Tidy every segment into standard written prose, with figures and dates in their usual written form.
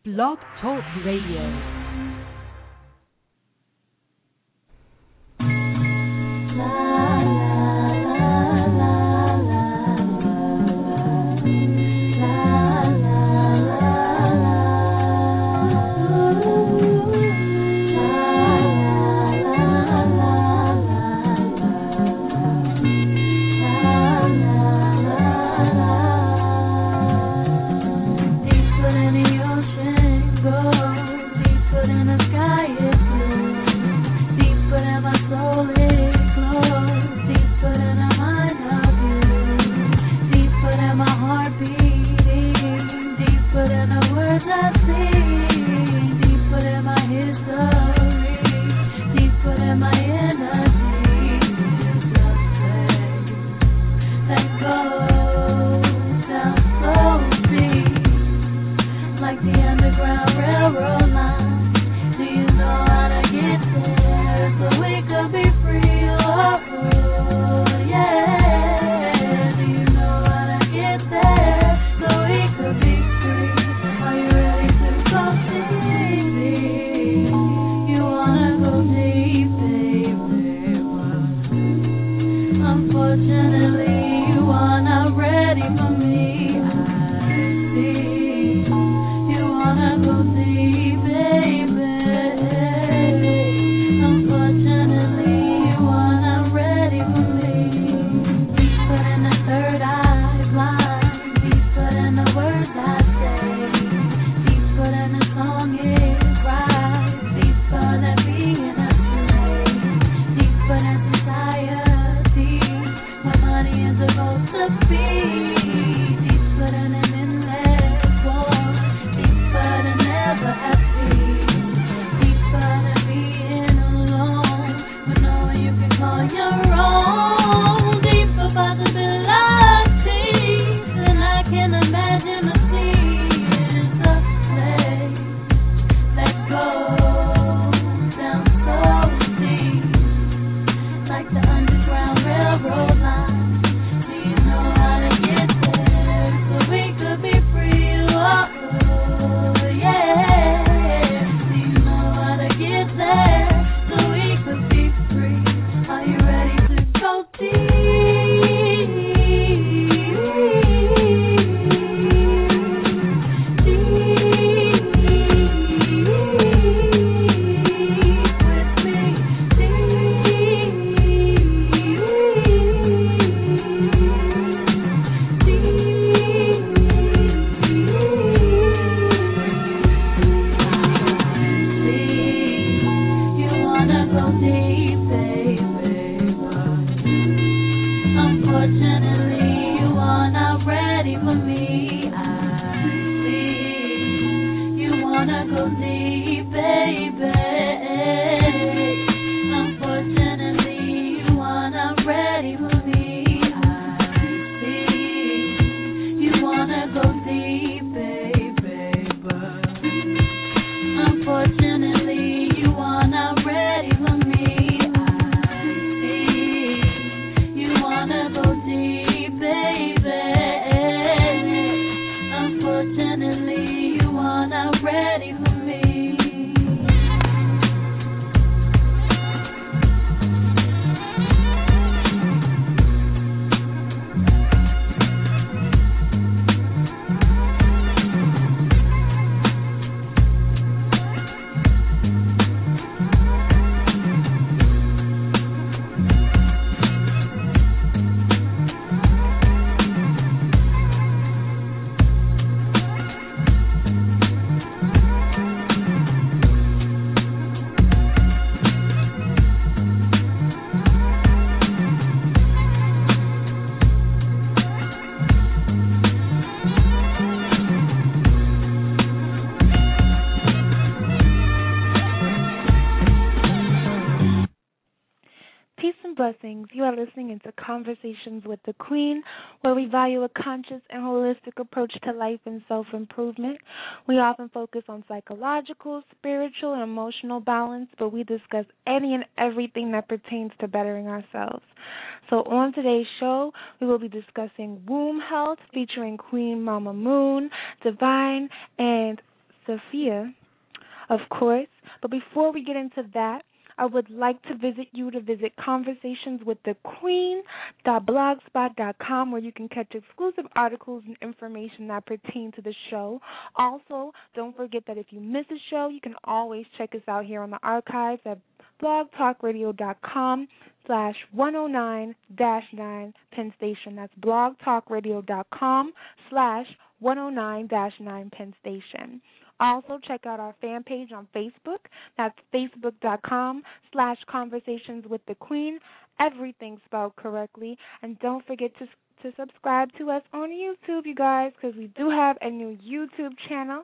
Blog Talk Radio. Blessings. You are listening into Conversations with the Queen, where we value a conscious and holistic approach to life and self-improvement. We often focus on psychological, spiritual, and emotional balance, but we discuss any and everything that pertains to bettering ourselves. So on today's show, we will be discussing womb health featuring Queen Mama Moon, Divine, and Sophia, of course. But before we get into that, I would like to visit conversationswiththequeen.blogspot.com, where you can catch exclusive articles and information that pertain to the show. Also, don't forget that if you miss a show, you can always check us out here on the archives at blogtalkradio.com/109-9 Penn Station. That's blogtalkradio.com/109-9 Penn Station. Also, check out our fan page on Facebook. That's facebook.com/conversationswiththequeen. Everything spelled correctly. And don't forget to subscribe to us on YouTube, you guys, because we do have a new YouTube channel,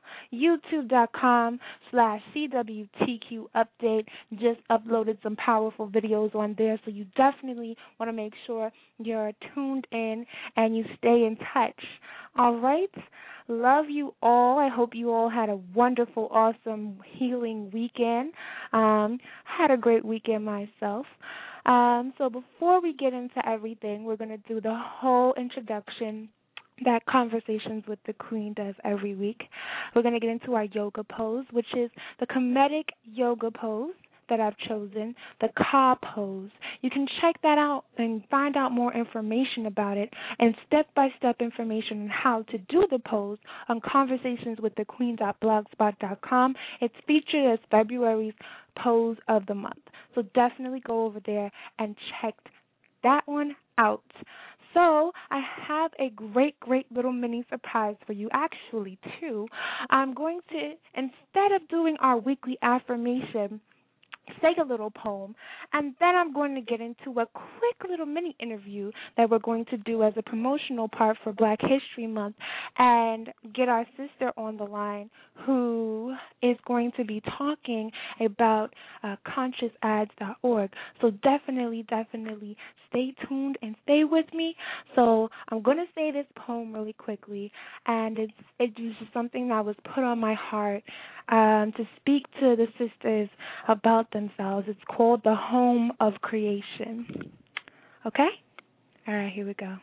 youtube.com/CWTQ Update. Just uploaded some powerful videos on there, so you definitely want to make sure you're tuned in and you stay in touch. All right? Love you all. I hope you all had a wonderful, awesome, healing weekend. Had a great weekend myself. So before we get into everything, we're going to do the whole introduction that Conversations with the Queen does every week. We're going to get into our yoga pose, which is the Kemetic yoga pose that I've chosen, the Ka pose. You can check that out and find out more information about it and step-by-step information on how to do the pose on conversationswiththequeen.blogspot.com. It's featured as February's pose of the month. So definitely go over there and check that one out. So I have a great, great little mini surprise for you, actually, too. I'm going to, instead of doing our weekly affirmation, say a little poem, and then I'm going to get into a quick little mini interview that we're going to do as a promotional part for Black History Month and get our sister on the line who is going to be talking about consciousads.org. So definitely stay tuned and stay with me. So I'm going to say this poem really quickly, and it's just something that was put on my heart to speak to the sisters about themselves. It's called The Home of Creation. Okay? All right, here we go.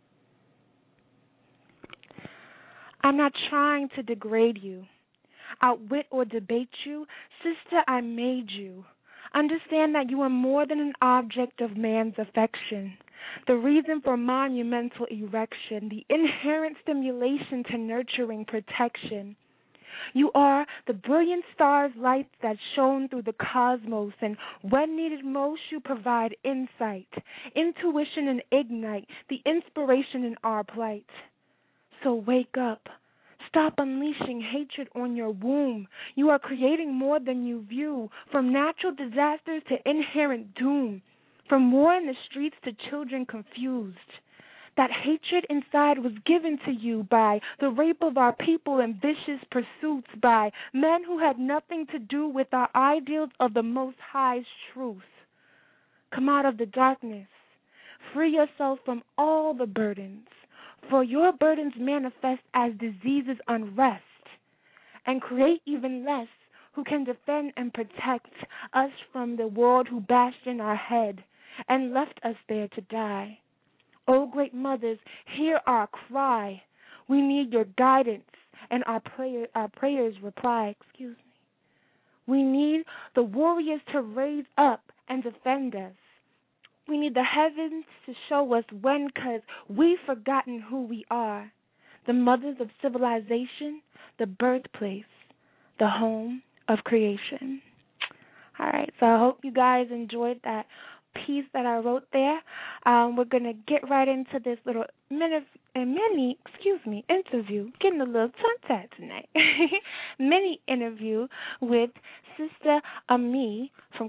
I'm not trying to degrade you, outwit or debate you. Sister, I made you. Understand that you are more than an object of man's affection. The reason for monumental erection, the inherent stimulation to nurturing protection. You are the brilliant star's light that shone through the cosmos, and when needed most, you provide insight, intuition, and ignite the inspiration in our plight. So wake up. Stop unleashing hatred on your womb. You are creating more than you view, from natural disasters to inherent doom, from war in the streets to children confused. That hatred inside was given to you by the rape of our people and vicious pursuits by men who had nothing to do with our ideals of the Most High's truth. Come out of the darkness. Free yourself from all the burdens, for your burdens manifest as diseases, unrest, and create even less who can defend and protect us from the world who bashed in our head and left us there to die. Oh, great mothers, hear our cry. We need your guidance and our prayers reply. We need the warriors to raise up and defend us. We need the heavens to show us when, 'cause we've forgotten who we are. The mothers of civilization, the birthplace, the home of creation. All right, so I hope you guys enjoyed that piece that I wrote there. We're going to get right into this little mini interview. Getting a little tongue-tied tonight. Mini interview with Sister Ami from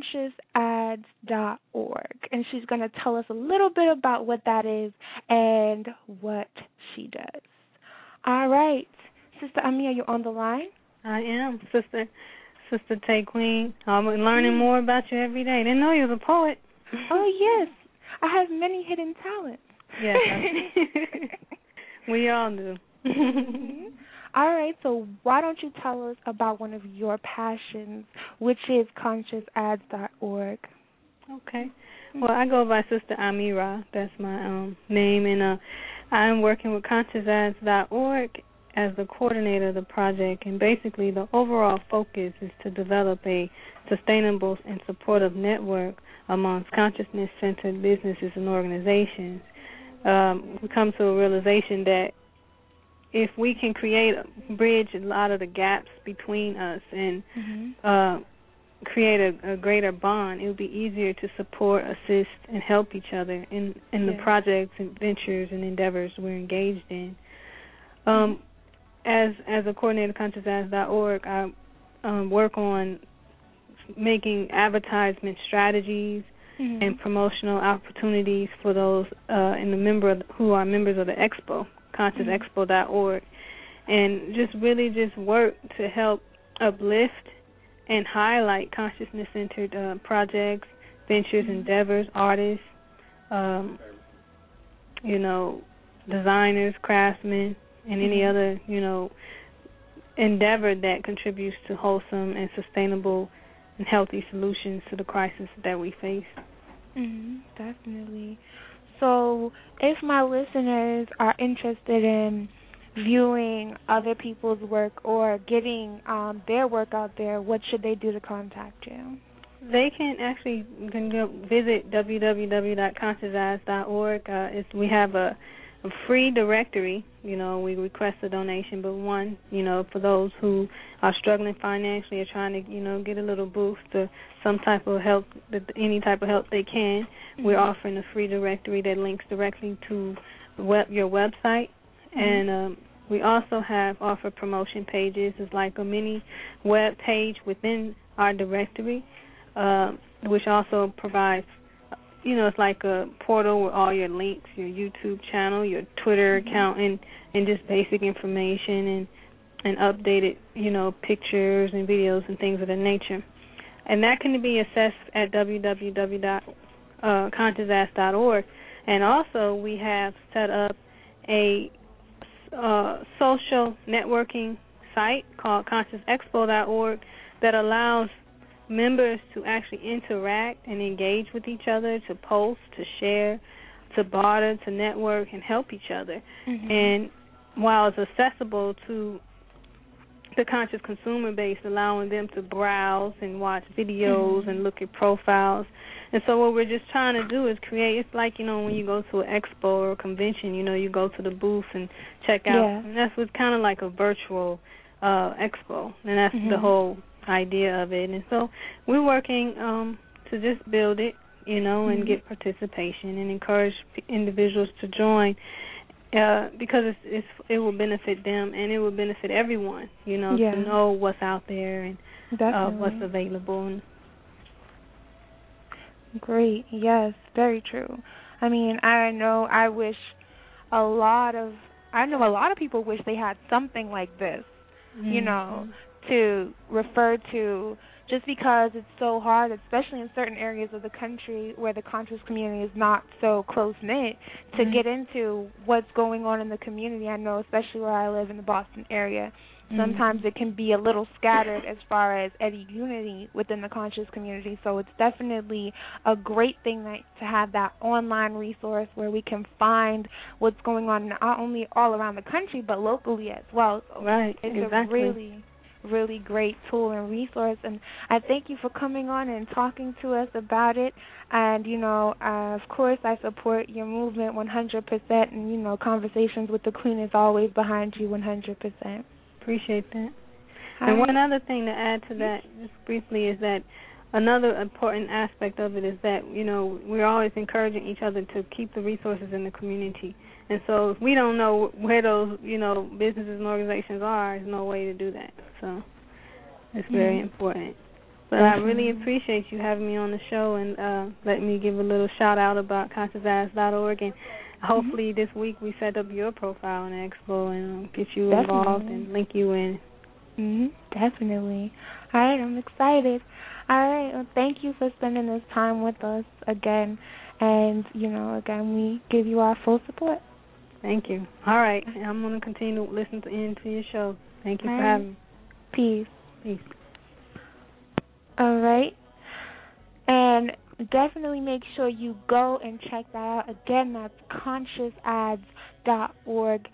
consciousads.org. And she's going to tell us a little bit about what that is and what she does. All right. Sister Ami, are you on the line? I am, Sister Tay Queen. I'm learning more about you every day. Didn't know you was a poet. Oh, yes. I have many hidden talents. Yes. We all do. All right, so why don't you tell us about one of your passions, which is consciousads.org. Okay. Well, I go by Sister Amira. That's my name, and I'm working with consciousads.org as the coordinator of the project, and basically the overall focus is to develop a sustainable and supportive network amongst consciousness-centered businesses and organizations. We come to a realization that if we can bridge a lot of the gaps between us and create a greater bond, it would be easier to support, assist, and help each other in the projects and ventures and endeavors we're engaged in. As a coordinator of ConsciousAds.org, I work on making advertisement strategies and promotional opportunities for those who are members of the Expo, ConsciousExpo.org, and just work to help uplift and highlight consciousness-centered projects, ventures, endeavors, artists, designers, craftsmen, and any other, endeavor that contributes to wholesome and sustainable and healthy solutions to the crisis that we face. Definitely. So if my listeners are interested in viewing other people's work or getting their work out there, what should they do to contact you? They can visit www.consciousAds.org. We have a free directory. We request a donation, but one, for those who are struggling financially or trying to, get a little boost or some type of help, any type of help they can, we're offering a free directory that links directly to your website. And we also offer promotion pages. It's like a mini web page within our directory, which also provides, it's like a portal with all your links, your YouTube channel, your Twitter account, and just basic information and updated, pictures and videos and things of that nature. And that can be accessed at www.consciousAds.org. And also we have set up a social networking site called ConsciousExpo.org that allows members to actually interact and engage with each other, to post, to share, to barter, to network, and help each other. And while it's accessible to the conscious consumer base, allowing them to browse and watch videos and look at profiles. And so what we're just trying to do is create, it's like, when you go to an expo or a convention, you go to the booth and check out. Yeah. And that's what's kind of like a virtual expo. And that's the whole idea of it. And so we're working to just build it, and get participation and encourage individuals to join because it will benefit them and it will benefit everyone, to know what's out there and what's available. Great. Yes, very true. I mean, I know a lot of people wish they had something like this, to refer to, just because it's so hard, especially in certain areas of the country where the conscious community is not so close-knit, to get into what's going on in the community. I know, especially where I live in the Boston area, sometimes it can be a little scattered as far as any unity within the conscious community. So it's definitely a great thing to have that online resource where we can find what's going on not only all around the country but locally as well. So it's a really great tool and resource, and I thank you for coming on and talking to us about it. And of course I support your movement 100%, and Conversations with the Queen is always behind you 100%. Appreciate that. And one other thing to add to that, just briefly, is that another important aspect of it is that, we're always encouraging each other to keep the resources in the community. And so if we don't know where those, businesses and organizations are, there's no way to do that. So it's very important. But I really appreciate you having me on the show and letting me give a little shout-out about ConsciousAds.org. And hopefully this week we set up your profile in the expo and get you involved and link you in. Definitely. All right, I'm excited. All right, well, thank you for spending this time with us again. And, again, we give you our full support. Thank you. All right, I'm going to continue to listen into your show. Thank you for having me. Peace. Peace. All right. And definitely make sure you go and check that out. Again, that's ConsciousAds.org,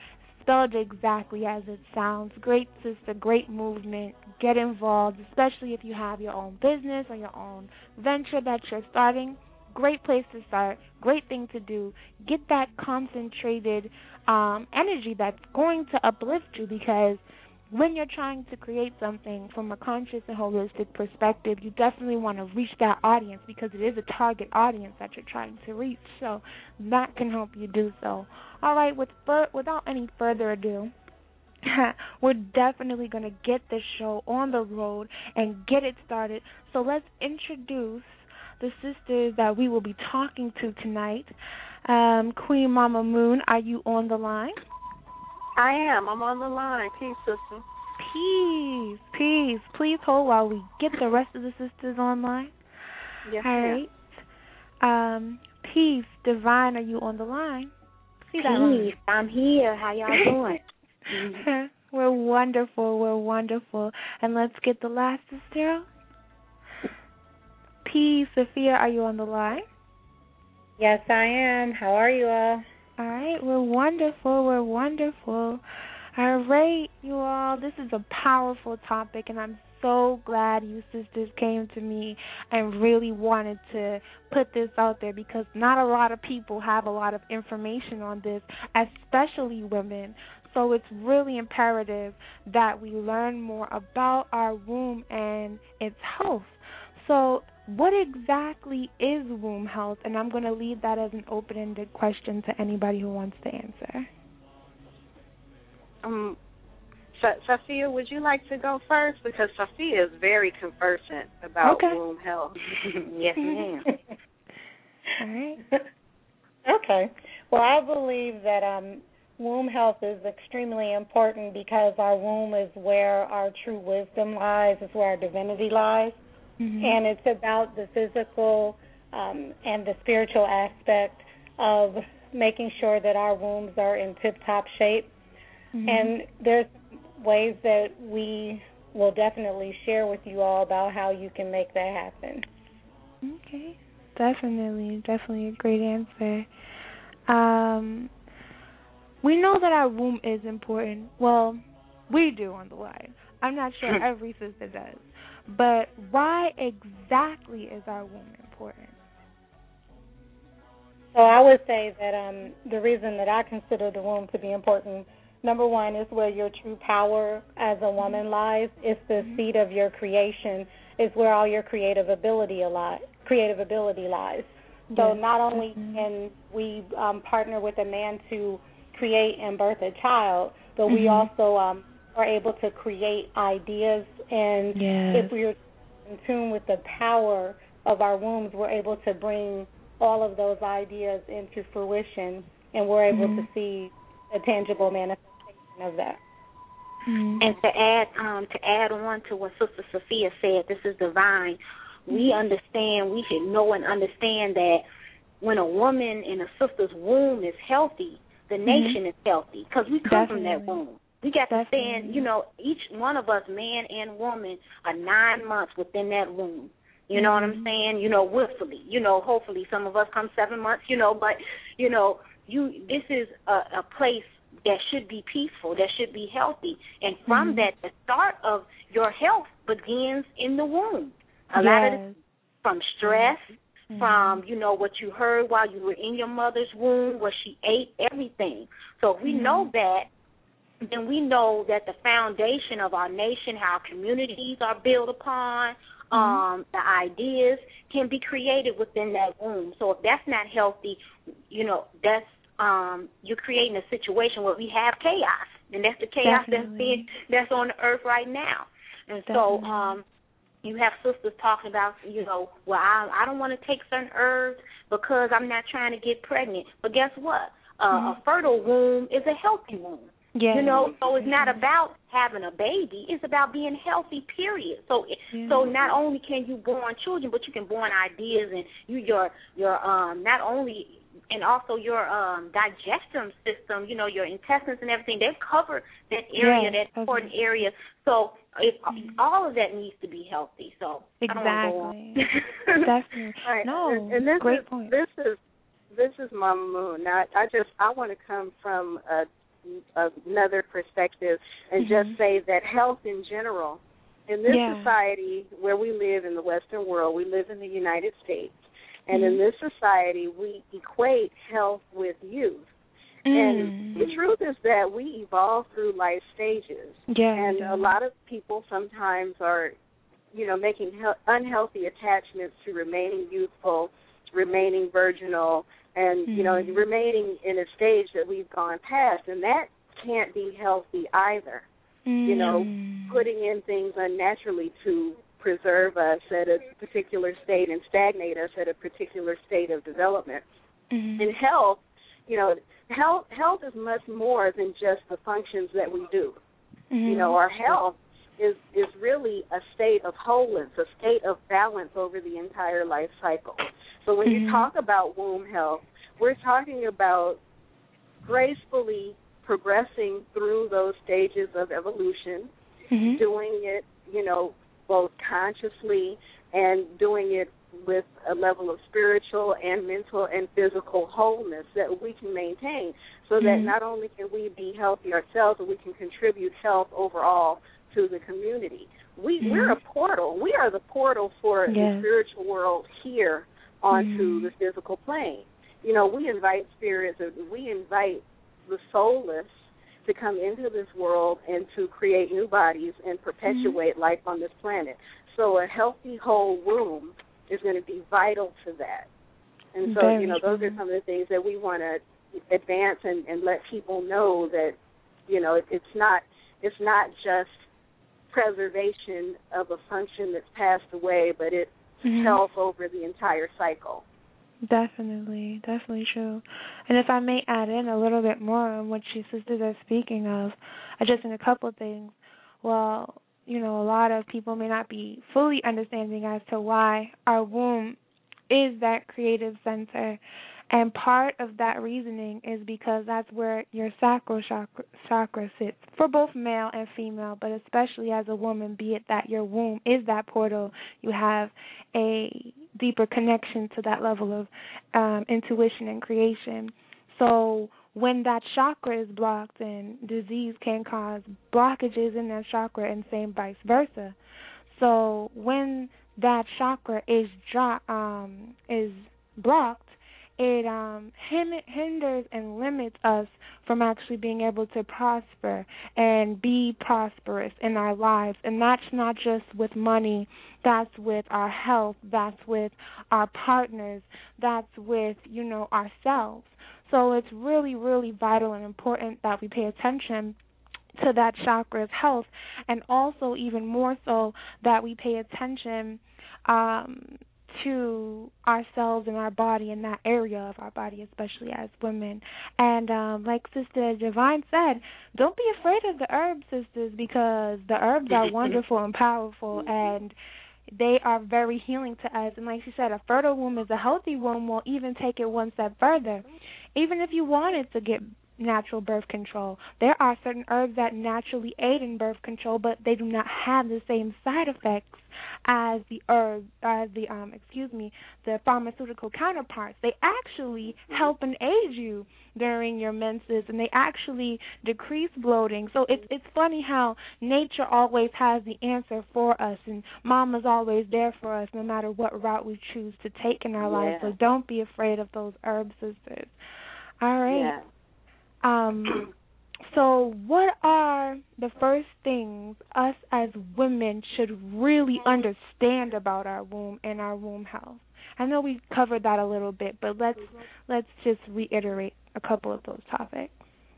spelled exactly as it sounds. Great sister, great movement. Get involved, especially if you have your own business or your own venture that you're starting. Great place to start. Great thing to do. Get that concentrated energy that's going to uplift you, because when you're trying to create something from a conscious and holistic perspective, you definitely want to reach that audience, because it is a target audience that you're trying to reach. So that can help you do so. All right, without any further ado, we're definitely going to get this show on the road and get it started. So let's introduce the sisters that we will be talking to tonight. Queen Mama Moon, are you on the line? I am. I'm on the line. Peace, sister. Peace, peace. Please hold while we get the rest of the sisters online. Yes, all right. Peace, Divine, are you on the line? Peace, I'm here. How y'all doing? We're wonderful. We're wonderful. And let's get the last sister. Peace, Sophia, are you on the line? Yes, I am. How are you all? All right, we're wonderful. We're wonderful. All right, you all, this is a powerful topic, and I'm so glad you sisters came to me and really wanted to put this out there, because not a lot of people have a lot of information on this, especially women. So it's really imperative that we learn more about our womb and its health. So what exactly is womb health? And I'm going to leave that as an open-ended question to anybody who wants to answer. Sophia, would you like to go first? Because Sophia is very conversant about womb health. Yes, ma'am. All right. Okay. Well, I believe that womb health is extremely important, because our womb is where our true wisdom lies, is where our divinity lies. Mm-hmm. And it's about the physical and the spiritual aspect of making sure that our wombs are in tip-top shape. Mm-hmm. And there's ways that we will definitely share with you all about how you can make that happen. Okay. Definitely a great answer. We know that our womb is important. Well, we do on the line. I'm not sure every sister does. But why exactly is our womb important? So I would say that the reason that I consider the womb to be important, number one, is where your true power as a woman lies. It's the seat of your creation. It's where all your creative ability lies. So not only can we partner with a man to create and birth a child, but we also are able to create ideas, and if we're in tune with the power of our wombs, we're able to bring all of those ideas into fruition, and we're able to see a tangible manifestation of that. And to add on to what Sister Sophia said, this is divine. We understand, we should know and understand that when a woman in a sister's womb is healthy, the nation is healthy, because we come from that womb. We got to stand, each one of us, man and woman, are 9 months within that womb. You know what I'm saying? Willfully. Hopefully some of us come 7 months, but, this is a place that should be peaceful, that should be healthy. And from that, the start of your health begins in the womb. A lot of it from stress, from, what you heard while you were in your mother's womb, what she ate, everything. So if we know that, then we know that the foundation of our nation, how communities are built upon, the ideas can be created within that womb. So if that's not healthy, that's you're creating a situation where we have chaos, and that's the chaos that's on the earth right now. And so you have sisters talking about, well, I don't want to take certain herbs because I'm not trying to get pregnant. But guess what? A fertile womb is a healthy womb. Yeah. So it's not about having a baby. It's about being healthy, period. So not only can you born children, but you can born ideas, and your not only, and also your digestive system, your intestines and everything, they cover that area, that important area. So all of that needs to be healthy. So exactly. Definitely. Right. No, and great point. This is Mama Moon. Now, I want to come from a another perspective and just say that health in general, in this society where we live in the Western world, we live in the United States, and in this society we equate health with youth. And the truth is that we evolve through life stages. And a lot of people sometimes are, making unhealthy attachments to remaining youthful, remaining virginal, and, remaining in a stage that we've gone past. And that can't be healthy either. Putting in things unnaturally to preserve us at a particular state and stagnate us at a particular state of development. In health, health is much more than just the functions that we do. Our health is really a state of wholeness, a state of balance over the entire life cycle. So when you talk about womb health, we're talking about gracefully progressing through those stages of evolution, doing it, both consciously and doing it with a level of spiritual and mental and physical wholeness that we can maintain, so that not only can we be healthy ourselves, but we can contribute health overall to the community. We're a portal. We are the portal for the spiritual world here onto the physical plane. We invite spirits, we invite the soulless to come into this world and to create new bodies and perpetuate life on this planet. So a healthy, whole womb is going to be vital to that. And so, those are some of the things that we want to advance and let people know that, it's not just preservation of a function that's passed away, but it's health over the entire cycle. Definitely true. And if I may add in a little bit more on what you sisters are speaking of, just in a couple of things. Well, a lot of people may not be fully understanding as to why our womb is that creative center. And part of that reasoning is because that's where your sacral chakra sits, for both male and female, but especially as a woman, be it that your womb is that portal, you have a deeper connection to that level of intuition and creation. So when that chakra is blocked, and disease can cause blockages in that chakra, and same vice versa. So when that chakra is blocked, it hinders and limits us from actually being able to prosper and be prosperous in our lives. And that's not just with money, that's with our health, that's with our partners, that's with, ourselves. So it's really, really vital and important that we pay attention to that chakra's health, and also even more so that we pay attention to ourselves and our body, in that area of our body, especially as women. And like Sister Divine said, don't be afraid of the herbs, sisters, because the herbs are wonderful and powerful, and they are very healing to us. And like she said, a fertile womb is a healthy womb. Will even take it one step further. Even if you wanted to get natural birth control, there are certain herbs that naturally aid in birth control, but they do not have the same side effects as the the pharmaceutical counterparts. They actually help and aid you during your menses, and they actually decrease bloating. So it's funny how nature always has the answer for us, and Mama's always there for us no matter what route we choose to take in our life. So don't be afraid of those herbs, sisters. All right. So what are the first things us as women should really understand about our womb and our womb health? I know we covered that a little bit, but let's just reiterate a couple of those topics.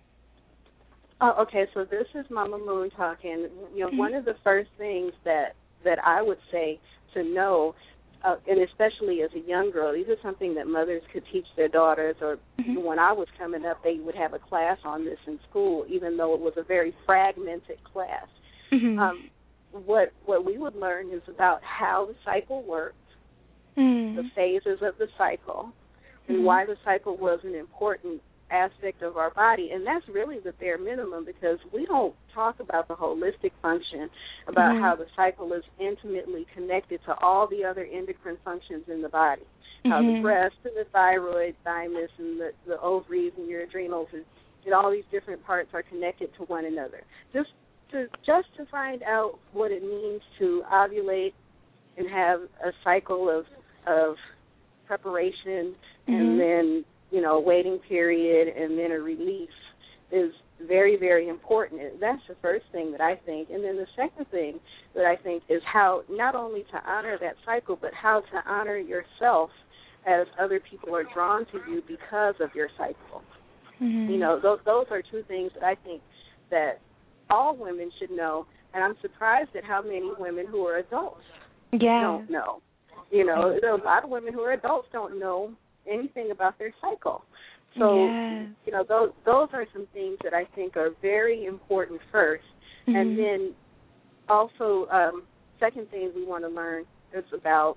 Okay, so this is Mama Moon talking. One of the first things that I would say to know, and especially as a young girl, these are something that mothers could teach their daughters, or when I was coming up, they would have a class on this in school, even though it was a very fragmented class. What we would learn is about how the cycle works, the phases of the cycle, and why the cycle was an important aspect of our body. And that's really the bare minimum, because we don't talk about the holistic function, about how the cycle is intimately connected to all the other endocrine functions in the body, how the breast and the thyroid, thymus, and the ovaries and your adrenals and all these different parts are connected to one another. Just to find out what it means to ovulate and have a cycle of preparation and then, waiting period and then a release is very, very important. That's the first thing that I think. And then the second thing that I think is how not only to honor that cycle, but how to honor yourself as other people are drawn to you because of your cycle. Those are two things that I think that all women should know, and I'm surprised at how many women who are adults don't know. There are a lot of women who are adults don't know anything about their cycle. So, those are some things that I think are very important first. And then also, second thing we want to learn is about,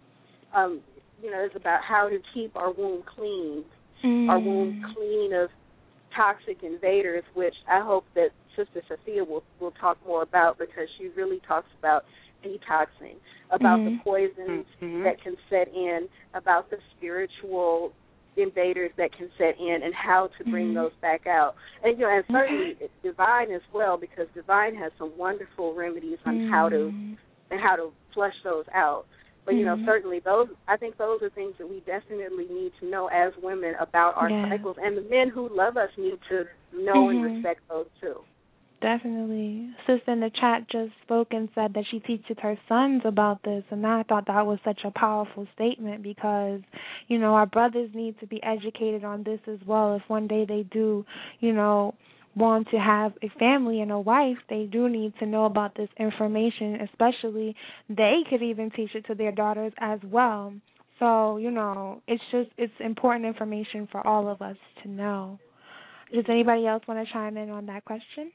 how to keep our womb clean, our womb clean of toxic invaders, which I hope that Sister Sophia will talk more about, because she really talks about detoxing, about the poisons that can set in, about the spiritual invaders that can set in, and how to bring those back out. And and certainly Divine as well, because Divine has some wonderful remedies on how to flush those out. But certainly I think those are things that we definitely need to know as women about our cycles, and the men who love us need to know and respect those too. Definitely. Sister in the chat just spoke and said that she teaches her sons about this, and I thought that was such a powerful statement, because, our brothers need to be educated on this as well. If one day they do, want to have a family and a wife, they do need to know about this information, especially they could even teach it to their daughters as well. So, it's important information for all of us to know. Does anybody else want to chime in on that question?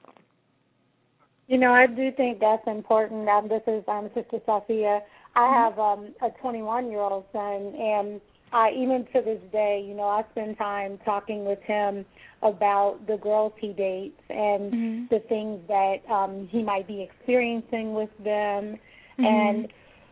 I do think that's important. This is Sister Sophia. I have a 21-year-old son, and even to this day, I spend time talking with him about the girls he dates and the things that he might be experiencing with them. And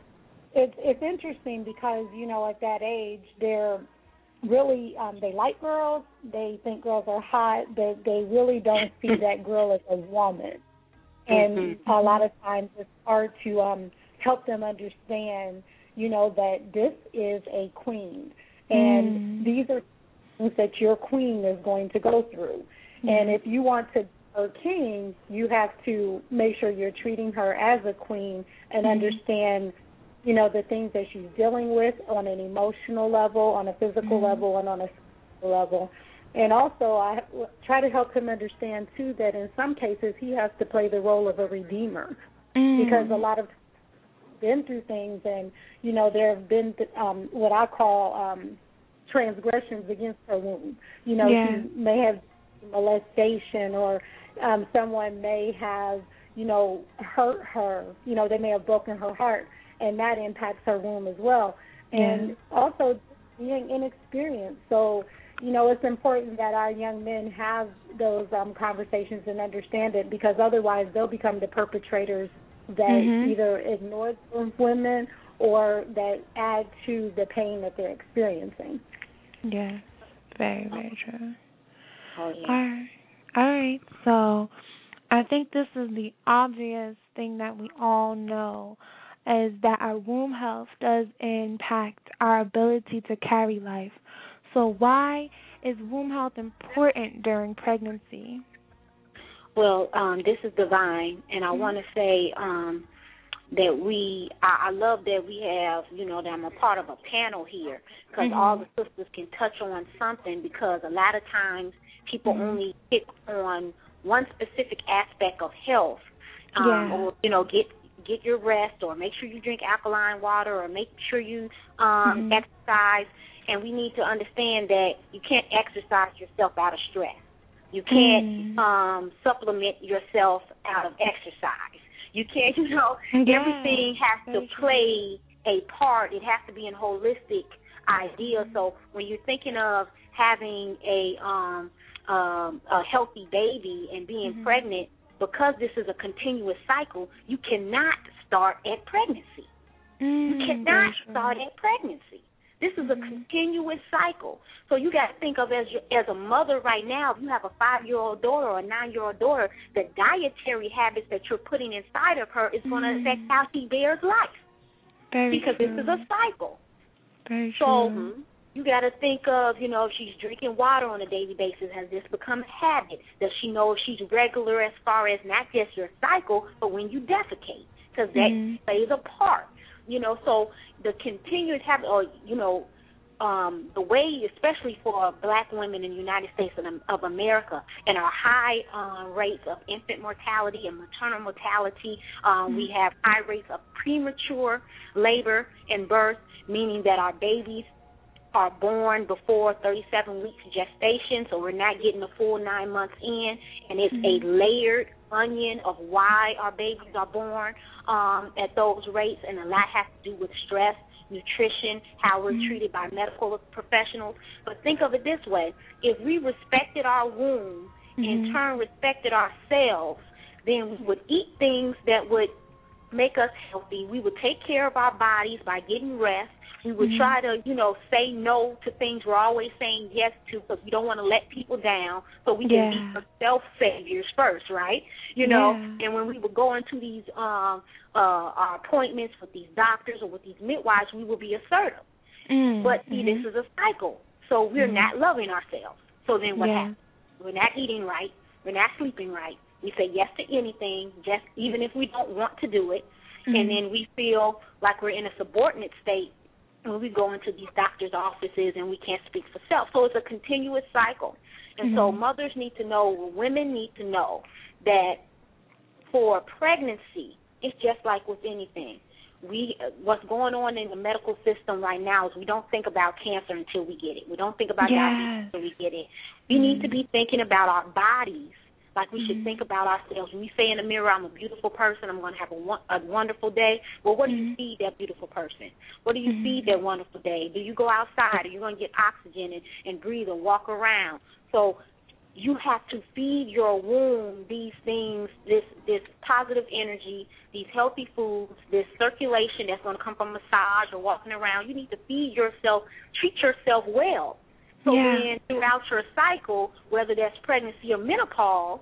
it's interesting because, at that age, they're really, they like girls, they think girls are hot, but they really don't see that girl as a woman. And a lot of times it's hard to help them understand, that this is a queen. And these are things that your queen is going to go through. And if you want to be her king, you have to make sure you're treating her as a queen and understand, the things that she's dealing with on an emotional level, on a physical level, and on a spiritual level. And also, I try to help him understand, too, that in some cases he has to play the role of a redeemer, because a lot of been through things, and, there have been what I call transgressions against her womb. She may have molestation, or someone may have, hurt her. They may have broken her heart, and that impacts her womb as well. And also being inexperienced. So, it's important that our young men have those conversations and understand it, because otherwise they'll become the perpetrators that either ignore those women or that add to the pain that they're experiencing. Yes, very, very true. Oh, yeah. All right. So I think this is the obvious thing that we all know, is that our womb health does impact our ability to carry life. So why is womb health important during pregnancy? Well, this is Divine, and I want to say that I love that we have, that I'm a part of a panel here, because all the sisters can touch on something, because a lot of times people only pick on one specific aspect of health, or, get your rest, or make sure you drink alkaline water, or make sure you exercise. And we need to understand that you can't exercise yourself out of stress. You can't supplement yourself out of exercise. You can't, everything has to play a part. It has to be a holistic idea. So when you're thinking of having a healthy baby and being pregnant, because this is a continuous cycle, you cannot start at pregnancy. You cannot start at pregnancy. This is a continuous cycle. So you got to think of as a mother right now, if you have a 5-year-old daughter or a 9-year-old daughter, the dietary habits that you're putting inside of her is going to affect how she bears life. Because this is a cycle. Very so true. You got to think of, if she's drinking water on a daily basis, has this become a habit? Does she know if she's regular as far as not just your cycle, but when you defecate? Because that plays a part. So the continued habit, or, the way, especially for black women in the United States of America, and our high rates of infant mortality and maternal mortality, we have high rates of premature labor and birth, meaning that our babies are born before 37 weeks gestation, so we're not getting the full 9 months in, and it's a layered onion of why our babies are born at those rates, and a lot has to do with stress, nutrition, how we're treated by medical professionals. But think of it this way. If we respected our womb, in turn respected ourselves, then we would eat things that would make us healthy. We would take care of our bodies by getting rest. We would try to, say no to things we're always saying yes to, because we don't want to let people down, so we can be self-saviors first, right? And when we would go into these our appointments with these doctors or with these midwives, we would be assertive. But see, this is a cycle, so we're not loving ourselves. So then what happens? We're not eating right. We're not sleeping right. We say yes to anything, just even if we don't want to do it, and then we feel like we're in a subordinate state when we go into these doctors' offices and we can't speak for self. So it's a continuous cycle. And so mothers need to know, women need to know that for pregnancy, it's just like with anything. What's going on in the medical system right now is we don't think about cancer until we get it. We don't think about diabetes until we get it. We need to be thinking about our bodies like we should think about ourselves. When we say in the mirror, I'm a beautiful person, I'm going to have a wonderful day. Well, what do you feed that beautiful person? What do you feed that wonderful day? Do you go outside? Are you going to get oxygen and breathe and walk around? So you have to feed your womb these things, this positive energy, these healthy foods, this circulation that's going to come from massage or walking around. You need to feed yourself, treat yourself well. So then throughout your cycle, whether that's pregnancy or menopause,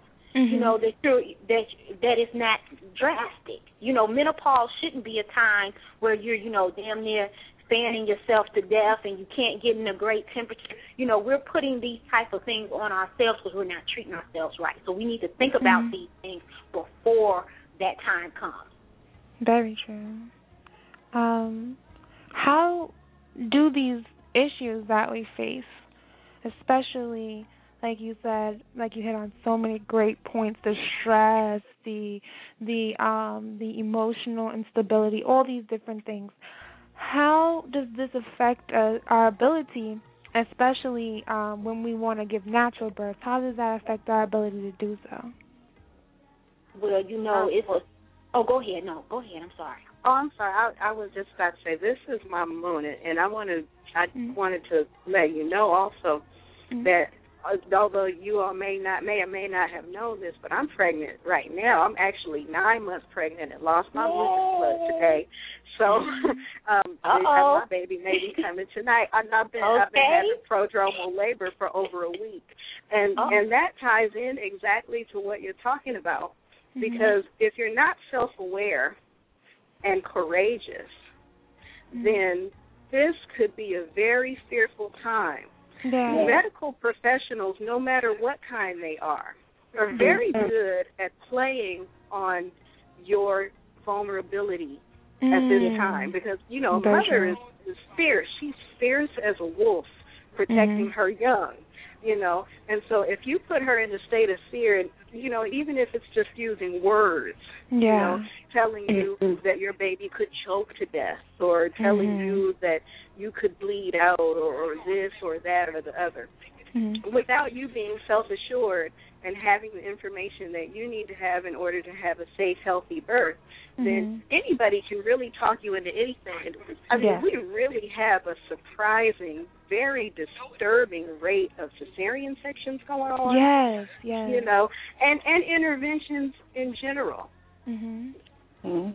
that is not drastic. Menopause shouldn't be a time where you're, damn near fanning yourself to death and you can't get in a great temperature. We're putting these type of things on ourselves because we're not treating ourselves right. So we need to think about these things before that time comes. Very true. How do these issues that we face, especially like you said, like you hit on so many great points, the stress, the emotional instability, all these different things. How does this affect our ability, especially when we want to give natural birth? How does that affect our ability to do so? Well, it's a... Oh, go ahead. No, go ahead. I'm sorry. Oh, I'm sorry. I was just about to say, this is my moon, and I wanted to let you know also that although you all may or may not have known this, but I'm pregnant right now. I'm actually 9 months pregnant and lost my mucus blood today. So my baby may be coming tonight. I've been having prodromal labor for over a week. And that ties in exactly to what you're talking about, because if you're not self-aware and courageous, then this could be a very fearful time. Yeah. Medical professionals, no matter what kind they are very good at playing on your vulnerability at this time, because, mother is fierce. She's fierce as a wolf protecting her young, And so if you put her in a state of fear, and, even if it's just using words, telling you that your baby could choke to death, or telling you that you could bleed out, or this or that or the other, without you being self-assured and having the information that you need to have in order to have a safe, healthy birth, then anybody can really talk you into anything. I mean, we really have a surprising, very disturbing rate of cesarean sections going on. Yes. And interventions in general.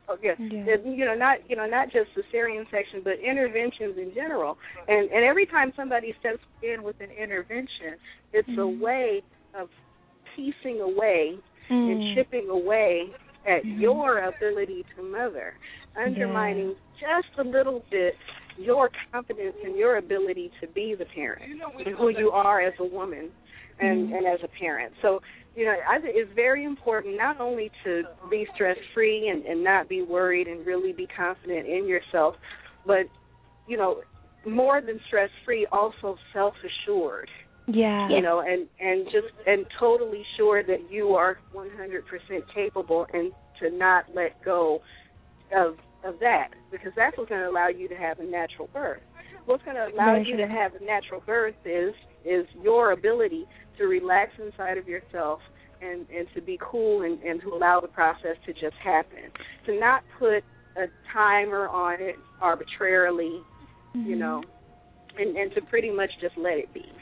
not just cesarean section, but interventions in general. And every time somebody steps in with an intervention, it's a way of piecing away and chipping away at your ability to mother, undermining just a little bit your confidence and your ability to be the parent and who you are as a woman and as a parent. So, I think it's very important not only to be stress-free and not be worried and really be confident in yourself, but, more than stress-free, also self-assured. Yeah. And totally sure that you are 100% capable, and to not let go of that, because that's what's going to allow you to have a natural birth. What's going to allow you to have a natural birth is your ability to relax inside of yourself and to be cool and to allow the process to just happen. To not put a timer on it arbitrarily, and to pretty much just let it be.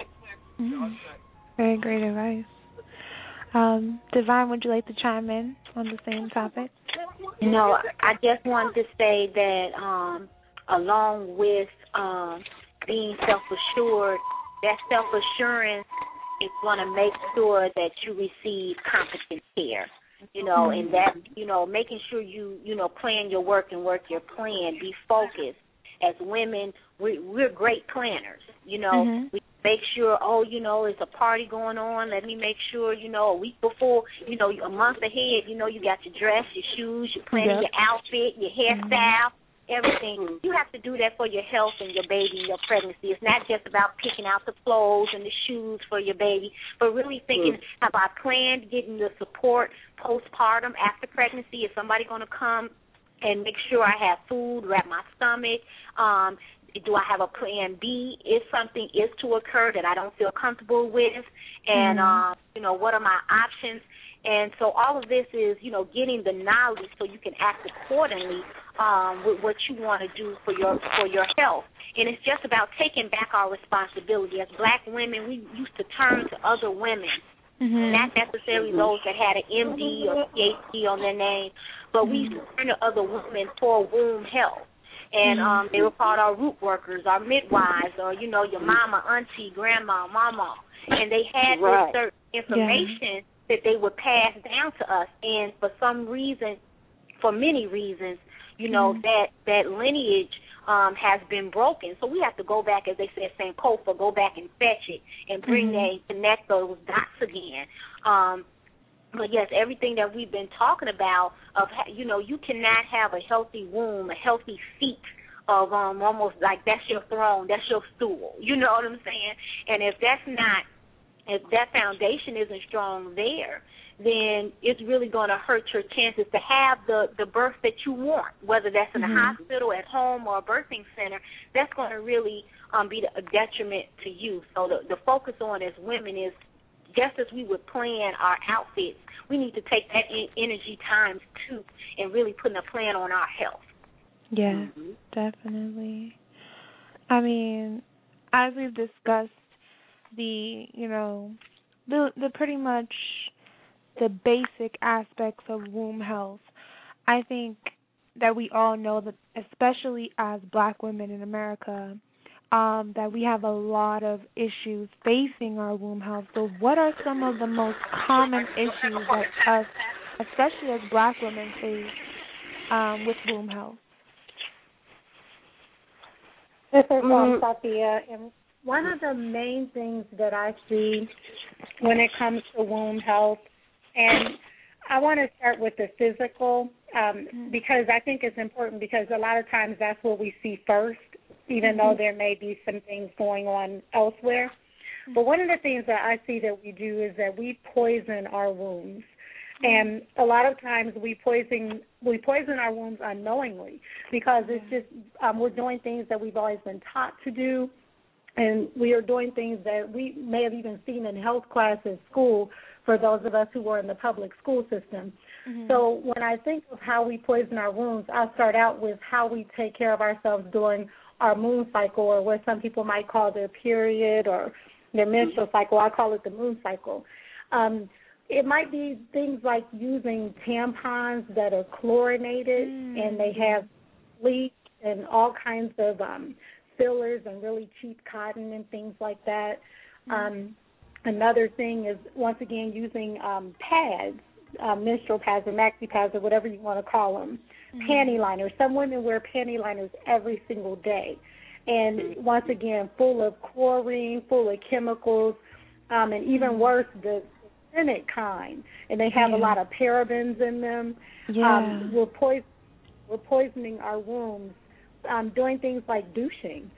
Very great advice. Divine, would you like to chime in on the same topic? No, I just wanted to say that along with being self-assured, that self-assurance is going to make sure that you receive competent care, and that, making sure you, plan your work and work your plan, be focused. As women, we're great planners, We make sure, it's a party going on. Let me make sure, a week before, a month ahead, you got your dress, your shoes, you're planning your outfit, your hairstyle, everything. You have to do that for your health and your baby and your pregnancy. It's not just about picking out the clothes and the shoes for your baby, but really thinking, have I planned getting the support postpartum after pregnancy? Is somebody going to come and make sure I have food, wrap my stomach? Do I have a plan B if something is to occur that I don't feel comfortable with? And, what are my options? And so all of this is, getting the knowledge so you can act accordingly with what you want to do for your health. And it's just about taking back our responsibility. As Black women, we used to turn to other women, not necessarily those that had an MD or PhD on their name, but we used to turn to other women for womb health. And they were called our root workers, our midwives, or, your mama, auntie, grandma, mama. And they had this certain information that they would pass down to us. And for some reason, for many reasons, that lineage has been broken. So we have to go back, as they said, St. Kofa, go back and fetch it and bring and connect those dots again. But, yes, everything that we've been talking about, you cannot have a healthy womb, a healthy seat of almost like that's your throne, that's your stool. You know what I'm saying? And if that foundation isn't strong there, then it's really going to hurt your chances to have the birth that you want, whether that's in a hospital, at home, or a birthing center. That's going to really be a detriment to you. So the focus on as women is, just as we would plan our outfits, we need to take that energy times two and really putting a plan on our health. Yeah, definitely. I mean, as we've discussed the pretty much the basic aspects of womb health, I think that we all know that, especially as Black women in America, that we have a lot of issues facing our womb health. So what are some of the most common issues that us, especially as Black women, face with womb health? This is Safia, and one of the main things that I see when it comes to womb health, and I want to start with the physical, because I think it's important, because a lot of times that's what we see first, even though there may be some things going on elsewhere. But one of the things that I see that we do is that we poison our wombs. And a lot of times we poison our wombs unknowingly, because it's just we're doing things that we've always been taught to do, and we are doing things that we may have even seen in health class in school for those of us who were in the public school system. So when I think of how we poison our wombs, I'll start out with how we take care of ourselves during our moon cycle, or what some people might call their period or their menstrual cycle. I call it the moon cycle. it might be things like using tampons that are chlorinated and they have bleach and all kinds of fillers and really cheap cotton and things like that. Another thing is, once again, using pads, menstrual pads or maxi pads or whatever you want to call them, panty liners. Some women wear panty liners every single day. And once again, full of chlorine, full of chemicals, and even worse, the synthetic kind. And they have a lot of parabens in them. We're poisoning our wombs, doing things like douching.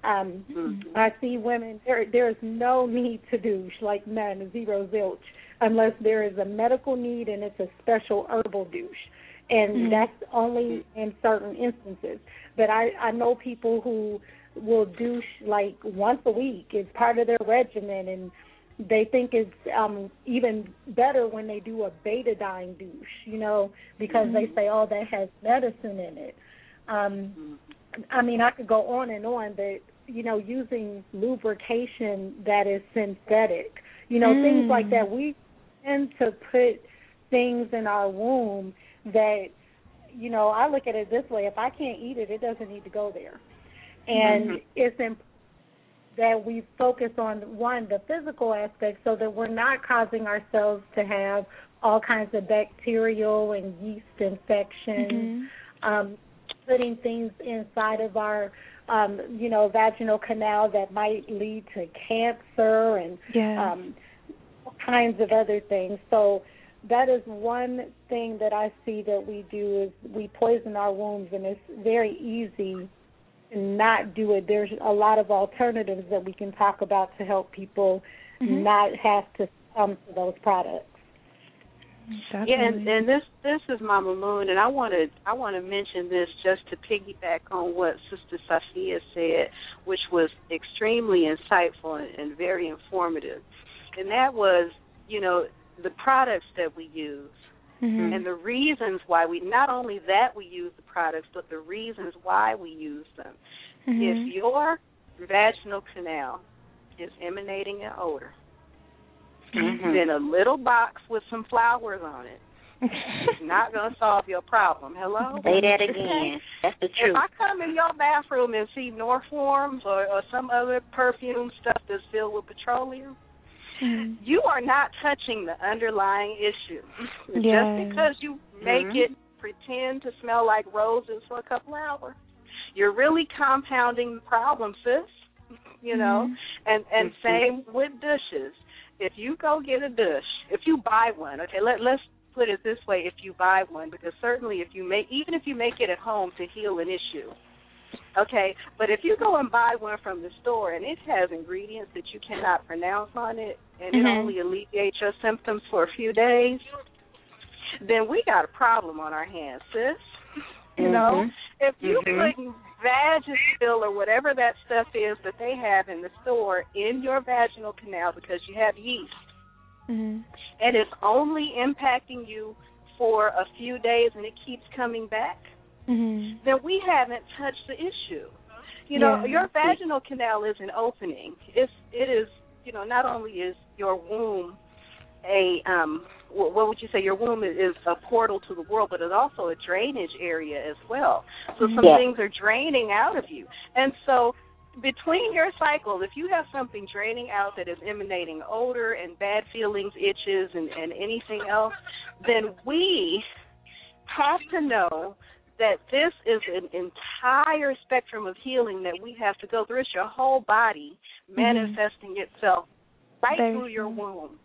I see women, there is no need to douche, like none, zero zilch, unless there is a medical need and it's a special herbal douche. And that's only in certain instances. But I know people who will douche like once a week. It's part of their regimen, and they think it's even better when they do a betadine douche, because they say, oh, that has medicine in it. I mean, I could go on and on, but, using lubrication that is synthetic, things like that. We tend to put things in our womb that, I look at it this way. If I can't eat it, it doesn't need to go there. And it's important that we focus on, one, the physical aspect so that we're not causing ourselves to have all kinds of bacterial and yeast infections, putting things inside of our, vaginal canal that might lead to cancer and all kinds of other things. So that is one thing that I see that we do is we poison our wombs, and it's very easy to not do it. There's a lot of alternatives that we can talk about to help people not have to come to those products. Definitely. Yeah, and this is Mama Moon, and I want to mention this just to piggyback on what Sister Safia said, which was extremely insightful and very informative. And that was, the products that we use and the reasons why we, not only that we use the products, but the reasons why we use them. If your vaginal canal is emanating an odor, then a little box with some flowers on it is not going to solve your problem. Hello? Say that again. That's the truth. If I come in your bathroom and see Norforms or some other perfume stuff that's filled with petroleum, you are not touching the underlying issue. Just because you make it pretend to smell like roses for a couple hours, you're really compounding the problem, sis. And same with dishes. If you go get a dish, if you buy one, okay, let's put it this way: if you buy one, because certainly even if you make it at home to heal an issue, okay, but if you go and buy one from the store and it has ingredients that you cannot pronounce on it, and it only alleviates your symptoms for a few days, then we got a problem on our hands, sis. If you put Vagisil or whatever that stuff is that they have in the store in your vaginal canal because you have yeast, and it's only impacting you for a few days and it keeps coming back, then we haven't touched the issue. Your vaginal canal is an opening. It is, not only is your womb what would you say? Your womb is a portal to the world, but it's also a drainage area as well. So some things are draining out of you. And so between your cycles, if you have something draining out that is emanating odor and bad feelings, itches, and anything else, then we have to know that this is an entire spectrum of healing that we have to go through. It's your whole body manifesting itself through your womb.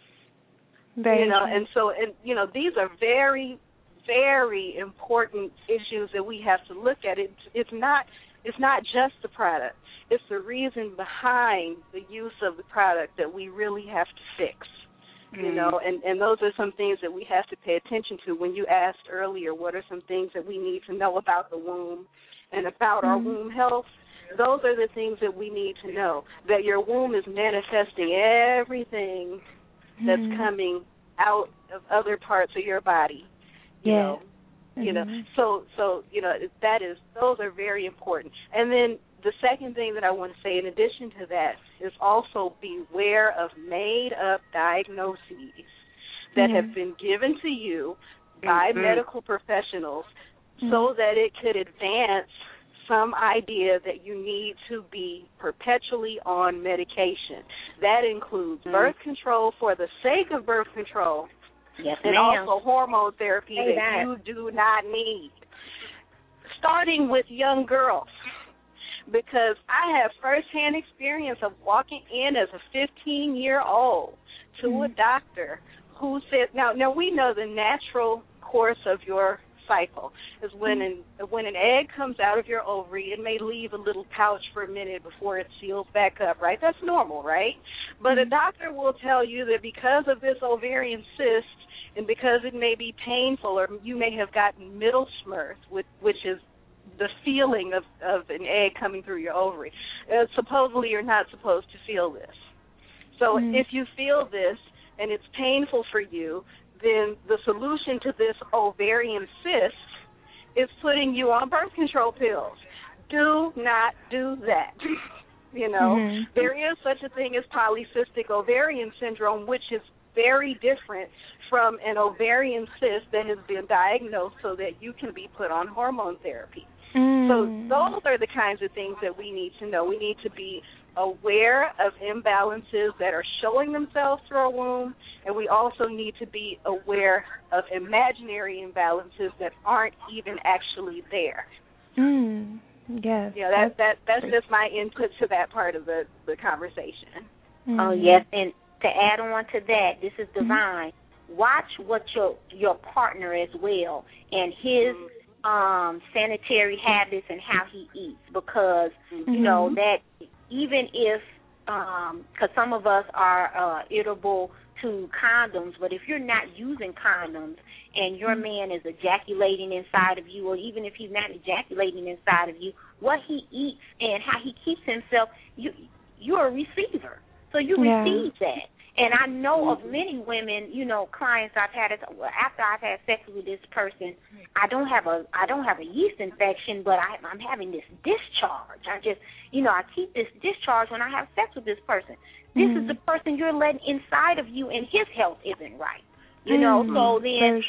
And so these are very, very important issues that we have to look at. It's not just the product. It's the reason behind the use of the product that we really have to fix. And those are some things that we have to pay attention to. When you asked earlier, what are some things that we need to know about the womb and about our womb health? Those are the things that we need to know, that your womb is manifesting everything that's coming out of other parts of your body. So those are very important. And then the second thing that I want to say in addition to that is also beware of made-up diagnoses. that have been given to you by medical professionals so that it could advance some idea that you need to be perpetually on medication. That includes birth control for the sake of birth control, and also hormone therapy that you do not need. Starting with young girls, because I have firsthand experience of walking in as a 15-year-old to a doctor who said, now we know the natural course of your cycle is when an egg comes out of your ovary, it may leave a little pouch for a minute before it seals back up, right? That's normal, right? But a doctor will tell you that because of this ovarian cyst and because it may be painful, or you may have gotten Mittelsmurth, which is the feeling of an egg coming through your ovary. Supposedly you're not supposed to feel this. So if you feel this and it's painful for you, then the solution to this ovarian cyst is putting you on birth control pills. Do not do that. There is such a thing as polycystic ovarian syndrome, which is very different from an ovarian cyst that has been diagnosed so that you can be put on hormone therapy. So those are the kinds of things that we need to know. We need to be aware of imbalances that are showing themselves through our womb, and we also need to be aware of imaginary imbalances that aren't even actually there. Yes. Yeah, that's just my input to that part of the conversation. Oh, yes, and to add on to that, this is Divine. Watch what your partner as well and his sanitary habits and how he eats, because you know that even if because some of us are irritable to condoms, but if you're not using condoms and your man is ejaculating inside of you, or even if he's not ejaculating inside of you, what he eats and how he keeps himself, you're a receiver, so you receive that. And I know of many women, clients I've had. After I've had sex with this person, I don't have a yeast infection, but I'm having this discharge. I keep this discharge when I have sex with this person. This is the person you're letting inside of you, and his health isn't right. So then,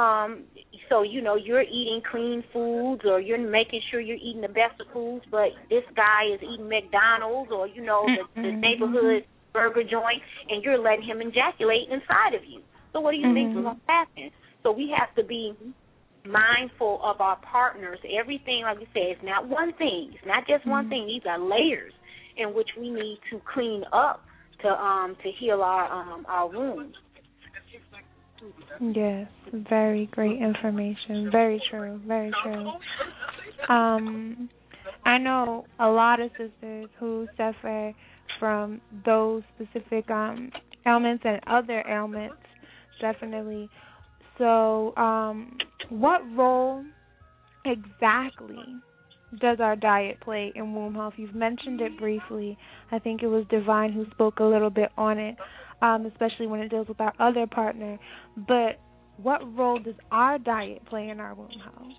you're eating clean foods, or you're making sure you're eating the best of foods, but this guy is eating McDonald's or the neighborhood burger joint, and you're letting him ejaculate inside of you. So what do you think is going to happen? So we have to be mindful of our partners. Everything, like you said, is not one thing. It's not just one thing. These are layers in which we need to clean up to heal our wounds. Yes, very great information. Very true. Very true. I know a lot of sisters who suffer from those specific ailments and other ailments, definitely. So what role exactly does our diet play in womb health? You've mentioned it briefly. I think it was Divine who spoke a little bit on it, especially when it deals with our other partner. But what role does our diet play in our womb health?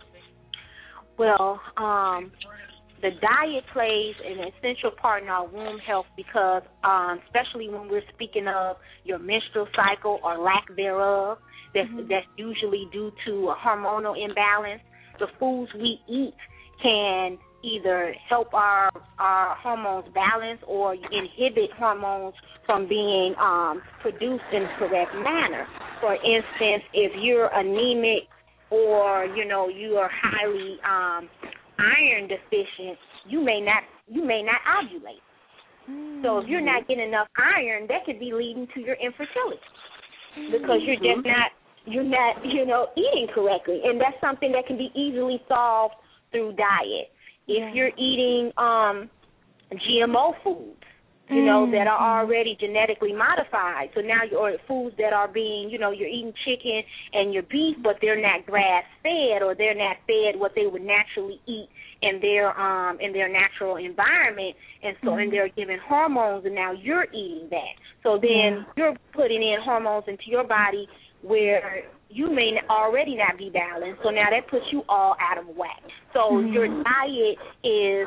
Well, the diet plays an essential part in our womb health because, especially when we're speaking of your menstrual cycle or lack thereof, that's usually due to a hormonal imbalance. The foods we eat can either help our hormones balance or inhibit hormones from being produced in the correct manner. For instance, if you're anemic or, you are highly iron deficient, you may not ovulate. So if you're not getting enough iron, that could be leading to your infertility because you're just not eating correctly, and that's something that can be easily solved through diet. If you're eating GMO foods, that are already genetically modified, so now your foods that are being, you're eating chicken and your beef, but they're not grass-fed, or they're not fed what they would naturally eat in their natural environment, and so and they're giving hormones, and now you're eating that. So then you're putting in hormones into your body where you may already not be balanced, so now that puts you all out of whack. So your diet is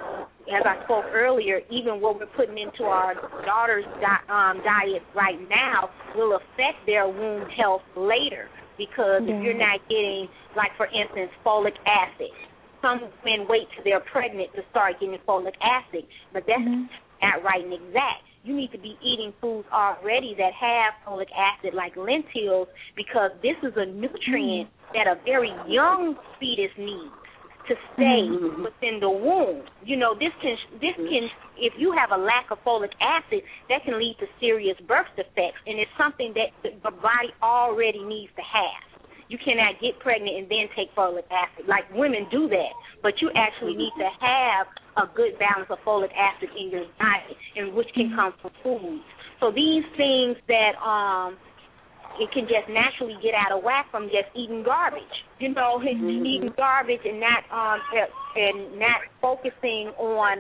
as I spoke earlier, even what we're putting into our daughters' diet right now will affect their womb health later. Because if you're not getting, like, for instance, folic acid, some women wait till they're pregnant to start getting folic acid, but that's not right and exact. You need to be eating foods already that have folic acid, like lentils, because this is a nutrient that a very young fetus needs to stay within the womb. You know, this can, if you have a lack of folic acid, that can lead to serious birth defects, and it's something that the body already needs to have. You cannot get pregnant and then take folic acid. Like, women do that, but you actually need to have a good balance of folic acid in your diet, and which can come from foods. So these things that it can just naturally get out of whack from just eating garbage. You know, eating garbage and not focusing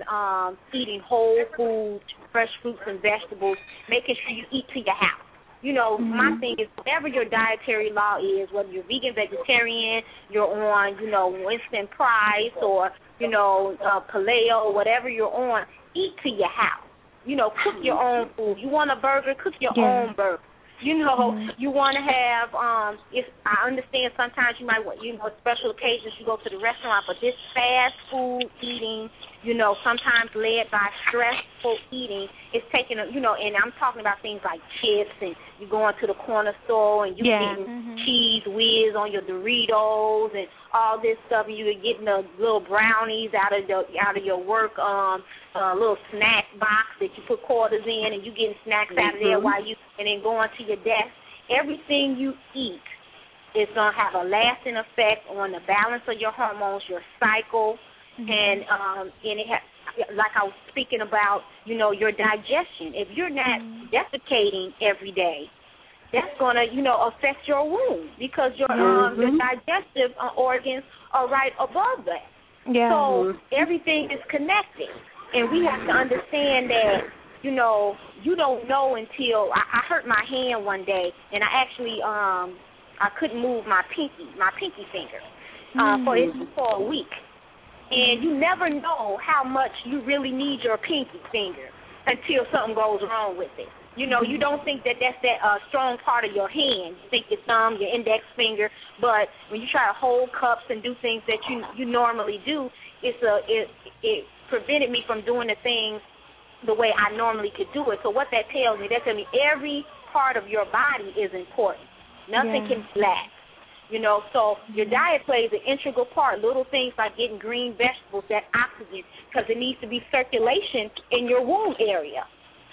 on eating whole foods, fresh fruits and vegetables, making sure you eat to your house. You know, my thing is, whatever your dietary law is, whether you're vegan, vegetarian, you're on, you know, Winston Price or, you know, Paleo, whatever you're on, eat to your house. You know, cook your own food. You want a burger, cook your own burger. You know, you want to have, if I understand sometimes you might want, you know, special occasions you go to the restaurant, but this fast food eating, you know, sometimes led by stressful eating, is taking, you know, and I'm talking about things like chips, and you going to the corner store and you getting cheese whiz on your Doritos and all this stuff, and you're getting the little brownies out of your work little snack box that you put quarters in, and you getting snacks out of there while you, and then going to your desk. Everything you eat is going to have a lasting effect on the balance of your hormones, your cycle, and it has, like I was speaking about, you know, your digestion. If you're not defecating every day, that's going to, you know, affect your womb, because your digestive organs are right above that. So everything is connected. And we have to understand that, you know, you don't know until I hurt my hand one day, and I actually I couldn't move my pinky finger for a week. And you never know how much you really need your pinky finger until something goes wrong with it. You know, you don't think that that's that strong part of your hand. You think your thumb, your index finger, but when you try to hold cups and do things that you normally do, it prevented me from doing the things the way I normally could do it. So what that tells me every part of your body is important. Nothing can lack. You know, so your diet plays an integral part. Little things like getting green vegetables, that oxygen, because it needs to be circulation in your womb area.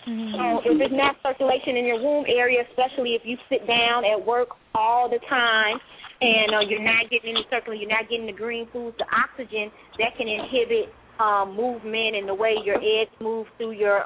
So if there's not circulation in your womb area, especially if you sit down at work all the time and you're not getting any circulation, you're not getting the green foods, the oxygen, that can inhibit movement and the way your eggs move through your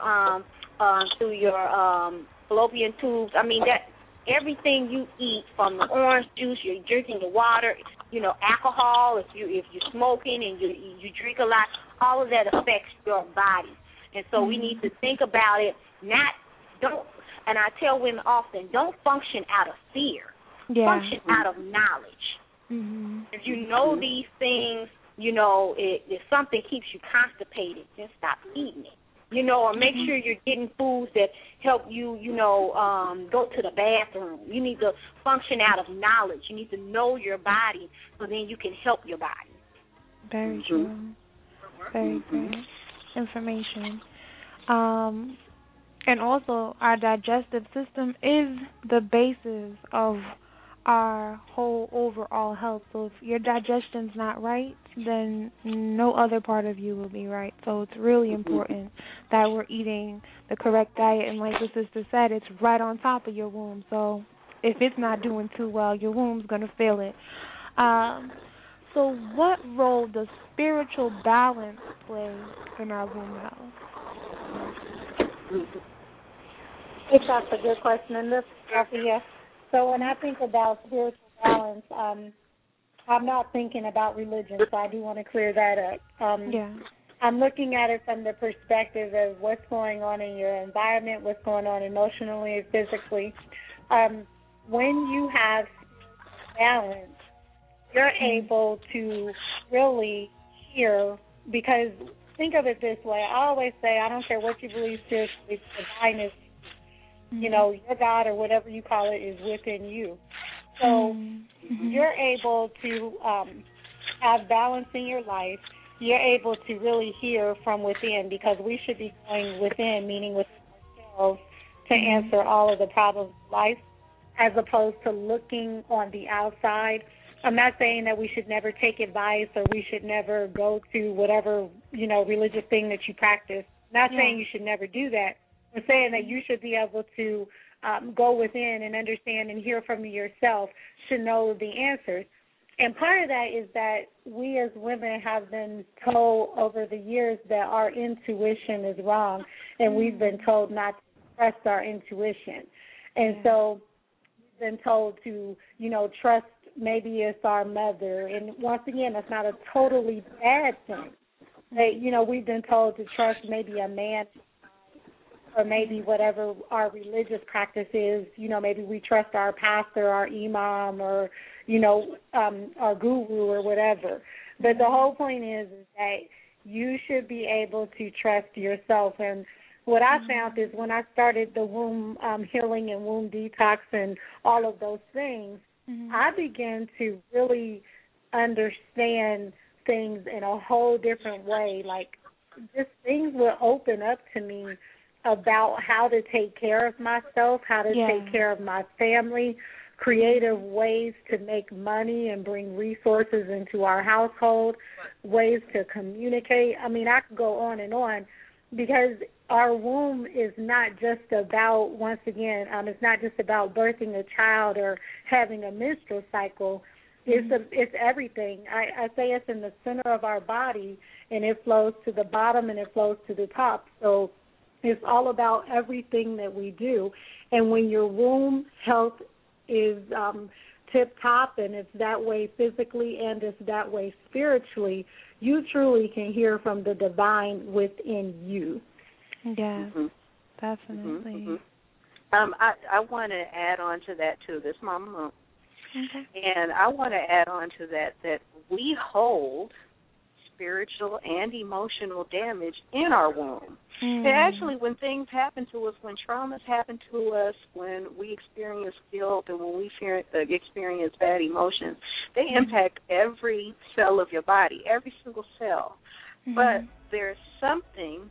fallopian tubes. I mean, that everything you eat, from the orange juice, you're drinking the water, you know, alcohol, if you're smoking and you drink a lot, all of that affects your body. And so we need to think about it. And I tell women often, don't function out of fear. Function out of knowledge. If you know these things, you know, if something keeps you constipated, then stop eating it. You know, or make sure you're getting foods that help you, you know, go to the bathroom. You need to function out of knowledge. You need to know your body so then you can help your body. Very true. Very great information. And also, our digestive system is the basis of our whole overall health. So if your digestion's not right, then no other part of you will be right. So it's really important that we're eating the correct diet. And like the sister said, it's right on top of your womb. So if it's not doing too well, your womb's going to feel it. So what role does spiritual balance play in our womb health? That's a good question. And this, so when I think about spiritual balance, I'm not thinking about religion, so I do want to clear that up. I'm looking at it from the perspective of what's going on in your environment, what's going on emotionally and physically. When you have balance, you're able to really hear, because think of it this way. I always say, I don't care what you believe spiritually, divine is, you know, your God or whatever you call it is within you. So you're able to have balance in your life. You're able to really hear from within, because we should be going within, meaning within ourselves, to answer all of the problems of life, as opposed to looking on the outside. I'm not saying that we should never take advice or we should never go to whatever, you know, religious thing that you practice. I'm not saying you should never do that. I'm saying that you should be able to go within and understand and hear from yourself to know the answers. And part of that is that we as women have been told over the years that our intuition is wrong, and we've been told not to trust our intuition. And so we've been told to, you know, trust maybe it's our mother. And once again, that's not a totally bad thing. That, you know, we've been told to trust maybe a man, or maybe whatever our religious practice is. You know, maybe we trust our pastor, our imam, or, you know, our guru or whatever. But the whole point is that you should be able to trust yourself. And what I found is when I started the womb healing and womb detox and all of those things, I began to really understand things in a whole different way. Like, just things will open up to me about how to take care of myself, how to take care of my family, creative ways to make money and bring resources into our household, ways to communicate. I mean, I could go on and on, because our womb is not just about, once again, it's not just about birthing a child or having a menstrual cycle. It's everything. I say it's in the center of our body, and it flows to the bottom and it flows to the top. So it's all about everything that we do. And when your womb health is tip-top, and it's that way physically and it's that way spiritually, you truly can hear from the divine within you. Yeah, definitely. I want to add on to that, too. This is Mama Moon. And I want to add on to that we hold spiritual and emotional damage in our womb. And actually, when things happen to us, when traumas happen to us, when we experience guilt and when we experience bad emotions, they impact every cell of your body, every single cell. But there's something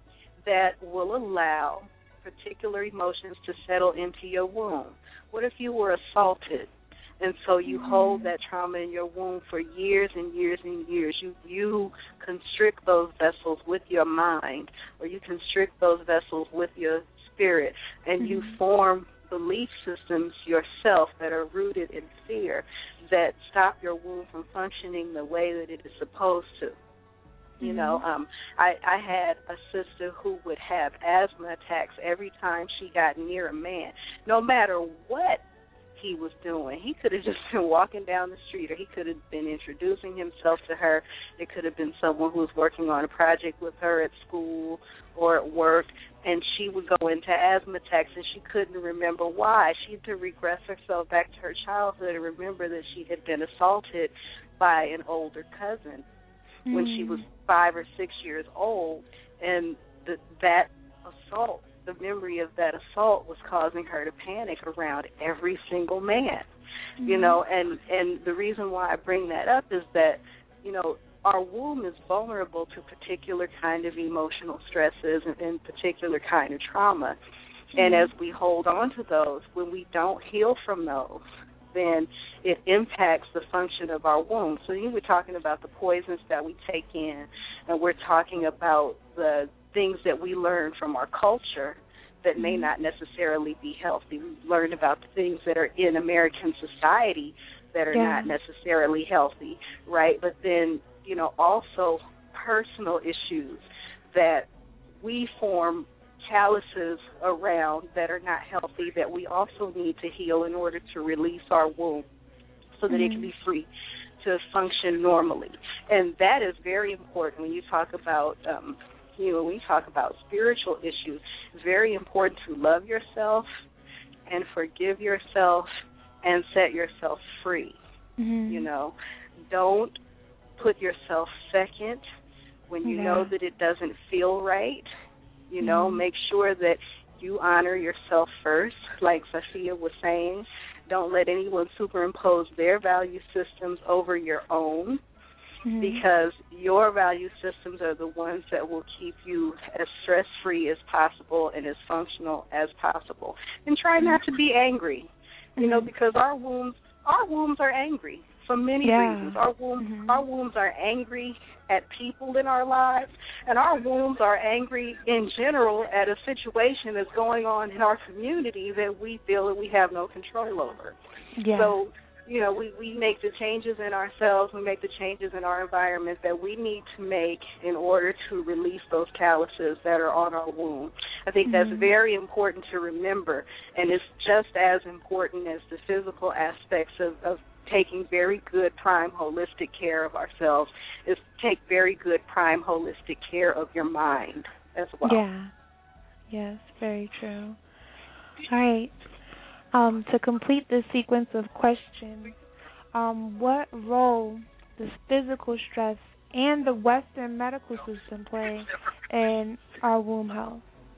that will allow particular emotions to settle into your womb. What if you were assaulted? And so you hold that trauma in your womb for years and years and years. You constrict those vessels with your mind, or you constrict those vessels with your spirit, and you form belief systems yourself that are rooted in fear that stop your womb from functioning the way that it is supposed to. You know, I had a sister who would have asthma attacks every time she got near a man, no matter what he was doing. He could have just been walking down the street, or he could have been introducing himself to her. It could have been someone who was working on a project with her at school or at work, and she would go into asthma attacks, and she couldn't remember why. She had to regress herself back to her childhood and remember that she had been assaulted by an older cousin when she was 5 or 6 years old, and that assault, the memory of that assault, was causing her to panic around every single man, you know, and the reason why I bring that up is that, you know, our womb is vulnerable to particular kind of emotional stresses and particular kind of trauma, and as we hold on to those, when we don't heal from those, then it impacts the function of our womb. So you were talking about the poisons that we take in, and we're talking about the things that we learn from our culture that may not necessarily be healthy. We learn about the things that are in American society that are not necessarily healthy, right? But then, you know, also personal issues that we form calluses around that are not healthy that we also need to heal in order to release our womb so that it can be free to function normally. And that is very important when you talk about, when you talk about spiritual issues. It's very important to love yourself and forgive yourself and set yourself free. You know, don't put yourself second When you know that it doesn't feel right, make sure that you honor yourself first, like Safia was saying. Don't let anyone superimpose their value systems over your own, because your value systems are the ones that will keep you as stress-free as possible and as functional as possible. And try not to be angry, because our wombs are angry for many reasons. Our wombs are angry at people in our lives, and our wombs are angry in general at a situation that's going on in our community that we feel that we have no control over. Yeah. So, we make the changes in ourselves, we make the changes in our environment that we need to make in order to release those calluses that are on our womb. I think that's very important to remember, and it's just as important as the physical aspects of taking very good prime holistic care of ourselves is take very good prime holistic care of your mind as well. Yeah. Yes, very true. All right. To complete this sequence of questions, what role does physical stress and the Western medical system play in our womb health?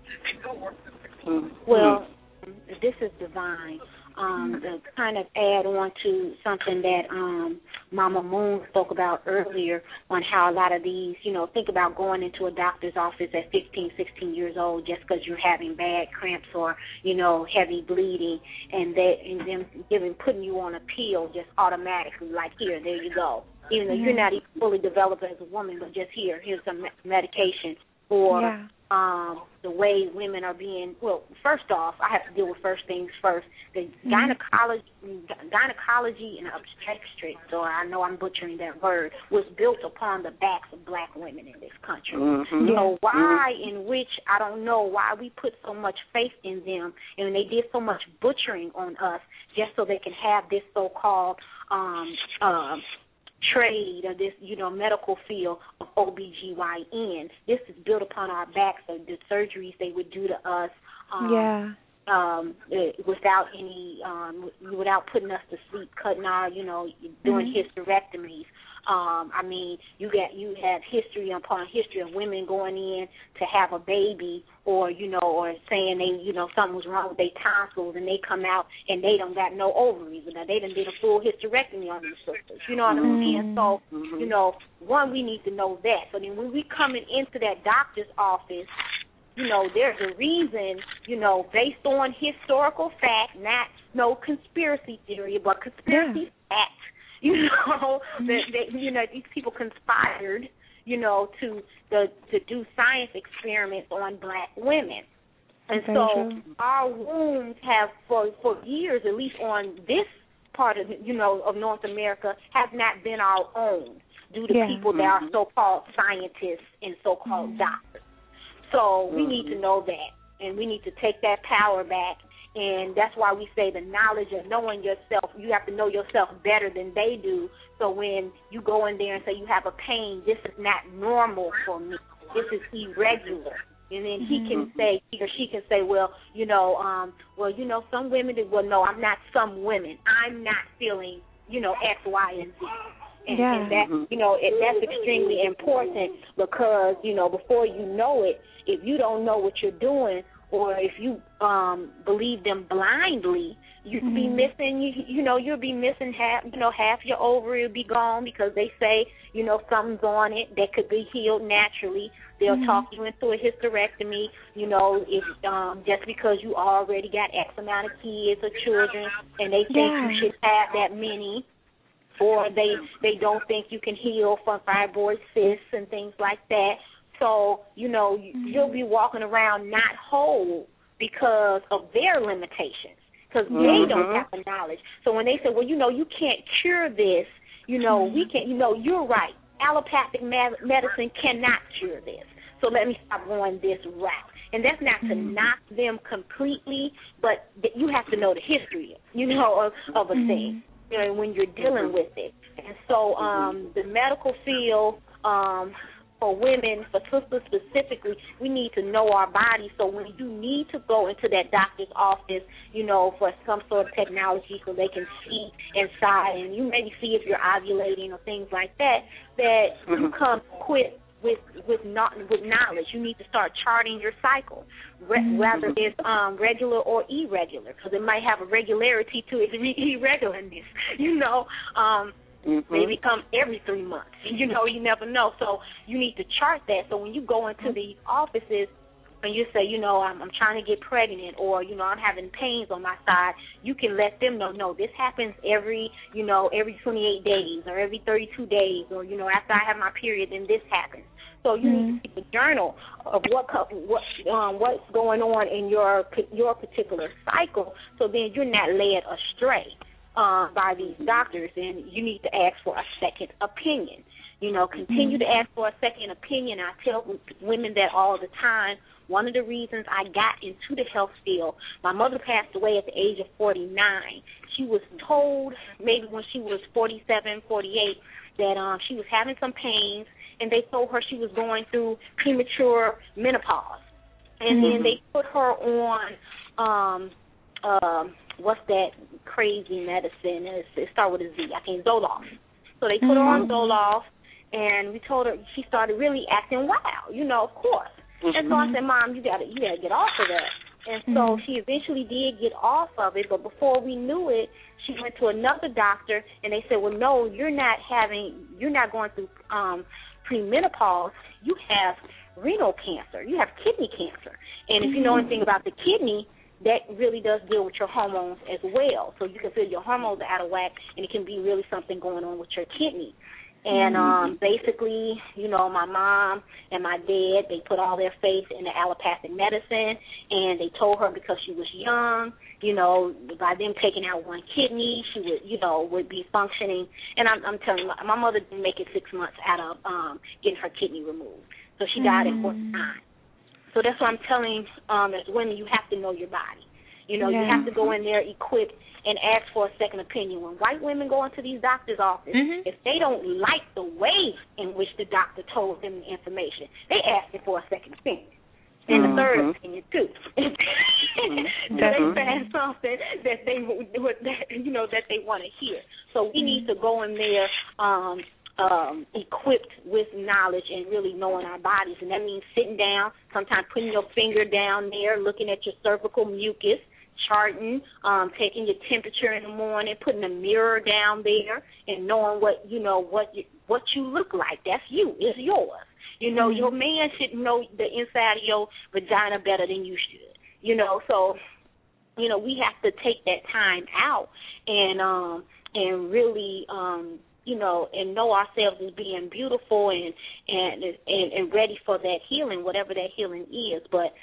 Well, this is divine. To kind of add on to something that Mama Moon spoke about earlier on how a lot of these, think about going into a doctor's office at 15, 16 years old just because you're having bad cramps or, heavy bleeding, and them putting you on a pill just automatically, like, here, there you go. Even though you're not even fully developed as a woman, but just here's some medication. Or the way women are being, well, first off, I have to deal with first things first. The gynecology and obstetrics, so I know I'm butchering that word, was built upon the backs of black women in this country. So why in which, I don't know, why we put so much faith in them, and they did so much butchering on us just so they can have this so-called trade or this, medical field of OBGYN. This is built upon our backs, so the surgeries they would do to us without any, without putting us to sleep, cutting our, doing hysterectomies. You have history upon history of women going in to have a baby, or or saying they, something was wrong with their tonsils, and they come out and they don't got no ovaries, and they done did a full hysterectomy on these sisters. You know what I'm saying? So, one, we need to know that. So then when we coming into that doctor's office, there's a reason, based on historical fact, not no conspiracy theory, but conspiracy fact. That these people conspired, to do science experiments on black women. And so our wombs have, for years, at least on this part of, of North America, have not been our own due to people that are so-called scientists and so-called doctors. So we need to know that, and we need to take that power back. And that's why we say the knowledge of knowing yourself, you have to know yourself better than they do. So when you go in there and say you have a pain, this is not normal for me. This is irregular. And then he or she can say, some women, no, I'm not some women. I'm not feeling, X, Y, and Z. And that, that's extremely important because, before you know it, if you don't know what you're doing, or if you believe them blindly, you'd be missing. You'll be missing half your ovary will be gone because they say something's on it that could be healed naturally. They'll talk you into a hysterectomy. If just because you already got X amount of kids or children, and they think you should have that many, or they don't think you can heal from fibroid cysts and things like that. So, you'll be walking around not whole because of their limitations, because they don't have the knowledge. So when they say, you can't cure this, we can't, you're right. Allopathic medicine cannot cure this. So let me stop going this route. And that's not to knock them completely, but you have to know the history, of a thing, when you're dealing with it. And so the medical field, for women, for sisters specifically, we need to know our bodies. So when you need to go into that doctor's office, for some sort of technology so they can see inside, and you maybe see if you're ovulating or things like that, that you come equipped knowledge. You need to start charting your cycle, whether it's regular or irregular, because it might have a regularity to its irregularness. Maybe come every 3 months. You never know. So you need to chart that. So when you go into the offices and you say, I'm trying to get pregnant, or, I'm having pains on my side, you can let them know, no, this happens every 28 days or every 32 days, or, after I have my period, then this happens. So you need to keep a journal of what's going on in your particular cycle, so then you're not led astray by these doctors, and you need to ask for a second opinion. Continue to ask for a second opinion. I tell women that all the time. One of the reasons I got into the health field, my mother passed away at the age of 49. She was told maybe when she was 47, 48 that she was having some pains, and they told her she was going through premature menopause. And then they put her on, what's that crazy medicine? It starts with a Z. I think Zoloft. So they put her on Zoloft, and we told her, she started really acting wild, of course. And so I said, Mom, you gotta get off of that. And so she eventually did get off of it, but before we knew it, she went to another doctor, and they said, well, no, you're not going through premenopause. You have renal cancer. You have kidney cancer. And if you know anything about the kidney, that really does deal with your hormones as well. So you can feel your hormones are out of whack, and it can be really something going on with your kidney. And basically, my mom and my dad, they put all their faith in the allopathic medicine, and they told her because she was young, by them taking out one kidney, she would be functioning. And I'm telling you, my mother didn't make it 6 months out of getting her kidney removed. So she died at 49. So that's what I'm telling as women, you have to know your body. You have to go in there equipped and ask for a second opinion. When white women go into these doctors' offices, if they don't like the way in which the doctor told them the information, they ask for a second opinion. And a third opinion, too. So they find something that they want to hear. So we need to go in there equipped with knowledge and really knowing our bodies. And that means sitting down, sometimes putting your finger down there, looking at your cervical mucus, charting, taking your temperature in the morning, putting a mirror down there, and knowing what you look like. That's you. It's yours. Your man should know the inside of your vagina better than you should. So we have to take that time out and really and know ourselves as being beautiful and ready for that healing, whatever that healing is. But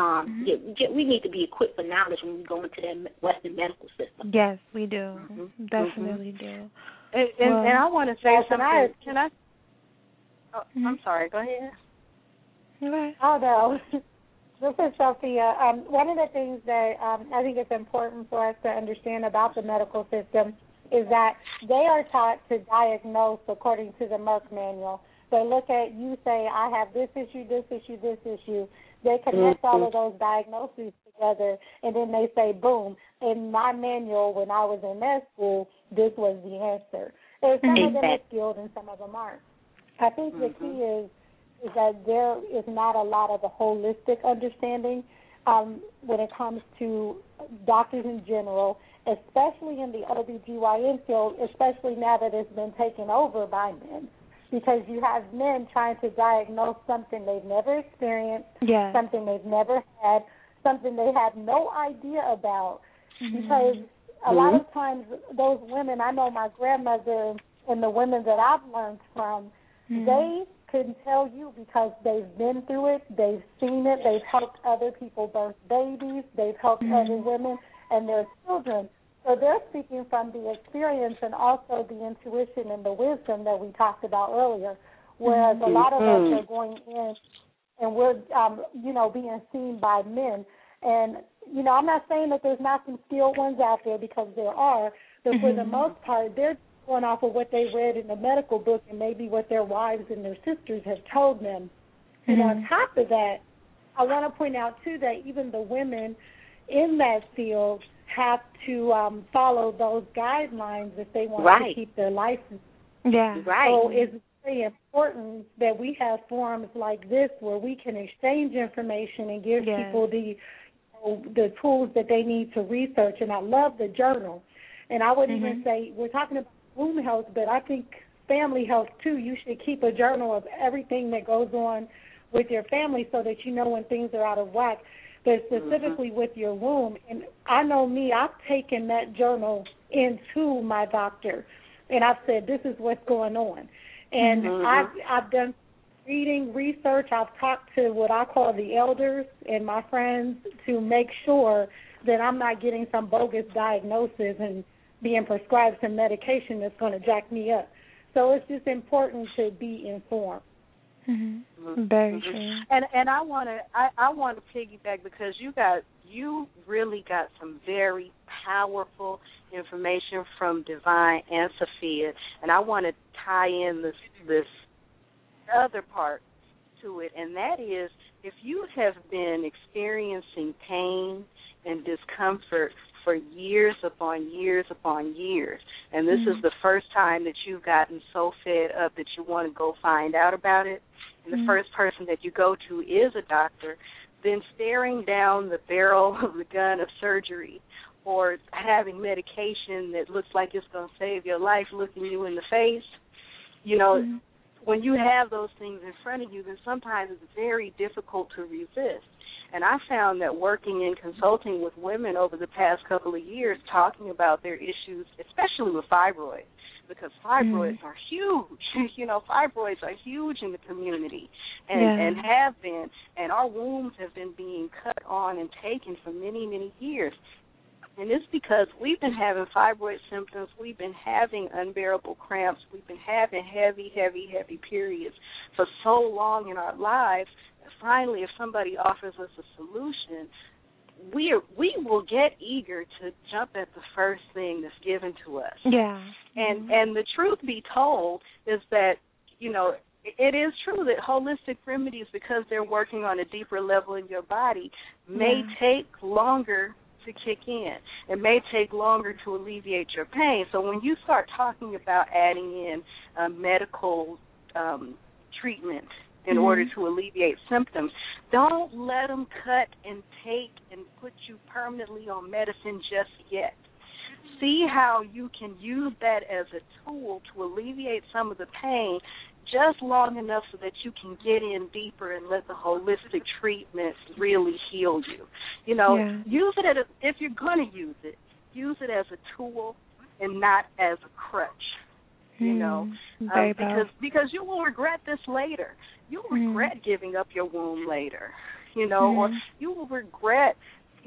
we need to be equipped for knowledge when we go into that Western medical system. Yes, we do. Definitely do. And I want to say something. Can I? Oh, I'm sorry. Go ahead. Okay. Oh, no. This is Sophia. One of the things that I think it's important for us to understand about the medical system is that they are taught to diagnose according to the Merck manual. They look at you, say, I have this issue, this issue, this issue. They connect all of those diagnoses together, and then they say, boom, in my manual when I was in med school, this was the answer. And some of them are skilled and some of them aren't. I think the key is that there is not a lot of a holistic understanding when it comes to doctors in general, especially in the OBGYN field, especially now that it's been taken over by men, because you have men trying to diagnose something they've never experienced, something they've never had, something they have no idea about, because a lot of times those women, I know my grandmother and the women that I've learned from, they can tell you because they've been through it, they've seen it, they've helped other people birth babies, they've helped other women and their children. So they're speaking from the experience and also the intuition and the wisdom that we talked about earlier, whereas a lot of us are going in and we're, being seen by men. And, I'm not saying that there's not some skilled ones out there, because there are, but for the most part, they're going off of what they read in the medical book and maybe what their wives and their sisters have told them. And on top of that, I want to point out, too, that even the women in that field have to follow those guidelines if they want to keep their license. Yeah. So it's very important that we have forums like this where we can exchange information and give people the tools that they need to research. And I love the journal. And I would even say, we're talking about womb health, but I think family health too. You should keep a journal of everything that goes on with your family so that you know when things are out of whack, but specifically with your womb. And I know me, I've taken that journal into my doctor, and I've said, this is what's going on. And I've done reading, research. I've talked to what I call the elders and my friends to make sure that I'm not getting some bogus diagnosis and being prescribed some medication that's going to jack me up. So it's just important to be informed. Very true. And I want to piggyback because you really got some very powerful information from Divine and Sophia, and I want to tie in this other part to it, and that is, if you have been experiencing pain and discomfort for years upon years upon years, and this is the first time that you've gotten so fed up that you want to go find out about it, and the first person that you go to is a doctor, then staring down the barrel of the gun of surgery or having medication that looks like it's going to save your life looking you in the face, you know, when you have those things in front of you, then sometimes it's very difficult to resist. And I found that working in consulting with women over the past couple of years, talking about their issues, especially with fibroids, because fibroids are huge. You know, fibroids are huge in the community and have been. And our wombs have been being cut on and taken for many, many years. And it's because we've been having fibroid symptoms, we've been having unbearable cramps, we've been having heavy, heavy, heavy periods for so long in our lives. Finally, if somebody offers us a solution, we will get eager to jump at the first thing that's given to us. Yeah. And the truth be told is that, you know, it is true that holistic remedies, because they're working on a deeper level in your body, may take longer to kick in. It may take longer to alleviate your pain. So when you start talking about adding in medical treatment in order to alleviate symptoms, don't let them cut and take and put you permanently on medicine just yet. See how you can use that as a tool to alleviate some of the pain just long enough so that you can get in deeper and let the holistic treatments really heal you. You know, use it if you're going to use it as a tool and not as a crutch. You know, because you will regret this later. You will regret giving up your womb later. You know, or you will regret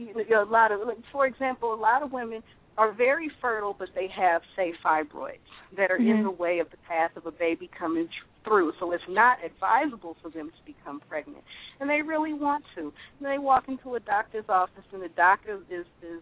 a lot of. For example, a lot of women are very fertile, but they have, say, fibroids that are in the way of the path of a baby coming through. So it's not advisable for them to become pregnant, and they really want to. And they walk into a doctor's office, and the doctor is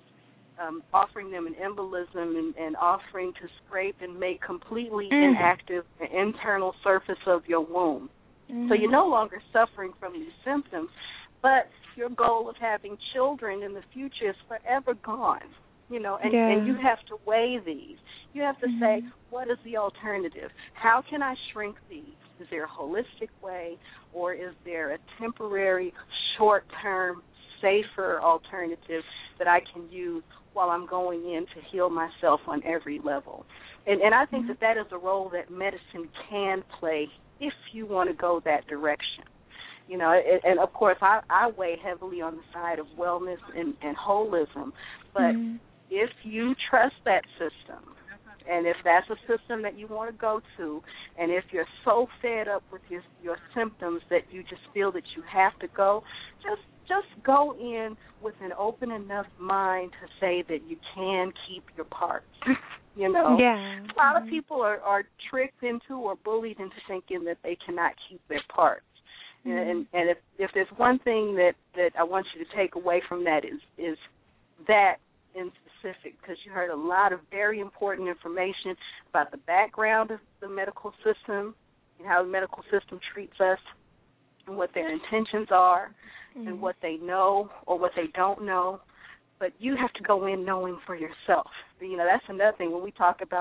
offering them an embolism and offering to scrape and make completely inactive the internal surface of your womb. So you're no longer suffering from these symptoms, but your goal of having children in the future is forever gone. You know, and you have to weigh these. You have to say, what is the alternative? How can I shrink these? Is there a holistic way, or is there a temporary, short-term, safer alternative that I can use while I'm going in to heal myself on every level? And I think that is a role that medicine can play if you want to go that direction. You know, and of course I weigh heavily on the side of wellness and holism, but if you trust that system, and if that's a system that you want to go to, and if you're so fed up with your symptoms that you just feel that you have to go, just go in with an open enough mind to say that you can keep your parts. You know, a lot of people are tricked into or bullied into thinking that they cannot keep their parts. And if there's one thing that I want you to take away from that is that in specific, because you heard a lot of very important information about the background of the medical system and how the medical system treats us and what their intentions are and what they know or what they don't know. But you have to go in knowing for yourself. You know, that's another thing when we talk about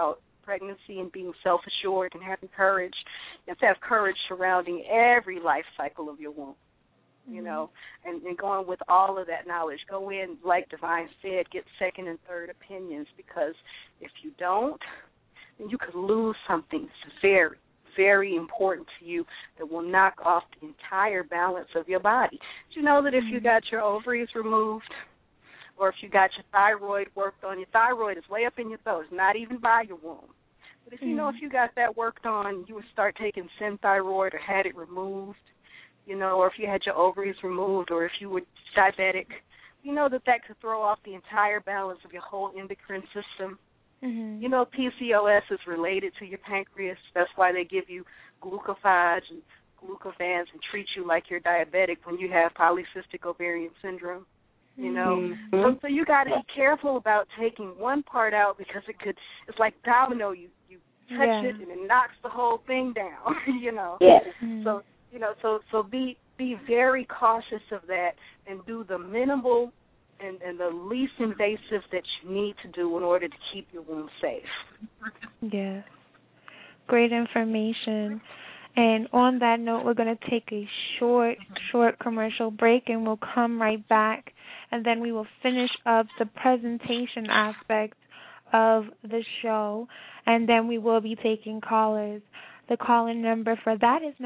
pregnancy and being self-assured and having courage. You have to have courage surrounding every life cycle of your womb, you know, and going with all of that knowledge. Go in, like Divine said, get second and third opinions, because if you don't, then you could lose something very, very important to you that will knock off the entire balance of your body. Did you know that if you got your ovaries removed, or if you got your thyroid worked on, your thyroid is way up in your throat, it's not even by your womb. But if you know, if you got that worked on, you would start taking Synthyroid or had it removed, you know, or if you had your ovaries removed, or if you were diabetic, you know that could throw off the entire balance of your whole endocrine system. You know, PCOS is related to your pancreas. That's why they give you glucophage and glucovans and treat you like you're diabetic when you have polycystic ovarian syndrome. You know, so you got to be careful about taking one part out, because it's like domino. You touch it and it knocks the whole thing down. You know. So you know, so be very cautious of that and do the minimal and the least invasive that you need to do in order to keep your womb safe. Yes. Great information. And on that note, we're going to take a short commercial break, and we'll come right back, and then we will finish up the presentation aspect of the show, and then we will be taking callers. The call-in number for that is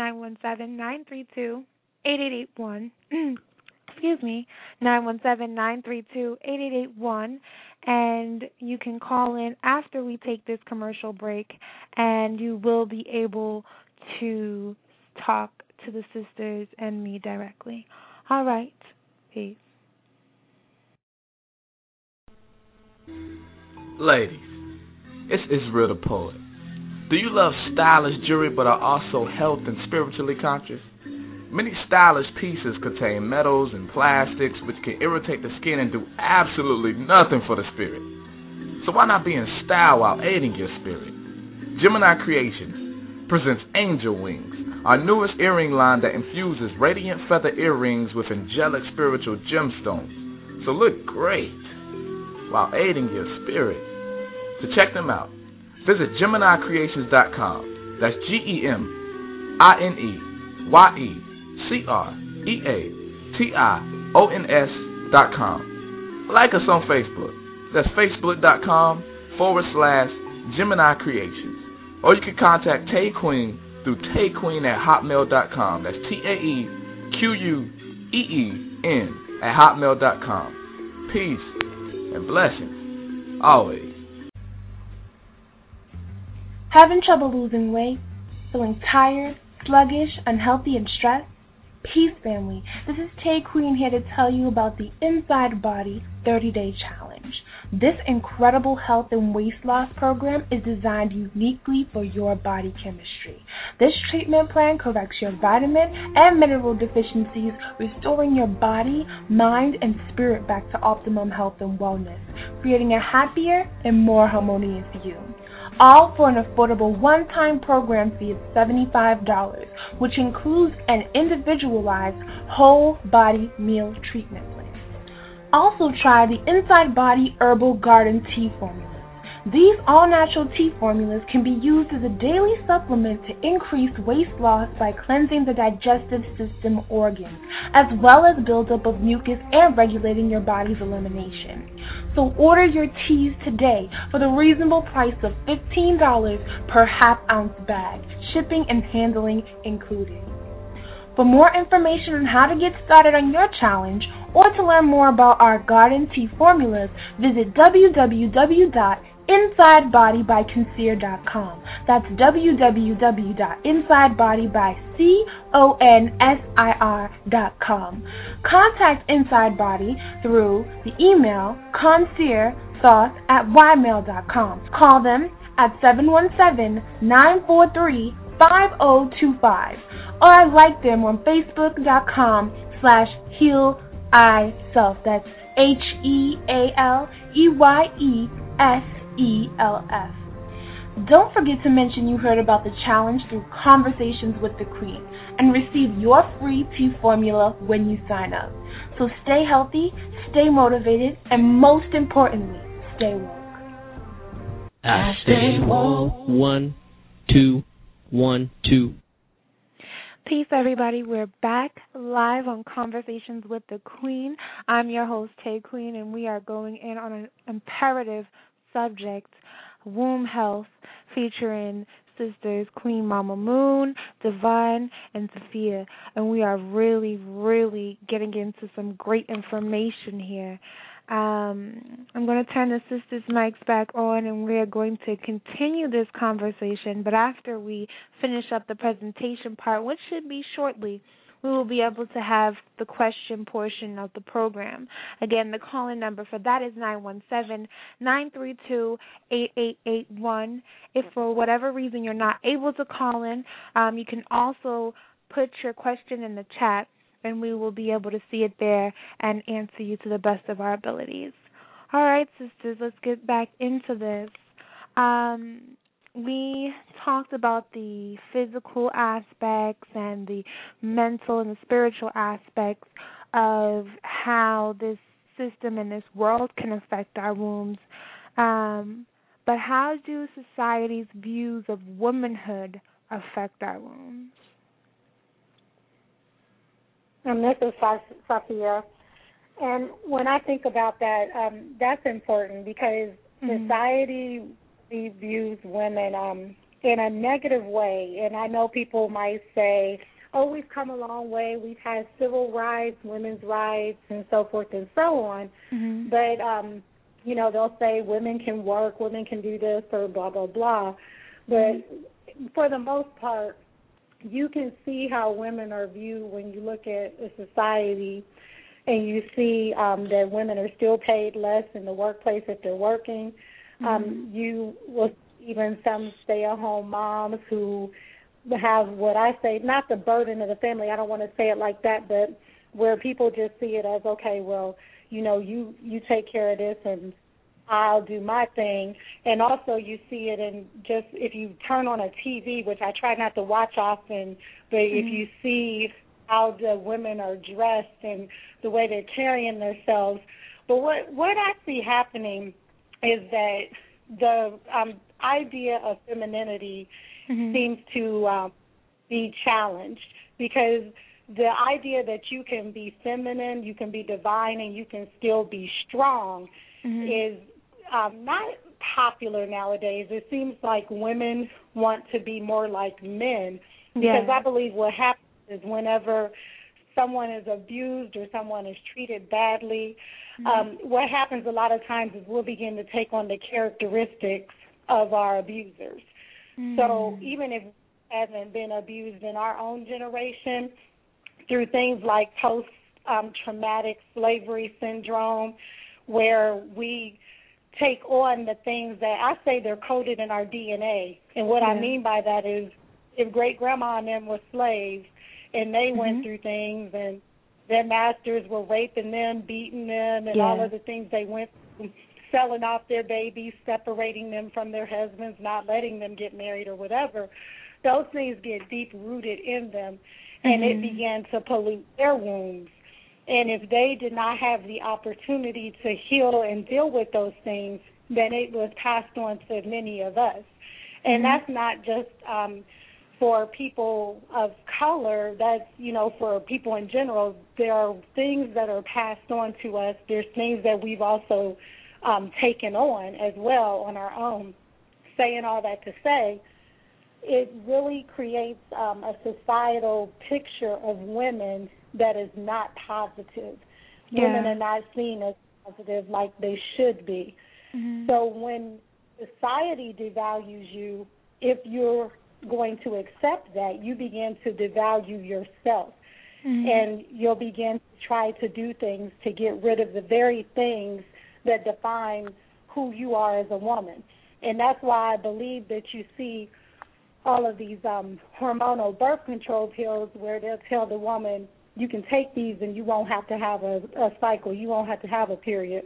917-932-8881. Excuse me, 917-932-8881, and you can call in after we take this commercial break, and you will be able to talk to the sisters and me directly. All right, peace. Ladies, it's Israel the Poet. Do you love stylish jewelry but are also health and spiritually conscious? Many stylish pieces contain metals and plastics which can irritate the skin and do absolutely nothing for the spirit. So why not be in style while aiding your spirit? Gemini Creations presents Angel Wings, our newest earring line that infuses radiant feather earrings with angelic spiritual gemstones. So look great while aiding your spirit. To check them out, visit GeminiCreations.com. That's GeminiCreations.com. Like us on Facebook. That's Facebook.com/Gemini Creations. Or you can contact Tay Queen through TayQueen@hotmail.com. That's TAEQUEEN@hotmail.com. Peace and blessings always. Having trouble losing weight? Feeling tired, sluggish, unhealthy, and stressed? Peace, family. This is Tay Queen here to tell you about the Inside Body 30-Day Challenge. This incredible health and weight loss program is designed uniquely for your body chemistry. This treatment plan corrects your vitamin and mineral deficiencies, restoring your body, mind, and spirit back to optimum health and wellness, creating a happier and more harmonious you. All for an affordable one-time program fee of $75, which includes an individualized whole body meal treatment plan. Also try the Inside Body Herbal Garden Tea Formulas. These all-natural tea formulas can be used as a daily supplement to increase weight loss by cleansing the digestive system organs, as well as buildup of mucus and regulating your body's elimination. So order your teas today for the reasonable price of $15 per half-ounce bag, shipping and handling included. For more information on how to get started on your challenge, or to learn more about our garden tea formulas, visit www.insidebodybyconsir.com. That's www.insidebodybyconsir.com. Contact Inside Body through the email consirthoughts@ymail.com. Call them at 717-943-5025, or like them on Facebook.com/HealEyeSelf. That's HealEyesELF. Don't forget to mention you heard about the challenge through Conversations with the Queen and receive your free tea formula when you sign up. So stay healthy, stay motivated, and most importantly, stay woke. I stay woke. 1, 2, 1, 2. Peace, everybody. We're back live on Conversations with the Queen. I'm your host, Tay Queen, and we are going in on an imperative subject, womb health, featuring sisters Queen Mama Moon, Divine, and Sophia. And we are really, really getting into some great information here. I'm going to turn the sisters' mics back on, and we are going to continue this conversation. But after we finish up the presentation part, which should be shortly, we will be able to have the question portion of the program. Again, the call-in number for that is 917-932-8881. If for whatever reason you're not able to call in, you can also put your question in the chat, and we will be able to see it there and answer you to the best of our abilities. All right, sisters, let's get back into this. We talked about the physical aspects and the mental and the spiritual aspects of how this system and this world can affect our wombs. But how do society's views of womanhood affect our wombs? And this is Sophia. And when I think about that, that's important because society views women in a negative way. And I know people might say, oh, we've come a long way. We've had civil rights, women's rights, and so forth and so on. Mm-hmm. But, they'll say women can work, women can do this, or blah, blah, blah. But for the most part, you can see how women are viewed when you look at a society and you see that women are still paid less in the workplace if they're working. You will even some stay-at-home moms who have what I say, not the burden of the family, I don't want to say it like that, but where people just see it as, okay, well, you take care of this and I'll do my thing. And also you see it in just if you turn on a TV, which I try not to watch often, but if you see how the women are dressed and the way they're carrying themselves. But what I see happening is that the idea of femininity seems to be challenged because the idea that you can be feminine, you can be divine, and you can still be strong is not popular nowadays. It seems like women want to be more like men because I believe what happens is whenever someone is abused or someone is treated badly, what happens a lot of times is we'll begin to take on the characteristics of our abusers. So even if we haven't been abused in our own generation through things like post-traumatic slavery syndrome, where we take on the things that I say they're coded in our DNA. And what I mean by that is if great-grandma and them were slaves and they went through things and their masters were raping them, beating them, and all of the things they went through, selling off their babies, separating them from their husbands, not letting them get married or whatever, those things get deep-rooted in them, and it began to pollute their wombs. And if they did not have the opportunity to heal and deal with those things, then it was passed on to many of us. And that's not just for people of color. That's, for people in general. There are things that are passed on to us. There's things that we've also taken on as well on our own. Saying all that to say, it really creates a societal picture of women that is not positive. Women are not seen as positive like they should be. So when society devalues you, if you're going to accept that, you begin to devalue yourself. And you'll begin to try to do things to get rid of the very things that define who you are as a woman. And that's why I believe that you see all of these hormonal birth control pills where they'll tell the woman, you can take these and you won't have to have a cycle. You won't have to have a period.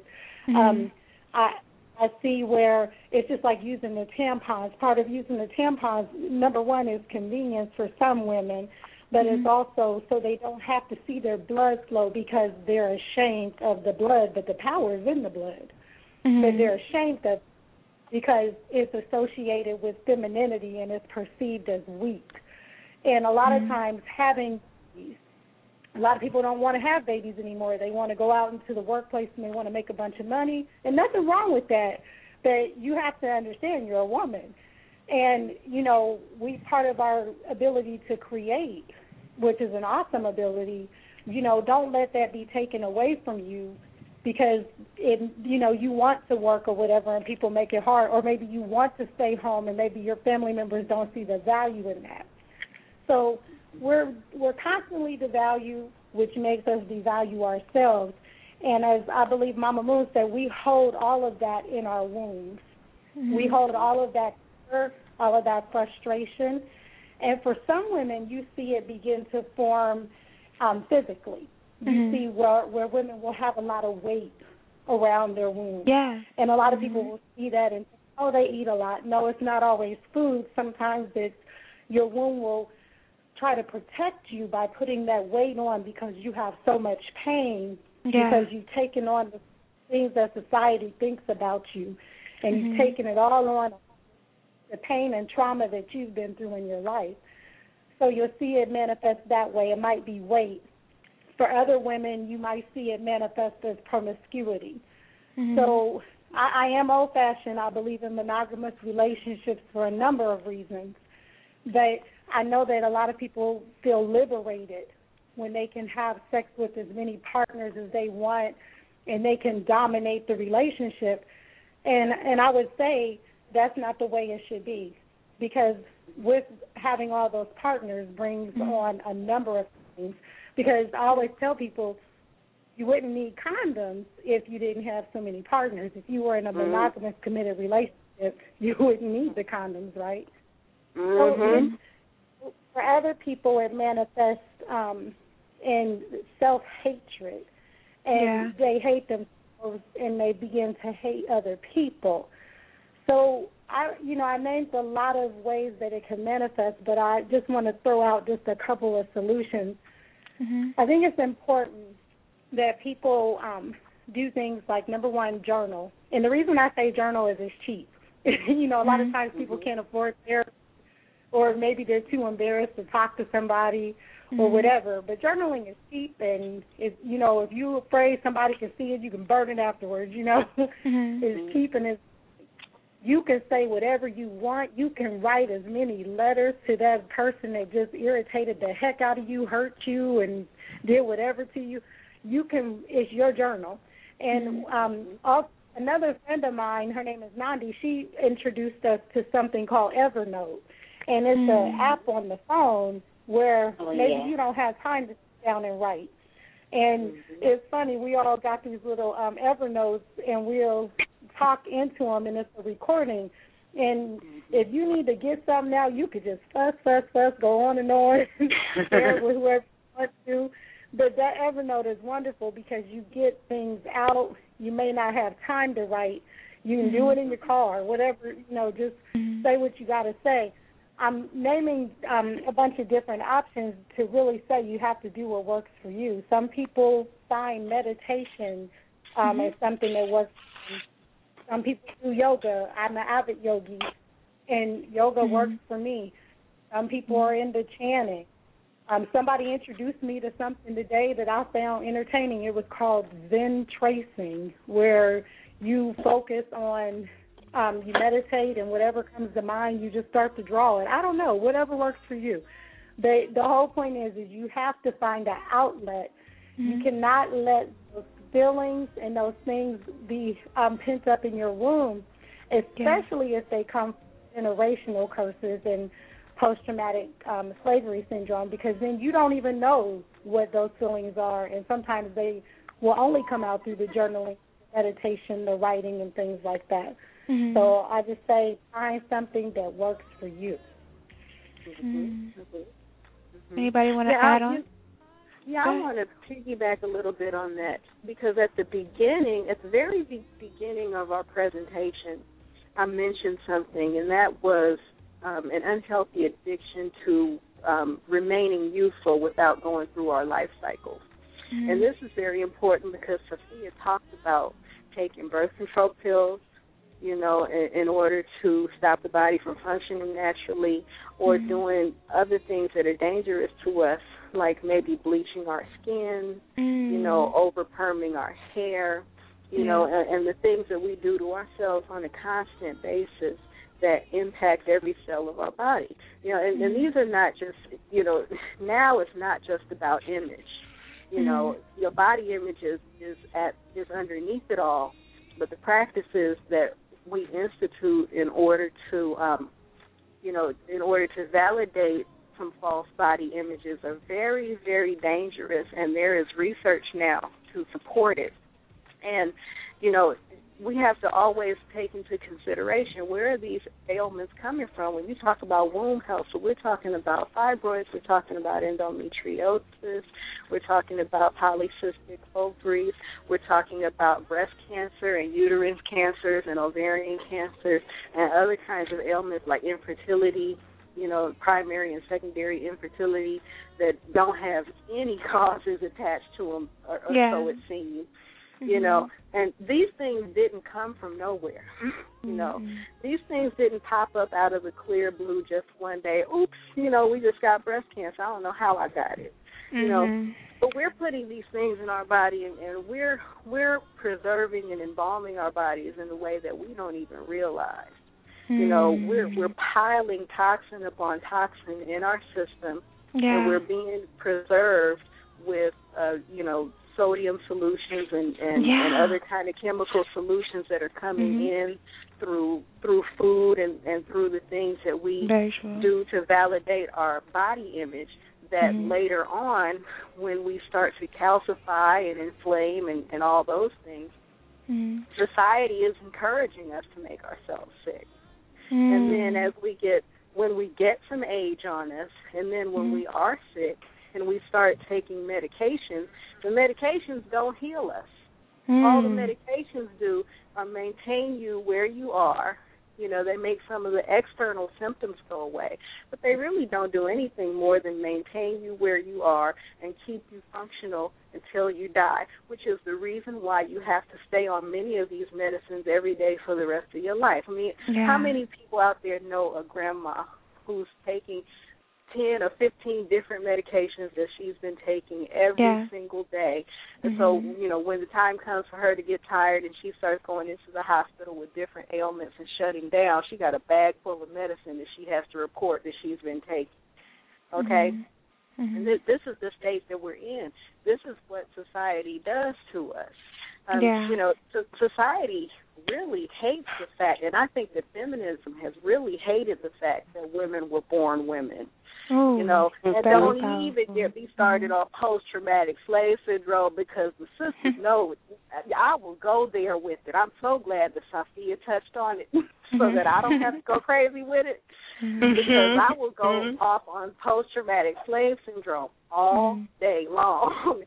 I see where it's just like using the tampons. Part of using the tampons, number one, is convenience for some women, but it's also so they don't have to see their blood flow because they're ashamed of the blood, but the power is in the blood. But they're ashamed of because it's associated with femininity and it's perceived as weak. And a lot of times a lot of people don't want to have babies anymore. They want to go out into the workplace and they want to make a bunch of money. And nothing wrong with that, but you have to understand you're a woman. And, you know, part of our ability to create, which is an awesome ability, you know, don't let that be taken away from you because, you know, you want to work or whatever and people make it hard, or maybe you want to stay home and maybe your family members don't see the value in that. So we're constantly devalued, which makes us devalue ourselves. And as I believe Mama Moon said, we hold all of that in our wombs. Mm-hmm. We hold all of that fear, all of that frustration. And for some women, you see it begin to form physically. You see where women will have a lot of weight around their womb. Yeah. And a lot of people will see that and, oh, they eat a lot. No, it's not always food. Sometimes it's your womb will try to protect you by putting that weight on because you have so much pain because you've taken on the things that society thinks about you, and you've taken it all on, the pain and trauma that you've been through in your life. So you'll see it manifest that way. It might be weight. For other women, you might see it manifest as promiscuity. So I am old-fashioned. I believe in monogamous relationships for a number of reasons. But I know that a lot of people feel liberated when they can have sex with as many partners as they want and they can dominate the relationship. And I would say that's not the way it should be, because with having all those partners brings on a number of things. Because I always tell people you wouldn't need condoms if you didn't have so many partners. If you were in a monogamous committed relationship, you wouldn't need the condoms, right? So for other people, it manifests in self-hatred, and they hate themselves and they begin to hate other people. So I named a lot of ways that it can manifest, but I just want to throw out just a couple of solutions. I think it's important that people do things like, number one, journal. And the reason I say journal is it's cheap. You know, a lot of times people can't afford therapy, or maybe they're too embarrassed to talk to somebody or whatever. But journaling is cheap, and if you're afraid somebody can see it, you can burn it afterwards. You know, it's cheap, and you can say whatever you want. You can write as many letters to that person that just irritated the heck out of you, hurt you, and did whatever to you. You can. It's your journal. And also, another friend of mine, her name is Nandi, she introduced us to something called Evernote. And it's an app on the phone where maybe you don't have time to sit down and write. And it's funny, we all got these little Evernotes, and we'll talk into them, and it's a recording. And if you need to get something out, you could just fuss, go on and on, share it with whoever you want to. But that Evernote is wonderful because you get things out. You may not have time to write. You can do it in your car, whatever, just say what you got to say. I'm naming a bunch of different options to really say you have to do what works for you. Some people find meditation as something that works for them. Some people do yoga. I'm an avid yogi, and yoga works for me. Some people are into chanting. Somebody introduced me to something today that I found entertaining. It was called Zen tracing, where you focus on, you meditate, and whatever comes to mind, you just start to draw it. I don't know, whatever works for you. The whole point is you have to find an outlet. You cannot let those feelings and those things be pent up in your womb, especially if they come from generational curses and post-traumatic slavery syndrome, because then you don't even know what those feelings are, and sometimes they will only come out through the journaling, meditation, the writing, and things like that. So I just say find something that works for you. Anybody want to add on? Yeah, I want to piggyback a little bit on that, because at the very beginning of our presentation, I mentioned something, and that was an unhealthy addiction to remaining youthful without going through our life cycles. And this is very important because Sophia talked about taking birth control pills, in order to stop the body from functioning naturally, or doing other things that are dangerous to us, like maybe bleaching our skin, over-perming our hair, and the things that we do to ourselves on a constant basis that impact every cell of our body. And these are not just, now it's not just about image. Your body image is underneath it all, but the practices that we institute in order to validate some false body images are very, very dangerous, and there is research now to support it. And, we have to always take into consideration where are these ailments coming from. When you talk about womb health, so we're talking about fibroids, we're talking about endometriosis, we're talking about polycystic ovaries, we're talking about breast cancer and uterine cancers and ovarian cancers and other kinds of ailments like infertility, primary and secondary infertility that don't have any causes attached to them, or so it seems. And these things didn't come from nowhere. These things didn't pop up out of the clear blue just one day. Oops, we just got breast cancer. I don't know how I got it. But we're putting these things in our body, and we're preserving and embalming our bodies in a way that we don't even realize. We're piling toxin upon toxin in our system, and we're being preserved with sodium solutions and other kind of chemical solutions that are coming in through food and through the things that we do to validate our body image, that later on, when we start to calcify and inflame and all those things, society is encouraging us to make ourselves sick. And then when we get some age on us, and then when we are sick and we start taking medications, the medications don't heal us. All the medications do are maintain you where you are. They make some of the external symptoms go away, but they really don't do anything more than maintain you where you are and keep you functional until you die, which is the reason why you have to stay on many of these medicines every day for the rest of your life. I mean, how many people out there know a grandma who's taking 10 or 15 different medications that she's been taking every single day? And so, when the time comes for her to get tired and she starts going into the hospital with different ailments and shutting down, she got a bag full of medicine that she has to report that she's been taking. Okay? And this is the state that we're in. This is what society does to us. Society really hates the fact, and I think that feminism has really hated the fact that women were born women. And don't even get me started on post-traumatic slave syndrome, because the sisters know I will go there with it. I'm so glad that Sophia touched on it so that I don't have to go crazy with it, because I will go off on post-traumatic slave syndrome all day long,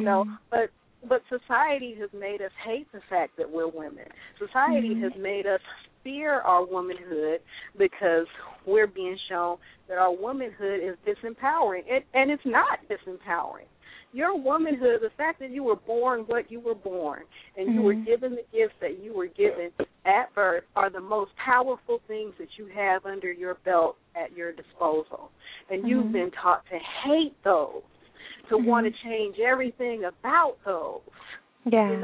But society has made us hate the fact that we're women. Society has made us fear our womanhood because we're being shown that our womanhood is disempowering. And it's not disempowering. Your womanhood, the fact that you were born what you were born and you were given the gifts that you were given at birth, are the most powerful things that you have under your belt at your disposal. And you've been taught to hate those, to want to change everything about those, and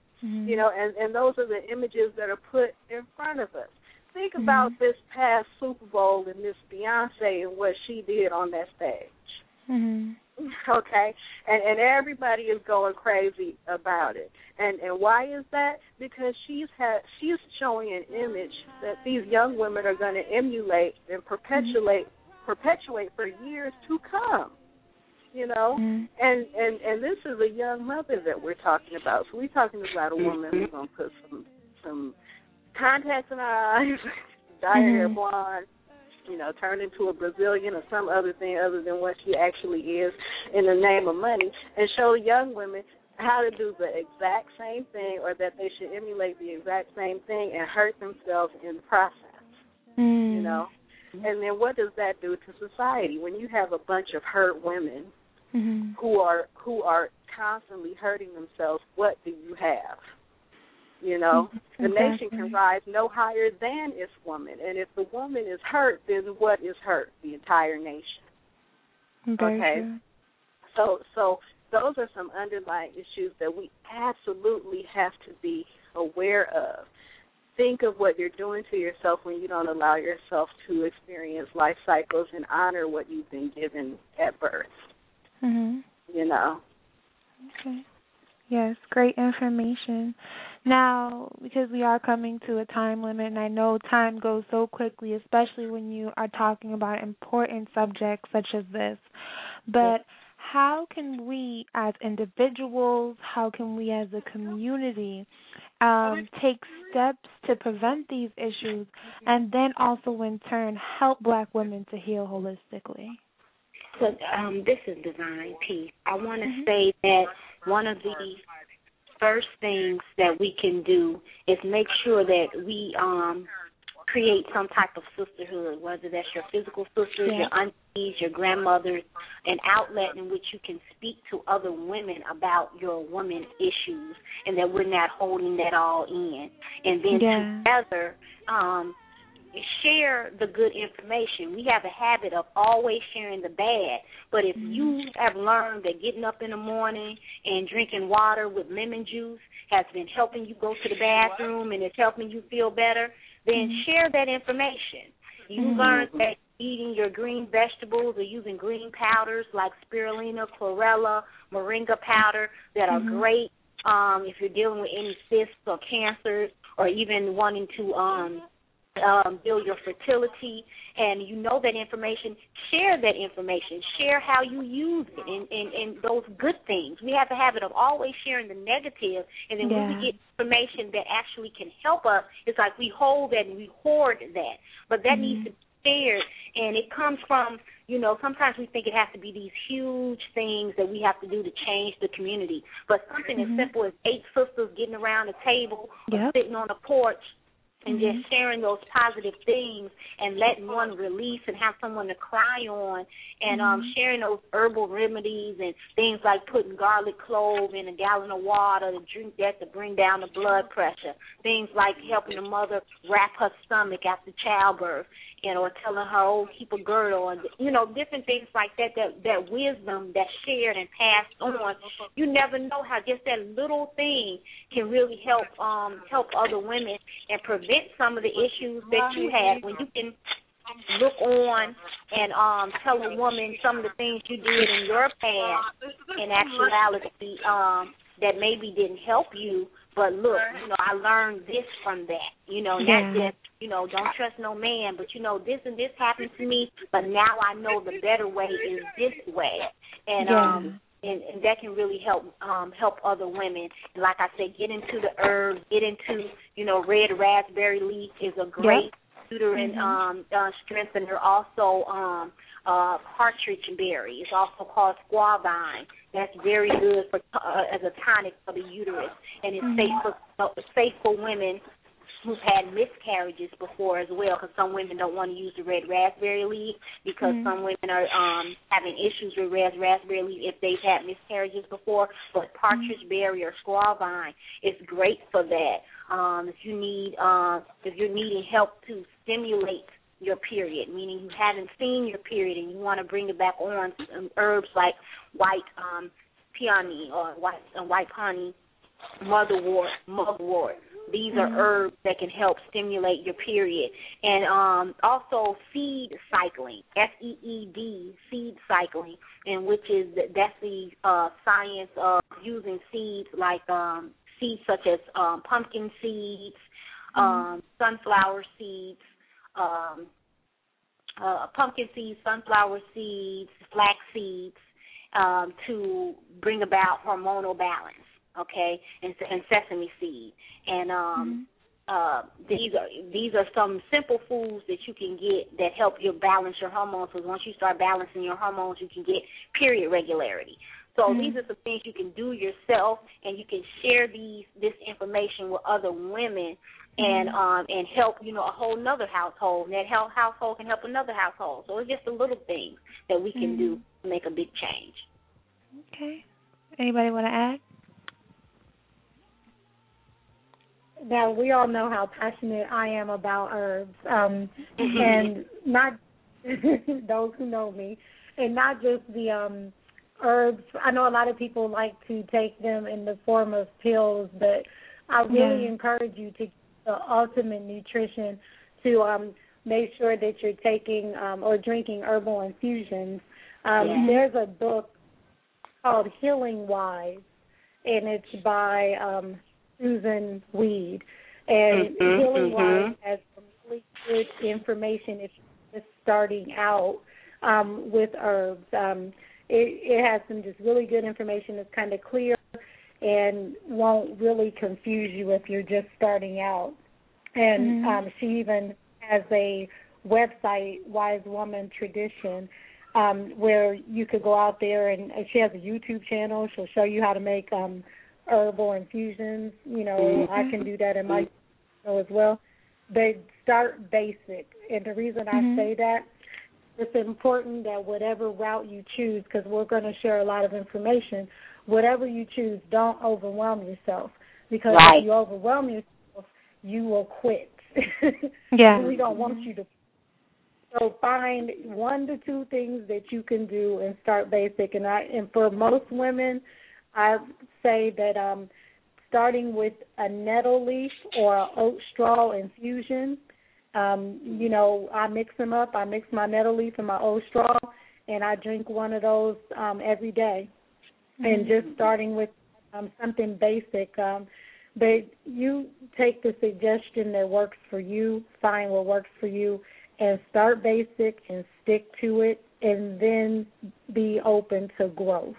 those are the images that are put in front of us. Think about this past Super Bowl and Miss Beyonce and what she did on that stage. Okay? And everybody is going crazy about it. And why is that? Because she's showing an image that these young women are going to emulate and perpetuate for years to come. And this is a young mother that we're talking about. So we're talking about a woman who's going to put some contacts in her eyes, dye her hair blonde, turn into a Brazilian or some other thing other than what she actually is in the name of money, and show young women how to do the exact same thing, or that they should emulate the exact same thing and hurt themselves in the process, And then what does that do to society? When you have a bunch of hurt women who are constantly hurting themselves, what do you have? You know, the Exactly. nation can rise no higher than its woman. And if the woman is hurt, then what is hurt? The entire nation. Very okay? True. So those are some underlying issues that we absolutely have to be aware of. Think of what you're doing to yourself when you don't allow yourself to experience life cycles and honor what you've been given at birth. Mhm. You know. Okay. Yes, great information. Now, because we are coming to a time limit, and I know time goes so quickly, especially when you are talking about important subjects such as this, but how can we as individuals, how can we as a community take steps to prevent these issues and then also in turn help Black women to heal holistically? So this is Divine Peace. I want to say that one of the first things that we can do is make sure that we create some type of sisterhood, whether that's your physical sisters, your aunties, your grandmothers, an outlet in which you can speak to other women about your woman issues, and that we're not holding that all in. And then together, share the good information. We have a habit of always sharing the bad, but if you have learned that getting up in the morning and drinking water with lemon juice has been helping you go to the bathroom and it's helping you feel better, then share that information. You learned that eating your green vegetables or using green powders like spirulina, chlorella, moringa powder that are great if you're dealing with any cysts or cancers or even wanting to build your fertility, and you know that information, share that information. Share how you use it and those good things. We have a habit of always sharing the negative, and then when we get information that actually can help us, it's like we hold that and we hoard that. But that needs to be shared, and it comes from, you know, sometimes we think it has to be these huge things that we have to do to change the community. But something as simple as 8 sisters getting around a table or sitting on a porch and just sharing those positive things and letting one release and have someone to cry on, and sharing those herbal remedies and things like putting garlic clove in a gallon of water to drink that to bring down the blood pressure, things like helping the mother wrap her stomach after childbirth, you know, or telling her, oh, keep a girdle, and, you know, different things like that, that wisdom that's shared and passed on. You never know how just that little thing can really help other women and prevent some of the issues that you had when you can look on and tell a woman some of the things you did in your past in actuality that maybe didn't help you, but look, you know, I learned this from that, you know, not just, you know, don't trust no man, but, you know, this and this happened to me, but now I know the better way is this way. And and that can really help other women. And like I said, get into the herbs, get into, you know, red raspberry leaf is a great uterine strengthener. Also, partridge berry is also called squalvine. That's very good for as a tonic for the uterus, and it's safe for women who've had miscarriages before as well, because some women don't want to use the red raspberry leaf because some women are having issues with red raspberry leaf if they've had miscarriages before. But partridge berry or squalvine is great for that. If you're needing help to stimulate your period, meaning you haven't seen your period and you want to bring it back on, some herbs like white peony or white honey, mugwort. These are herbs that can help stimulate your period. And also seed cycling, SEED, seed cycling, and that's the science of using seeds like seeds such as pumpkin seeds, sunflower seeds, flax seeds, to bring about hormonal balance. Okay, and sesame seed, and these are some simple foods that you can get that help you balance your hormones. Because once you start balancing your hormones, you can get period regularity. So these are some things you can do yourself, and you can share this information with other women, and help, you know, a whole nother household. And that household can help another household. So it's just the little things that we can do to make a big change. Okay. Anybody want to add? now we all know how passionate I am about herbs, and not those who know me, and not just the herbs. I know a lot of people like to take them in the form of pills, but I really encourage you to get the ultimate nutrition to make sure that you're taking or drinking herbal infusions. There's a book called Healing Wise, and it's by Susan Weed. And Healing Wise has some really good information if you're just starting out with herbs. It has some just really good information that's kind of clear and won't really confuse you if you're just starting out. And she even has a website, Wise Woman Tradition, where you could go out there, and she has a YouTube channel. She'll show you how to make herbal infusions. You know, I can do that in my channel as well. They start basic, and the reason I say that, it's important that whatever route you choose, because we're going to share a lot of information, whatever you choose, don't overwhelm yourself, because if you overwhelm yourself, you will quit. We don't want you to. So find 1 to 2 things that you can do and start basic. And for most women, I say that starting with a nettle leaf or an oat straw infusion, you know, I mix them up. I mix my nettle leaf and my oat straw, and I drink one of those every day. And just starting with something basic. But you take the suggestion that works for you, find what works for you, and start basic and stick to it, and then be open to growth.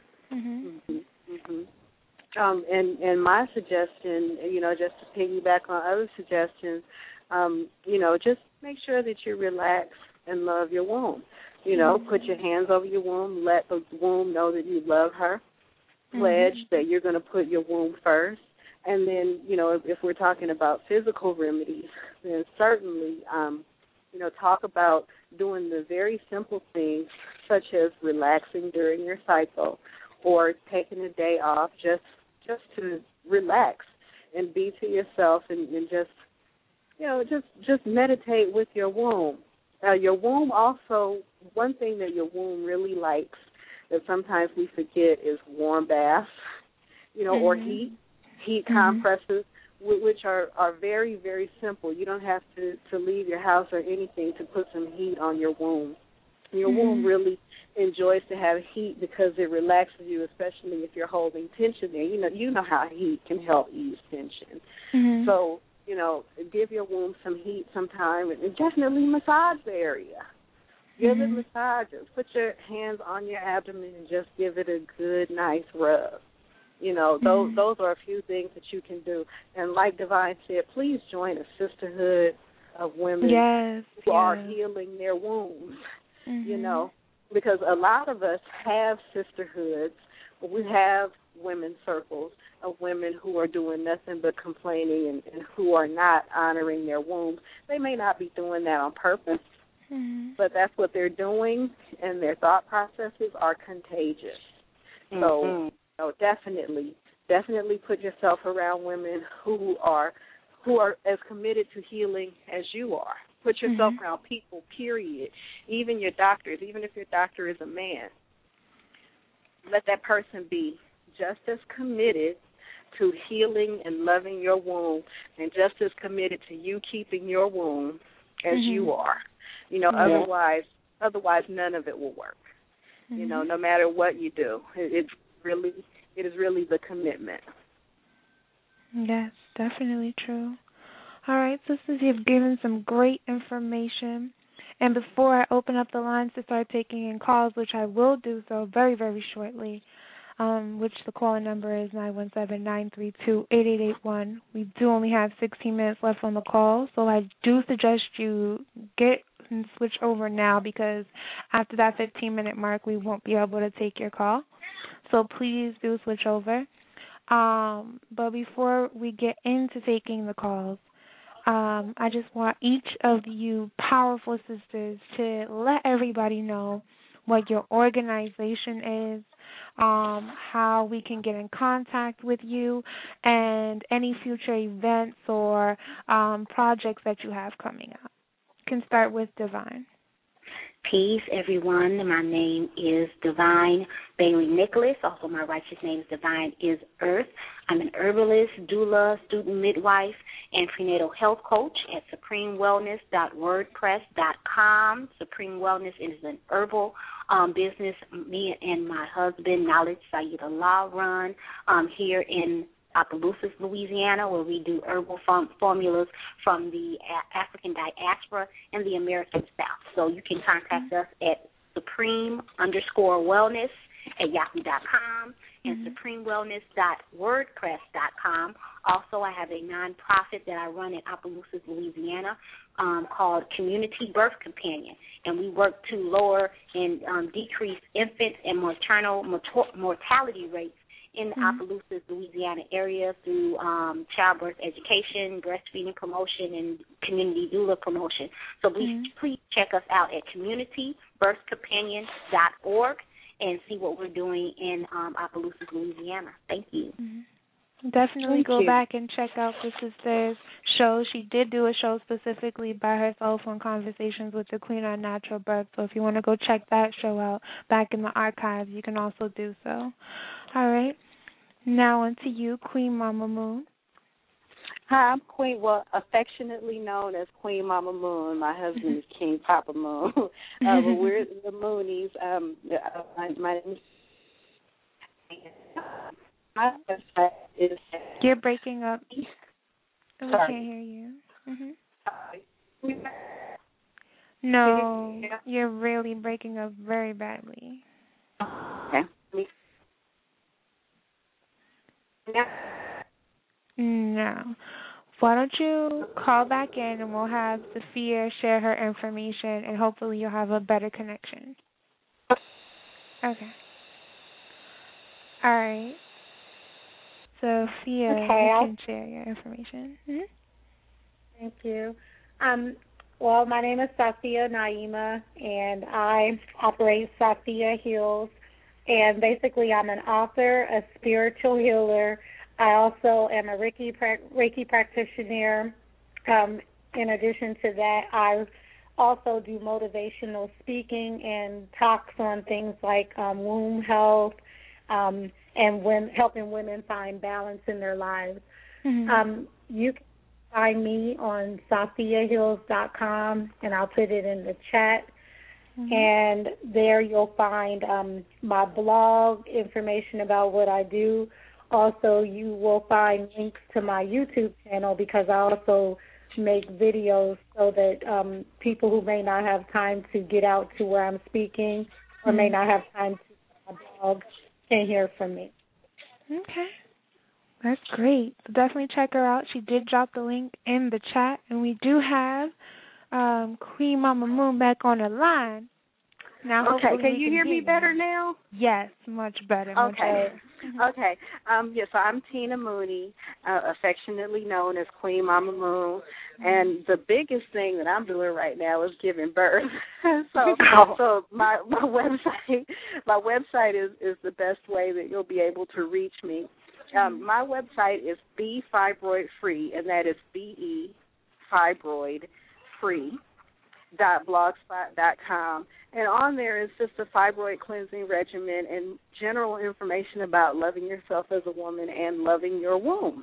And my suggestion, you know, just to piggyback on other suggestions, you know, just make sure that you relax and love your womb. You know, put your hands over your womb, let the womb know that you love her, pledge that you're going to put your womb first. And then, you know, if we're talking about physical remedies, then certainly, you know, talk about doing the very simple things such as relaxing during your cycle or taking a day off just to relax and be to yourself and just, you know, just meditate with your womb. Your womb also, one thing that your womb really likes that sometimes we forget is warm baths, you know, or heat compresses, which are very, very simple. You don't have to leave your house or anything to put some heat on your womb. Your womb really enjoys to have heat because it relaxes you, especially if you're holding tension there. You know how heat can help ease tension. So, you know, give your womb some heat sometime and definitely massage the area. Give it massages. Put your hands on your abdomen and just give it a good, nice rub. You know, those are a few things that you can do. And like Divine said, please join a sisterhood of women who are healing their wombs, you know, because a lot of us have sisterhoods. We have women's circles of women who are doing nothing but complaining and who are not honoring their wombs. They may not be doing that on purpose, but that's what they're doing, and their thought processes are contagious. So, you know, definitely put yourself around women who are as committed to healing as you are. Put yourself around people, period. Even your doctors, even if your doctor is a man, let that person be just as committed to healing and loving your womb and just as committed to you keeping your womb as you are. You know, otherwise none of it will work. You know, no matter what you do. It is really the commitment. Yes, definitely true. All right, sisters, you've given some great information. And before I open up the lines to start taking in calls, which I will do so very, very shortly, which the call-in number is 917-932-8881. We do only have 16 minutes left on the call, so I do suggest you get and switch over now, because after that 15-minute mark, we won't be able to take your call. So please do switch over. But before we get into taking the calls, I just want each of you powerful sisters to let everybody know what your organization is, how we can get in contact with you, and any future events or projects that you have coming up. You can start with Divine. Peace, everyone. My name is Divine Bailey Nicholas. Also, my righteous name is Divine is Earth. I'm an herbalist, doula, student midwife, and prenatal health coach at supremewellness.wordpress.com. Supreme Wellness is an herbal business me and my husband, Knowledge Sayyid Allah, run here in Opelousas, Louisiana, where we do herbal formulas from the African diaspora and the American South. So you can contact us at supreme_wellness@yahoo.com and supremewellness.wordpress.com. Also, I have a nonprofit that I run in Opelousas, Louisiana, called Community Birth Companion, and we work to lower and decrease infant and maternal mortality rates in the Opelousas, Louisiana area through childbirth education, breastfeeding promotion, and community doula promotion. So please check us out at communitybirthcompanion.org and see what we're doing in Opelousas, Louisiana. Thank you. Definitely go back and check out the sister's show. She did do a show specifically by herself on Conversations with the Queen on Natural Birth. So if you want to go check that show out back in the archives, you can also do so. All right. Now on to you, Queen Mama Moon. Hi, I'm Queen, affectionately known as Queen Mama Moon. My husband is King Papa Moon. But we're the Moonies. My name is... My website is... You're breaking up. We can't hear you. No, you're really breaking up very badly. Okay. No. Why don't you call back in and we'll have Sophia share her information and hopefully you'll have a better connection. Okay. All right. Sophia, you can share your information. Thank you. Well, my name is Safia Naima, and I operate Safia Heals. And basically, I'm an author, a spiritual healer. I also am a Reiki practitioner. In addition to that, I also do motivational speaking and talks on things like womb health and helping women find balance in their lives. You can find me on SafiaHeals.com, and I'll put it in the chat. And there you'll find my blog, information about what I do. Also, you will find links to my YouTube channel because I also make videos so that people who may not have time to get out to where I'm speaking or may not have time to my blog can hear from me. Okay. That's great. So definitely check her out. She did drop the link in the chat, and we do have Queen Mama Moon back on the line. Now, okay, can you hear me better now? Yes, much better. Okay. Okay. Yes, so I'm Tina Mooney, affectionately known as Queen Mama Moon, and the biggest thing that I'm doing right now is giving birth. So my website is the best way that you'll be able to reach me. My website is Be Fibroid Free, and that is BE Fibroid Free. .blogspot.com, and on there is just a fibroid cleansing regimen and general information about loving yourself as a woman and loving your womb.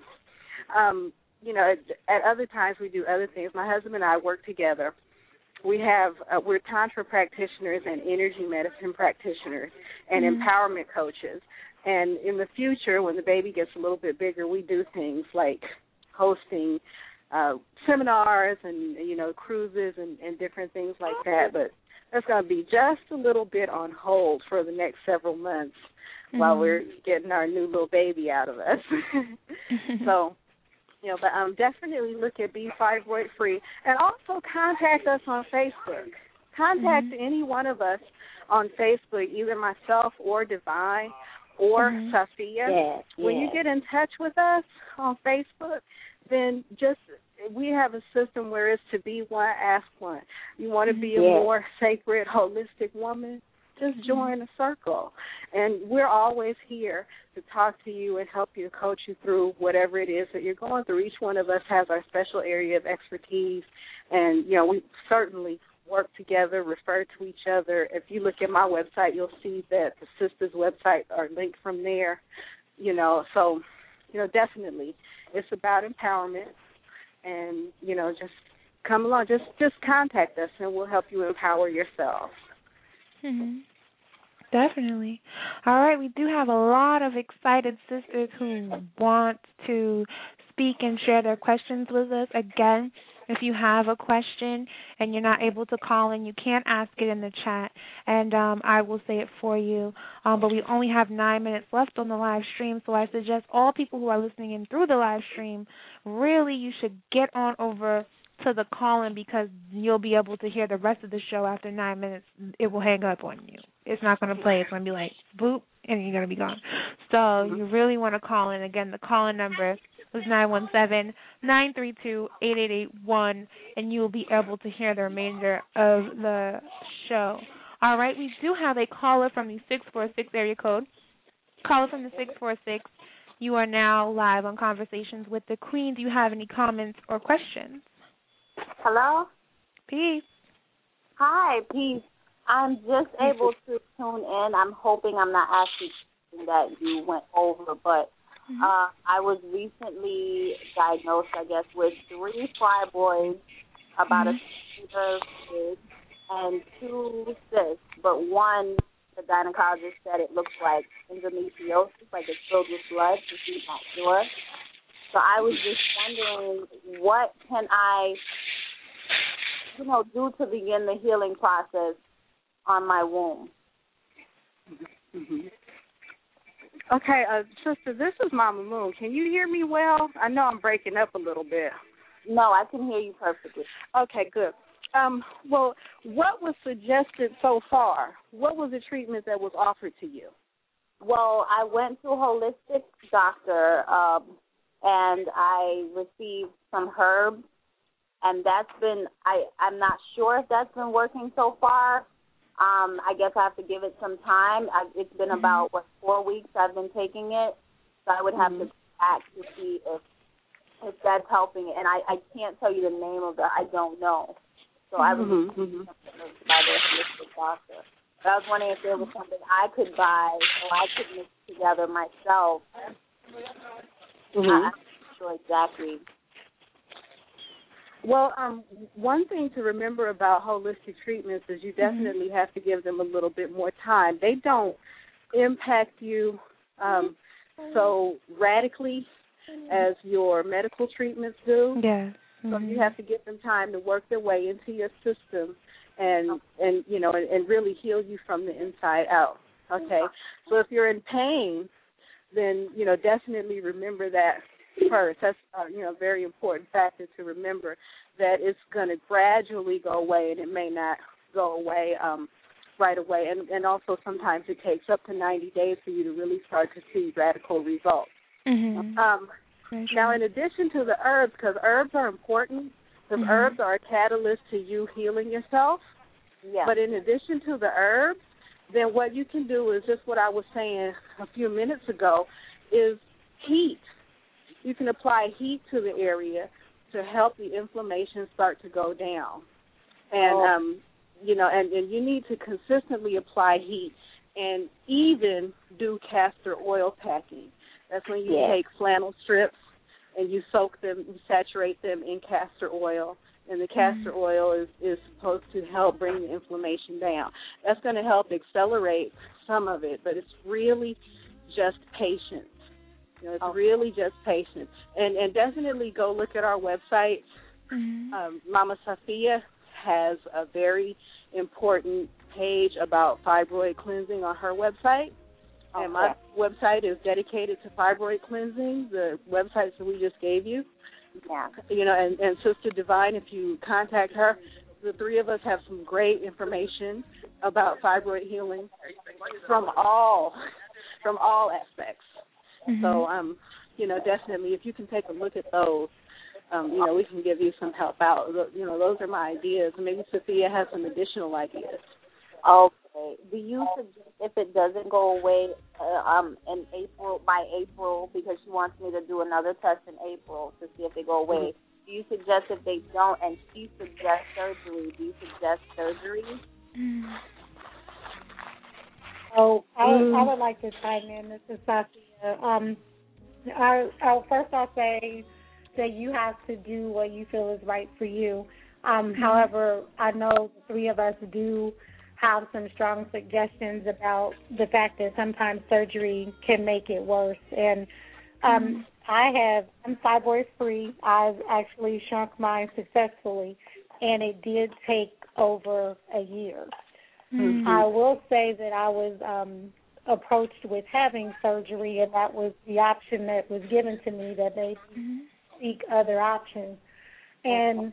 At other times we do other things. My husband and I work together. We're Tantra practitioners and energy medicine practitioners and empowerment coaches. And in the future, when the baby gets a little bit bigger, we do things like hosting seminars and, cruises and different things like that. But that's going to be just a little bit on hold for the next several months while we're getting our new little baby out of us. So, but definitely look at Be Fibroid Free. And also contact us on Facebook. Contact any one of us on Facebook, either myself or Divine or Safia. When you get in touch with us on Facebook, then we have a system where it's to be one, ask one. You want to be a more sacred, holistic woman? just join a circle. And we're always here to talk to you and help you, coach you through whatever it is that you're going through. Each one of us has our special area of expertise, and, you know, we certainly work together, refer to each other. If you look at my website, you'll see that the sisters' website are linked from there, you know. So, you know, definitely it's about empowerment, and, you know, just come along. Just contact us, and we'll help you empower yourself. Mm-hmm. Definitely. All right, we do have a lot of excited sisters who want to speak and share their questions with us. Again, if you have a question and you're not able to call in, you can ask it in the chat, and I will say it for you. But we only have 9 minutes left on the live stream, so I suggest all people who are listening in through the live stream, really you should get on over to the call-in, because you'll be able to hear the rest of the show after 9 minutes. It will hang up on you. It's not going to play. It's going to be like, boop, and you're going to be gone. So you really want to call in. Again, the call-in number is 917-932-8881, and you will be able to hear the remainder of the show. All right, we do have a caller from the 646 area code. Caller from the 646. You are now live on Conversations with the Queen. Do you have any comments or questions? Hello? Peace. Hi, peace. I'm just able to tune in. I'm hoping I'm not asking something that you went over, but I was recently diagnosed, I guess, with 3 fibroids, about a year and 2 cysts, but one, the gynecologist said it looks like endometriosis, like it's filled with blood, so she's not sure. So I was just wondering, what can I, you know, do to begin the healing process on my womb? Mm-hmm. Okay, sister, this is Mama Moon. Can you hear me well? I know I'm breaking up a little bit. No, I can hear you perfectly. Okay, good. Well, what was suggested so far? What was the treatment that was offered to you? Well, I went to a holistic doctor, and I received some herbs, and that's been, I'm not sure if that's been working so far. I guess I have to give it some time. It's been about, 4 weeks I've been taking it, so I would have to act to see if that's helping. And I can't tell you the name of it. I don't know. So I was by the holistic doctor. But I was wondering if there was something I could buy or I could mix together myself. I'm not sure exactly. Well, one thing to remember about holistic treatments is you definitely have to give them a little bit more time. They don't impact you so radically as your medical treatments do. Yes. So you have to give them time to work their way into your system and you know, and really heal you from the inside out. Okay? So if you're in pain, then, you know, definitely remember that first. That's, you know, a very important factor to remember, that it's going to gradually go away, and it may not go away right away. And also sometimes it takes up to 90 days for you to really start to see radical results. Now, in addition to the herbs, because herbs are important, because herbs are a catalyst to you healing yourself, but in addition to the herbs, then what you can do is just what I was saying a few minutes ago, is heat. You can apply heat to the area to help the inflammation start to go down. And, you know, and you need to consistently apply heat and even do castor oil packing. That's when you take flannel strips and you soak them, you saturate them in castor oil, and the castor oil is supposed to help bring the inflammation down. That's going to help accelerate some of it, but it's really just patience. You know, it's really just patience. And definitely go look at our website. Mama Safia has a very important page about fibroid cleansing on her website. And my website is dedicated to fibroid cleansing, the websites that we just gave you. You know, and Sister Divine, if you contact her, the three of us have some great information about fibroid healing from all aspects. So, you know, definitely, if you can take a look at those, you know, we can give you some help out. You know, those are my ideas. Maybe Sophia has some additional ideas. Okay. Do you suggest if it doesn't go away in April, by April, because she wants me to do another test in April to see if they go away, do you suggest if they don't, and she suggests surgery, do you suggest surgery? So I would like to chime in. This is Safia. I'll say that you have to do what you feel is right for you. However, I know the three of us do have some strong suggestions about the fact that sometimes surgery can make it worse. And I'm fibroid free. I've actually shrunk mine successfully, and it did take over a year. I will say that I was approached with having surgery, and that was the option that was given to me, that they seek other options. And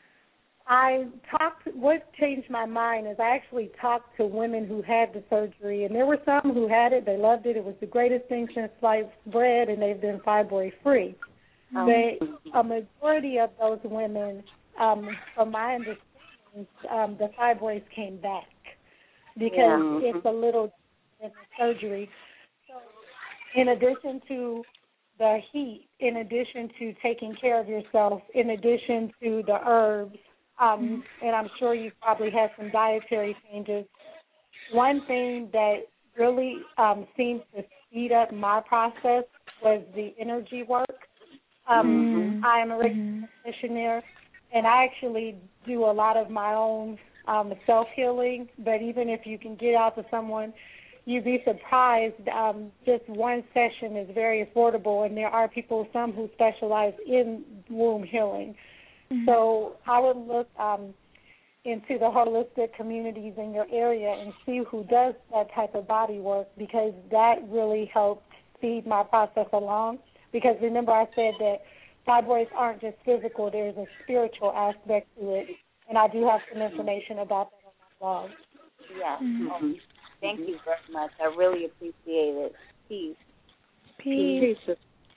what changed my mind is I actually talked to women who had the surgery, and there were some who had it, they loved it, it was the greatest thing since sliced bread, and they've been fibroid free. But a majority of those women, from my understanding, the fibroids came back because it's a little different than surgery. So in addition to the heat, in addition to taking care of yourself, in addition to the herbs, and I'm sure you've probably had some dietary changes, one thing that really seemed to speed up my process was the energy work. I am a registered practitioner, and I actually do a lot of my own self-healing, but even if you can get out to someone, you'd be surprised. Just one session is very affordable, and there are people, some who specialize in womb healing. So I would look into the holistic communities in your area and see who does that type of body work, because that really helped speed my process along. Because remember, I said that fibroids aren't just physical, there's a spiritual aspect to it. And I do have some information about that on my blog. Yes. Thank you very much. I really appreciate it. Peace. Peace.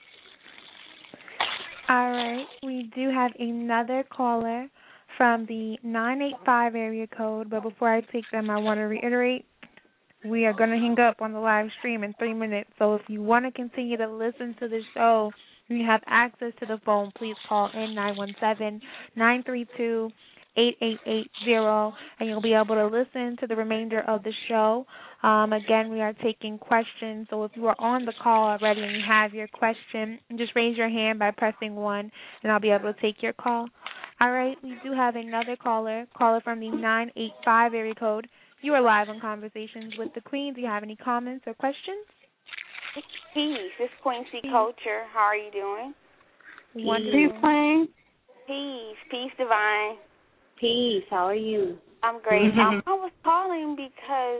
All right. We do have another caller from the 985 area code. But before I take them, I want to reiterate, we are going to hang up on the live stream in 3 minutes. So if you want to continue to listen to the show, you have access to the phone, please call in 917-932-8880, and you'll be able to listen to the remainder of the show. Again, we are taking questions, so if you are on the call already and you have your question, just raise your hand by pressing 1, and I'll be able to take your call. All right, we do have another caller from the 985 area code. You are live on Conversations with the Queen. Do you have any comments or questions? Peace. It's Quincy Culture. How are you doing? Wonderful. Queen. Peace. Peace, Divine. Peace. How are you? I'm great. I was calling because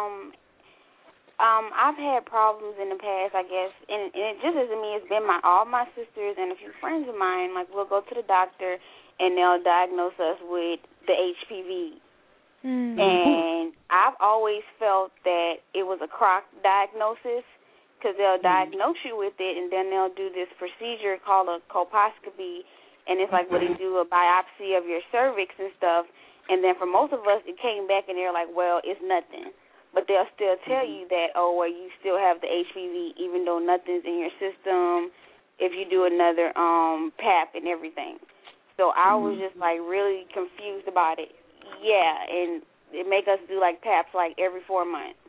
I've had problems in the past, I guess, and it just isn't me. It's been all my sisters and a few friends of mine. Like, we'll go to the doctor, and they'll diagnose us with the HPV. And I've always felt that it was a crock diagnosis, because they'll diagnose you with it, and then they'll do this procedure called a colposcopy, and it's like where they do a biopsy of your cervix and stuff. And then for most of us, it came back, and they're like, well, it's nothing. But they'll still tell you that, well, you still have the HPV, even though nothing's in your system, if you do another PAP and everything. So I was just, like, really confused about it. Yeah, and it make us do, like, PAPs, like, every 4 months.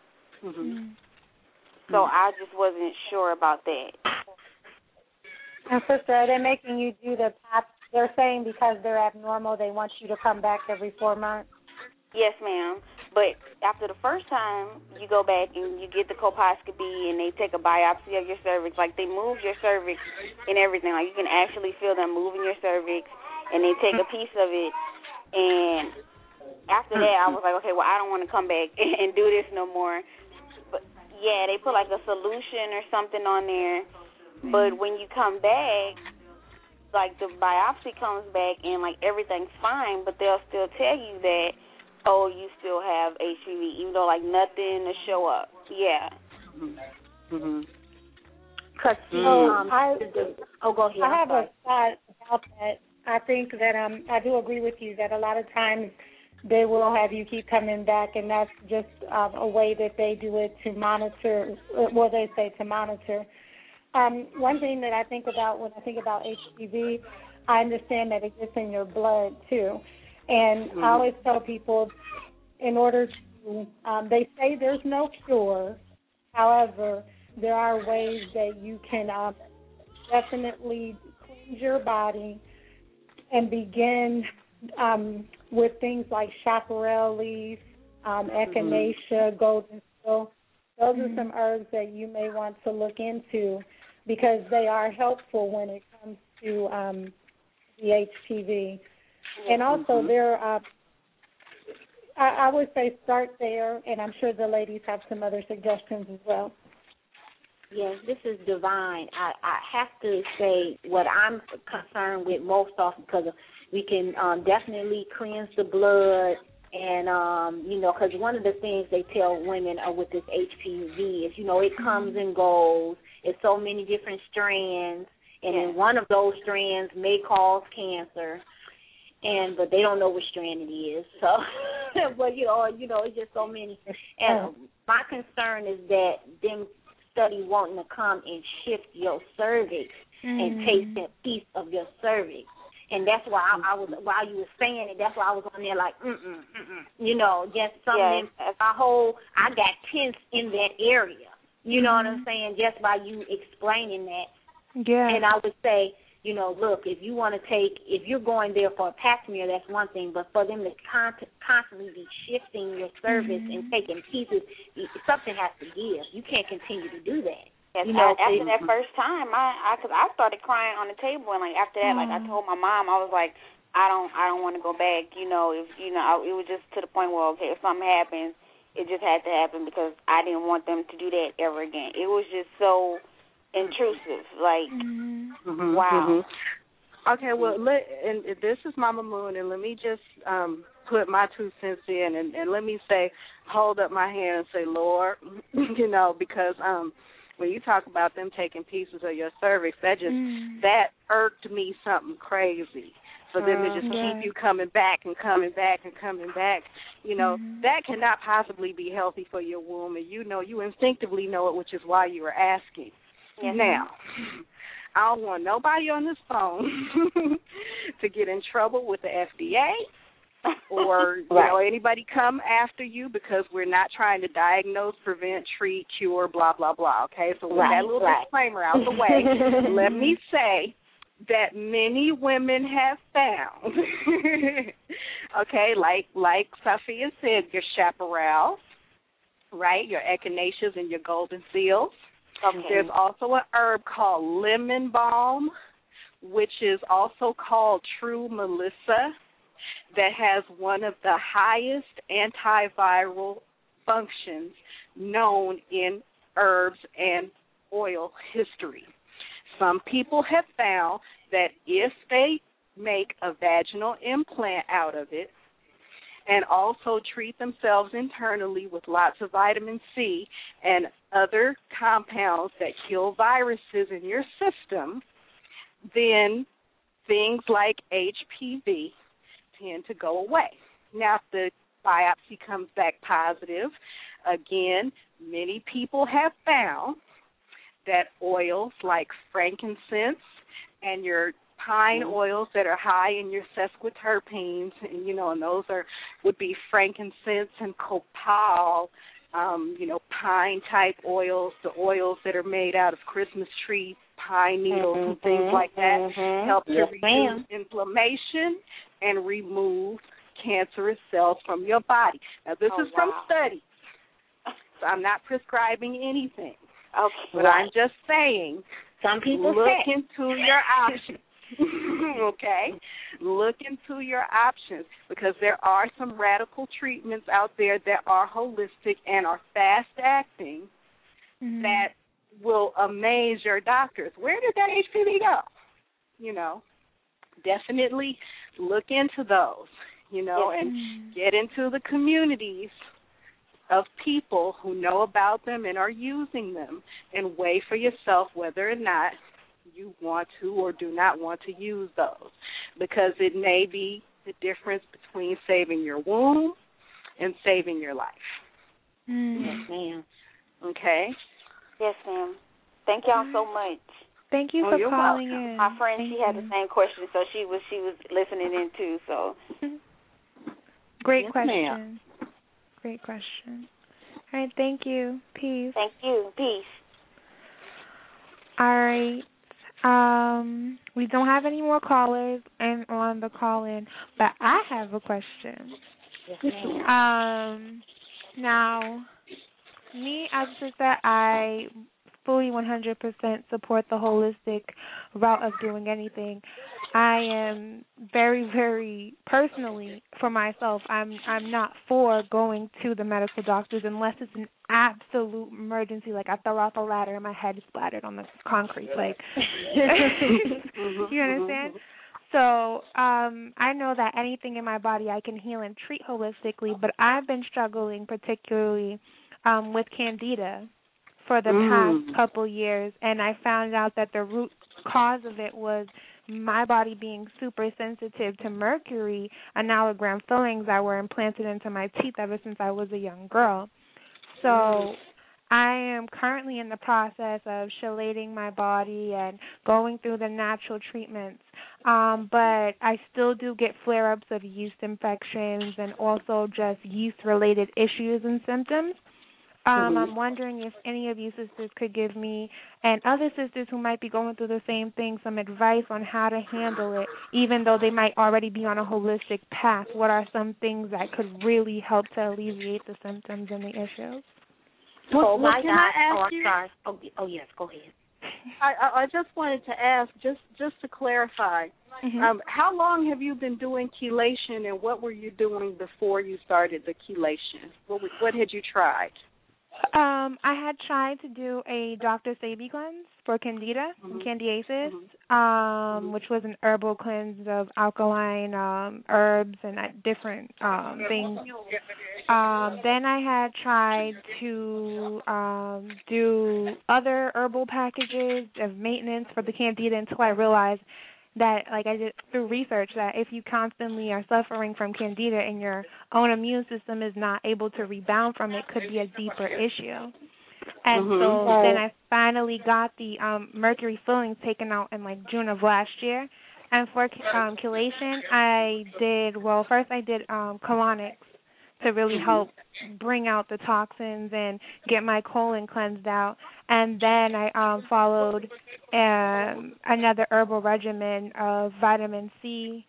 So I just wasn't sure about that. And sister, are they making you do the PAP? They're saying because they're abnormal, they want you to come back every 4 months? Yes, ma'am. But after the first time, you go back and you get the colposcopy, and they take a biopsy of your cervix. Like, they move your cervix and everything. Like, you can actually feel them moving your cervix, and they take a piece of it. And after that, I was like, okay, well, I don't want to come back and do this no more. But, yeah, they put, like, a solution or something on there. But when you come back, like, the biopsy comes back and, like, everything's fine, but they'll still tell you that, oh, you still have HPV, even though, like, nothing to show up. Yeah. Cause go ahead. I have a thought about that. I think that I do agree with you that a lot of times they will have you keep coming back, and that's just a way that they do it to monitor, well, they say to monitor. One thing that I think about when I think about HPV, I understand that it gets in your blood, too. And I always tell people, in order to, they say there's no cure. However, there are ways that you can definitely cleanse your body and begin with things like chaparral leaf, echinacea, golden seal. Those are some herbs that you may want to look into because they are helpful when it comes to the HPV. And also, I would say start there, and I'm sure the ladies have some other suggestions as well. Yes, this is divine. I have to say what I'm concerned with most often because we can definitely cleanse the blood and, because one of the things they tell women with this HPV is, it comes and goes. It's so many different strands, and then one of those strands may cause cancer, but they don't know which strand it is. So, but, it's just so many. And my concern is that them study wanting to come and shift your cervix and take that piece of your cervix. And that's why I was, while you were saying it, that's why I was on there like, just something. I got tense in that area. You know what I'm saying? Just by you explaining that. Yeah. And I would say, look, if you want to if you're going there for a pap smear, that's one thing. But for them to constantly be shifting your cervix and taking pieces, something has to give. You can't continue to do that. Yes, after that first time, because I started crying on the table, and like after that, like I told my mom, I was like, I don't want to go back. If it was just to the point where okay, if something happens, it just had to happen because I didn't want them to do that ever again. It was just so intrusive, like wow. Okay, well, and this is Mama Moon, and let me just put my 2 cents in, and let me say, hold up my hand and say, Lord, because when you talk about them taking pieces of your cervix, that irked me something crazy. For them to just keep you coming back and coming back and coming back, that cannot possibly be healthy for your womb, and you instinctively know it, which is why you were asking. Yes. Now, I don't want nobody on this phone to get in trouble with the FDA or anybody come after you because we're not trying to diagnose, prevent, treat, cure, blah, blah, blah, okay? So with that little disclaimer out the way, let me say that many women have found, okay, like Sophia said, your chaparral, right, your echinaceas and your golden seals. Okay. There's also an herb called lemon balm, which is also called true Melissa, that has one of the highest antiviral functions known in herbs and oil history. Some people have found that if they make a vaginal implant out of it and also treat themselves internally with lots of vitamin C and other compounds that kill viruses in your system, then things like HPV tend to go away. Now, if the biopsy comes back positive, again, many people have found that oils like frankincense and your pine oils that are high in your sesquiterpenes, and those would be frankincense and copal, pine-type oils, the oils that are made out of Christmas tree pine needles and things like that, help to reduce inflammation and remove cancerous cells from your body. Now, this is from studies, so I'm not prescribing anything. Okay. But I'm just saying, some people look into your options. Okay? Look into your options because there are some radical treatments out there that are holistic and are fast-acting that will amaze your doctors. Where did that HPV go? Definitely look into those, and get into the communities of people who know about them and are using them, and weigh for yourself whether or not you want to or do not want to use those, because it may be the difference between saving your womb and saving your life. Yes, ma'am. Okay? Yes, ma'am. Thank y'all so much. Thank you for calling welcome. in. My friend, she had the same question, so she was listening in too. So, great yes, question. Ma'am. Great question. All right, thank you. Peace. Thank you. Peace. All right. We don't have any more callers on the call-in, but I have a question. Yes, ma'am. Now, me as a sister, I fully 100% support the holistic route of doing anything. I am very, very personally, for myself, I'm not for going to the medical doctors unless it's an absolute emergency, like I fell off a ladder and my head is splattered on the concrete. Like, you understand? So I know that anything in my body I can heal and treat holistically, but I've been struggling particularly with candida for the past couple years, and I found out that the root cause of it was my body being super sensitive to mercury analogram fillings that were implanted into my teeth ever since I was a young girl. So I am currently in the process of chelating my body and going through the natural treatments, but I still do get flare-ups of yeast infections and also just yeast-related issues and symptoms. I'm wondering if any of you sisters could give me and other sisters who might be going through the same thing some advice on how to handle it, even though they might already be on a holistic path. What are some things that could really help to alleviate the symptoms and the issues? Oh, my can God. I ask I'm you? sorry. Oh, yes, go ahead. I just wanted to ask, just to clarify, how long have you been doing chelation, and what were you doing before you started the chelation? What had you tried? I had tried to do a Dr. Sebi cleanse for candida and candiasis, which was an herbal cleanse of alkaline herbs and different things. Then I had tried to do other herbal packages of maintenance for the candida until I realized that, like I did through research, that if you constantly are suffering from candida and your own immune system is not able to rebound from it, could be a deeper issue. And so then I finally got the mercury fillings taken out in like June of last year. And for chelation, I did colonics to really help bring out the toxins and get my colon cleansed out. And then I followed another herbal regimen of vitamin C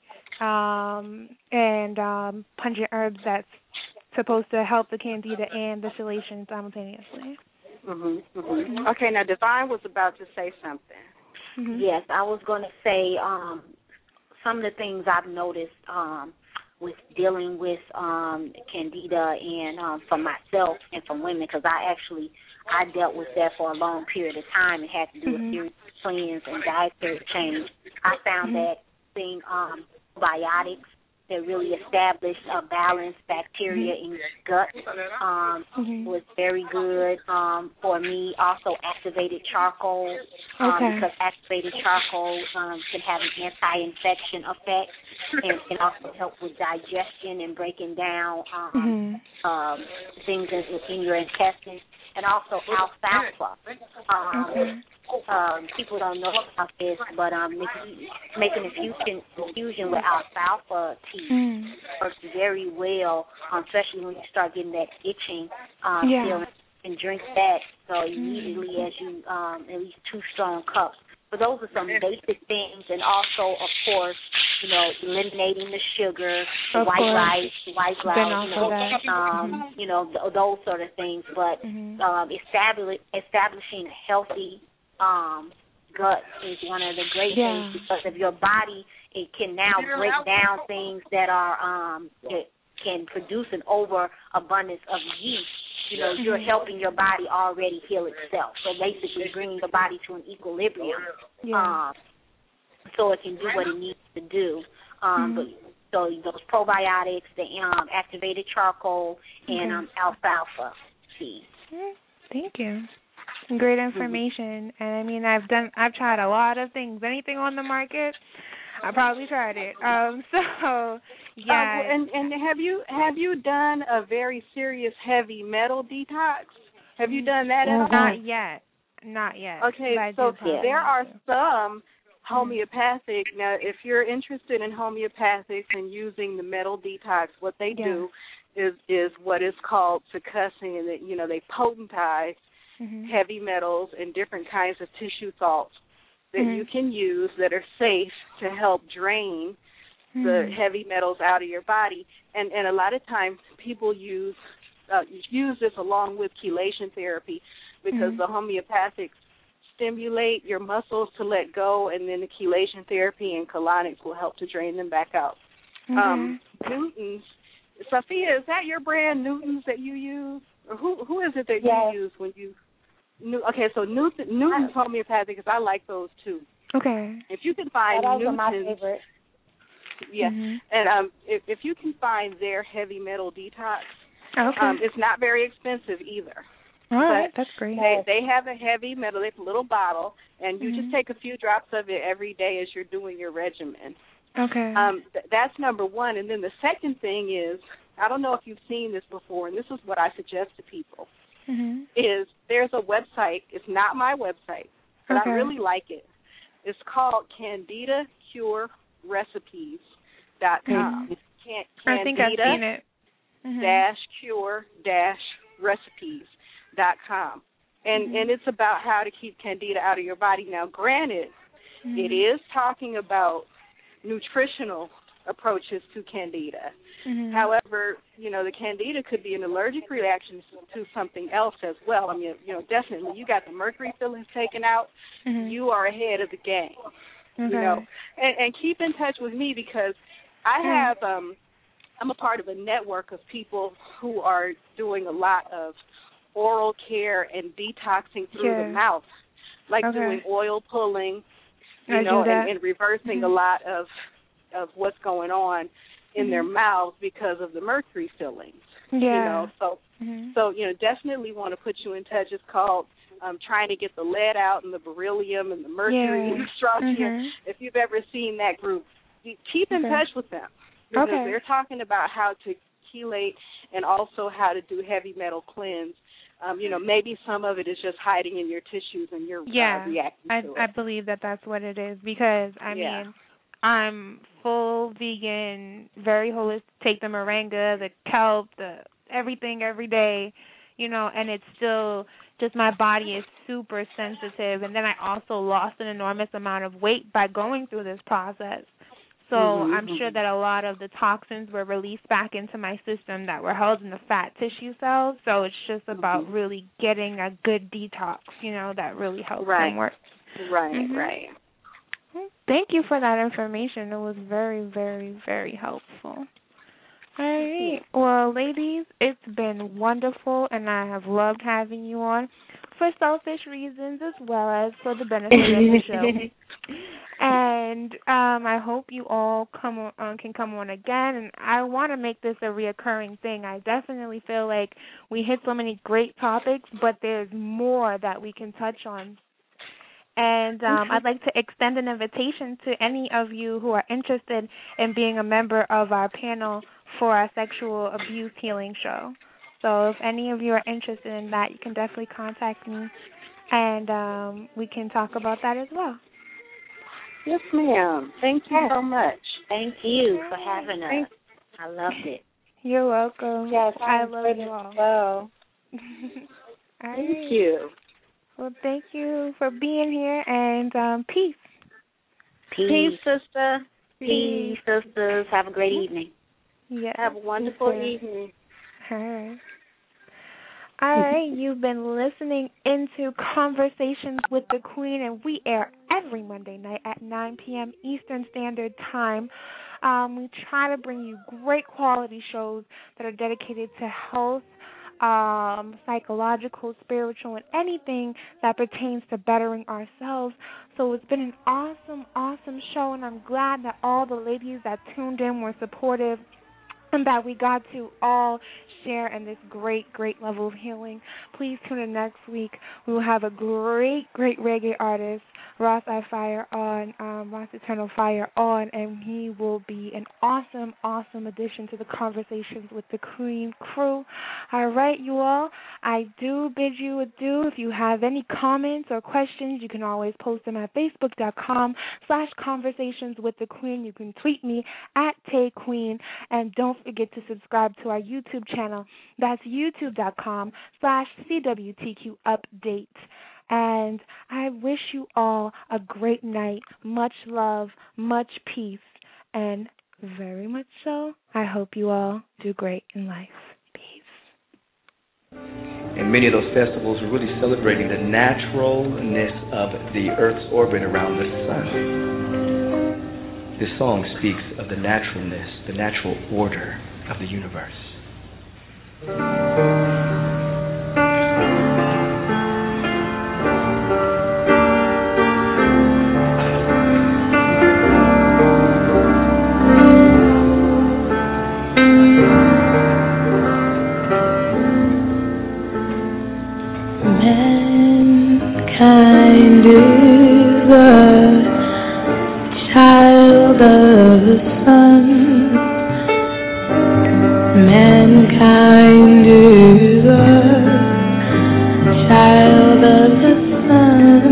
and pungent herbs that's supposed to help the candida and the chelation simultaneously. Okay, now Divine was about to say something. Yes, I was going to say some of the things I've noticed with dealing with candida and for myself and for women, because I dealt with that for a long period of time and had to do a series of cleanse and dietary change. I found that being probiotics that really established a balanced bacteria in your gut was very good for me. Also, activated charcoal, because activated charcoal can have an anti-infection effect and can also help with digestion and breaking down things in your intestines. And also alfalfa. People don't know about this, but making an infusion with alfalfa tea works very well, especially when you start getting that itching feeling, and drink that so immediately as you at least 2 strong cups. But those are some basic things, and also, of course, eliminating the sugar, the white rice, those sort of things. But establishing a healthy gut is one of the great things, because of your body, it can now break down things that are that can produce an overabundance of yeast. You're helping your body already heal itself. So basically bringing the body to an equilibrium so it can do what it needs to do. So those probiotics, the activated charcoal, and alfalfa tea. Thank you. Great information. And I mean, I've tried a lot of things. Anything on the market, I probably tried it. So yeah. And have you done a very serious heavy metal detox? Have you done that at all? Not yet. Okay, so there are some homeopathic. Now, if you're interested in homeopathics and using the metal detox, what they do is what is called succussing, and they potentize heavy metals and different kinds of tissue salts that you can use that are safe to help drain the heavy metals out of your body. And a lot of times people use this along with chelation therapy, because the homeopathics stimulate your muscles to let go, and then the chelation therapy and colonics will help to drain them back out. Newton's, Sophia, is that your brand, Newton's, that you use? Or who is it that you use when you... Okay, so Newton's homeopathic, because I like those too. Okay. If you can find Newton's, are my favorite. Yeah, and if you can find their heavy metal detox, it's not very expensive either. All right, that's great. They have a heavy metal, it's a little bottle, and you just take a few drops of it every day as you're doing your regimen. Okay. That's number one. And then the second thing is, I don't know if you've seen this before, and this is what I suggest to people, is there's a website. It's not my website, but I really like it. It's called CandidaCureRecipes.com. I think I've seen it. Cure-recipes.com. And it's about how to keep Candida out of your body. Now, granted, it is talking about nutritional approaches to Candida. However, the Candida could be an allergic reaction to something else as well. I mean, definitely, you got the mercury fillings taken out, you are ahead of the game. And keep in touch with me, because I have, I'm a part of a network of people who are doing a lot of oral care and detoxing through the mouth, like doing oil pulling, and reversing a lot of what's going on in their mouths because of the mercury fillings. So definitely want to put you in touch. It's called Trying to Get the Lead Out and the Beryllium and the Mercury and the Strontium. If you've ever seen that group, keep in touch with them, because they're talking about how to chelate and also how to do heavy metal cleanse. Maybe some of it is just hiding in your tissues and you're reacting to it. I believe that's what it is, because, I mean, I'm full vegan, very holistic, take the moringa, the kelp, the everything every day, and it's still just my body is super sensitive. And then I also lost an enormous amount of weight by going through this process. So I'm sure that a lot of the toxins were released back into my system that were held in the fat tissue cells. So it's just about really getting a good detox, that really helps them work. Right. Thank you for that information. It was very, very, very helpful. All right. Well, ladies, it's been wonderful, and I have loved having you on for selfish reasons as well as for the benefit of the show. And I hope you all can come on again. And I want to make this a reoccurring thing. I definitely feel like we hit so many great topics, but there's more that we can touch on. And I'd like to extend an invitation to any of you who are interested in being a member of our panel for our sexual abuse healing show. So if any of you are interested in that, you can definitely contact me, and we can talk about that as well. Yes, ma'am. Thank you so much. Thank you for having us. I loved it. You're welcome. Yes, I love you all. Well. Thank you. Well, thank you for being here, and peace. Peace, sister. Peace, sisters. Have a great evening. Yeah. Have a wonderful evening. All right. All right, you've been listening into Conversations with the Queen, and we air every Monday night at 9 p.m. Eastern Standard Time. We try to bring you great quality shows that are dedicated to health, psychological, spiritual, and anything that pertains to bettering ourselves. So it's been an awesome, awesome show, and I'm glad that all the ladies that tuned in were supportive and that we got to all share in this great, great level of healing. Please tune in next week. We will have a great, great reggae artist Ross Eternal Fire on, and he will be an awesome, awesome addition to the Conversations with the Queen crew. All right, you all, I do bid you adieu. If you have any comments or questions, you can always post them at facebook.com/Conversations with the Queen. You can tweet me at TayQueen, and don't forget to subscribe to our YouTube channel. That's youtube.com/CWTQ Update. And I wish you all a great night. Much love, much peace, and very much so, I hope you all do great in life. Peace. And many of those festivals are really celebrating the naturalness of the Earth's orbit around the sun. This song speaks of the naturalness, the natural order of the universe. Mankind is a child of the sun. Mankind is a child of the sun.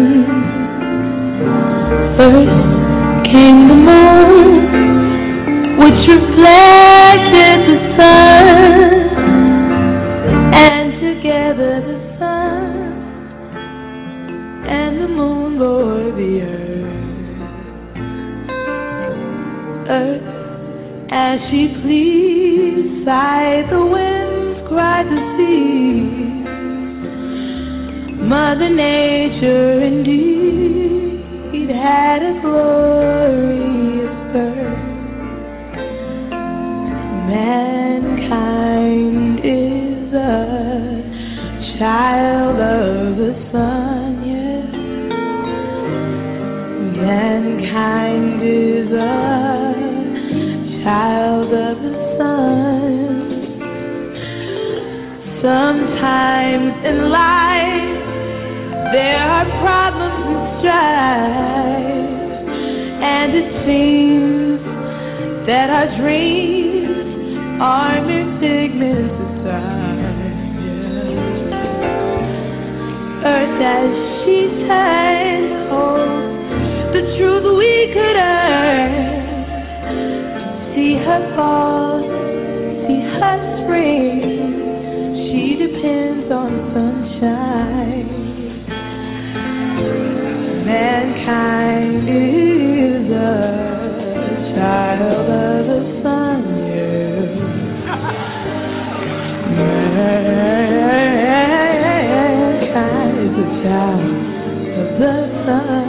First came the moon, which reflected the sun, and together the sun and the moon bore the earth as she pleased, sighed the winds, cried the sea. Mother Nature indeed had a glorious birth. Mankind is a child of the sun, yes. Mankind is a child of the sun. Sometimes in life there are problems and strife, and it seems that our dreams are mere figments of time. Earth as she turns, holds the truth we could earn. See her fall, see her spring. She depends on sunshine. Mankind is a child of the sun, yeah. Mankind is a child of the sun.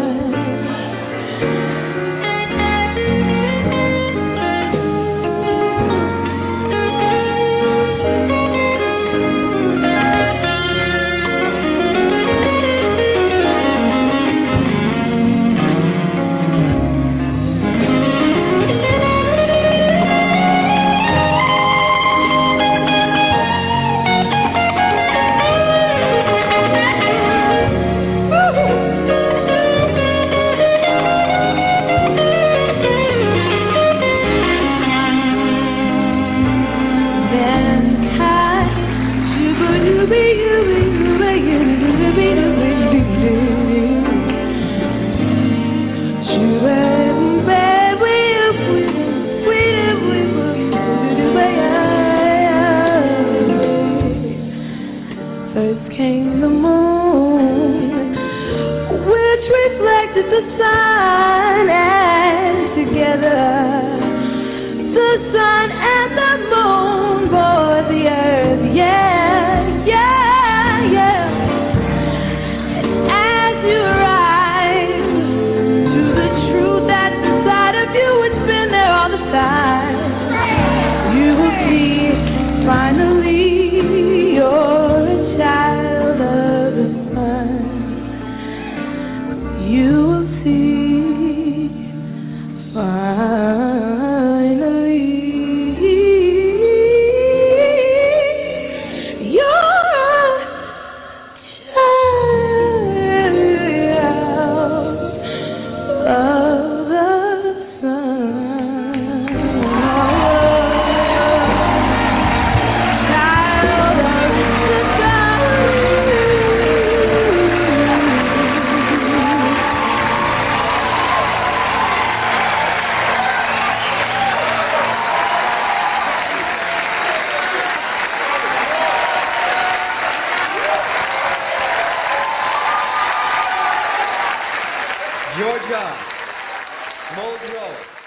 You will see. job. Muldrow.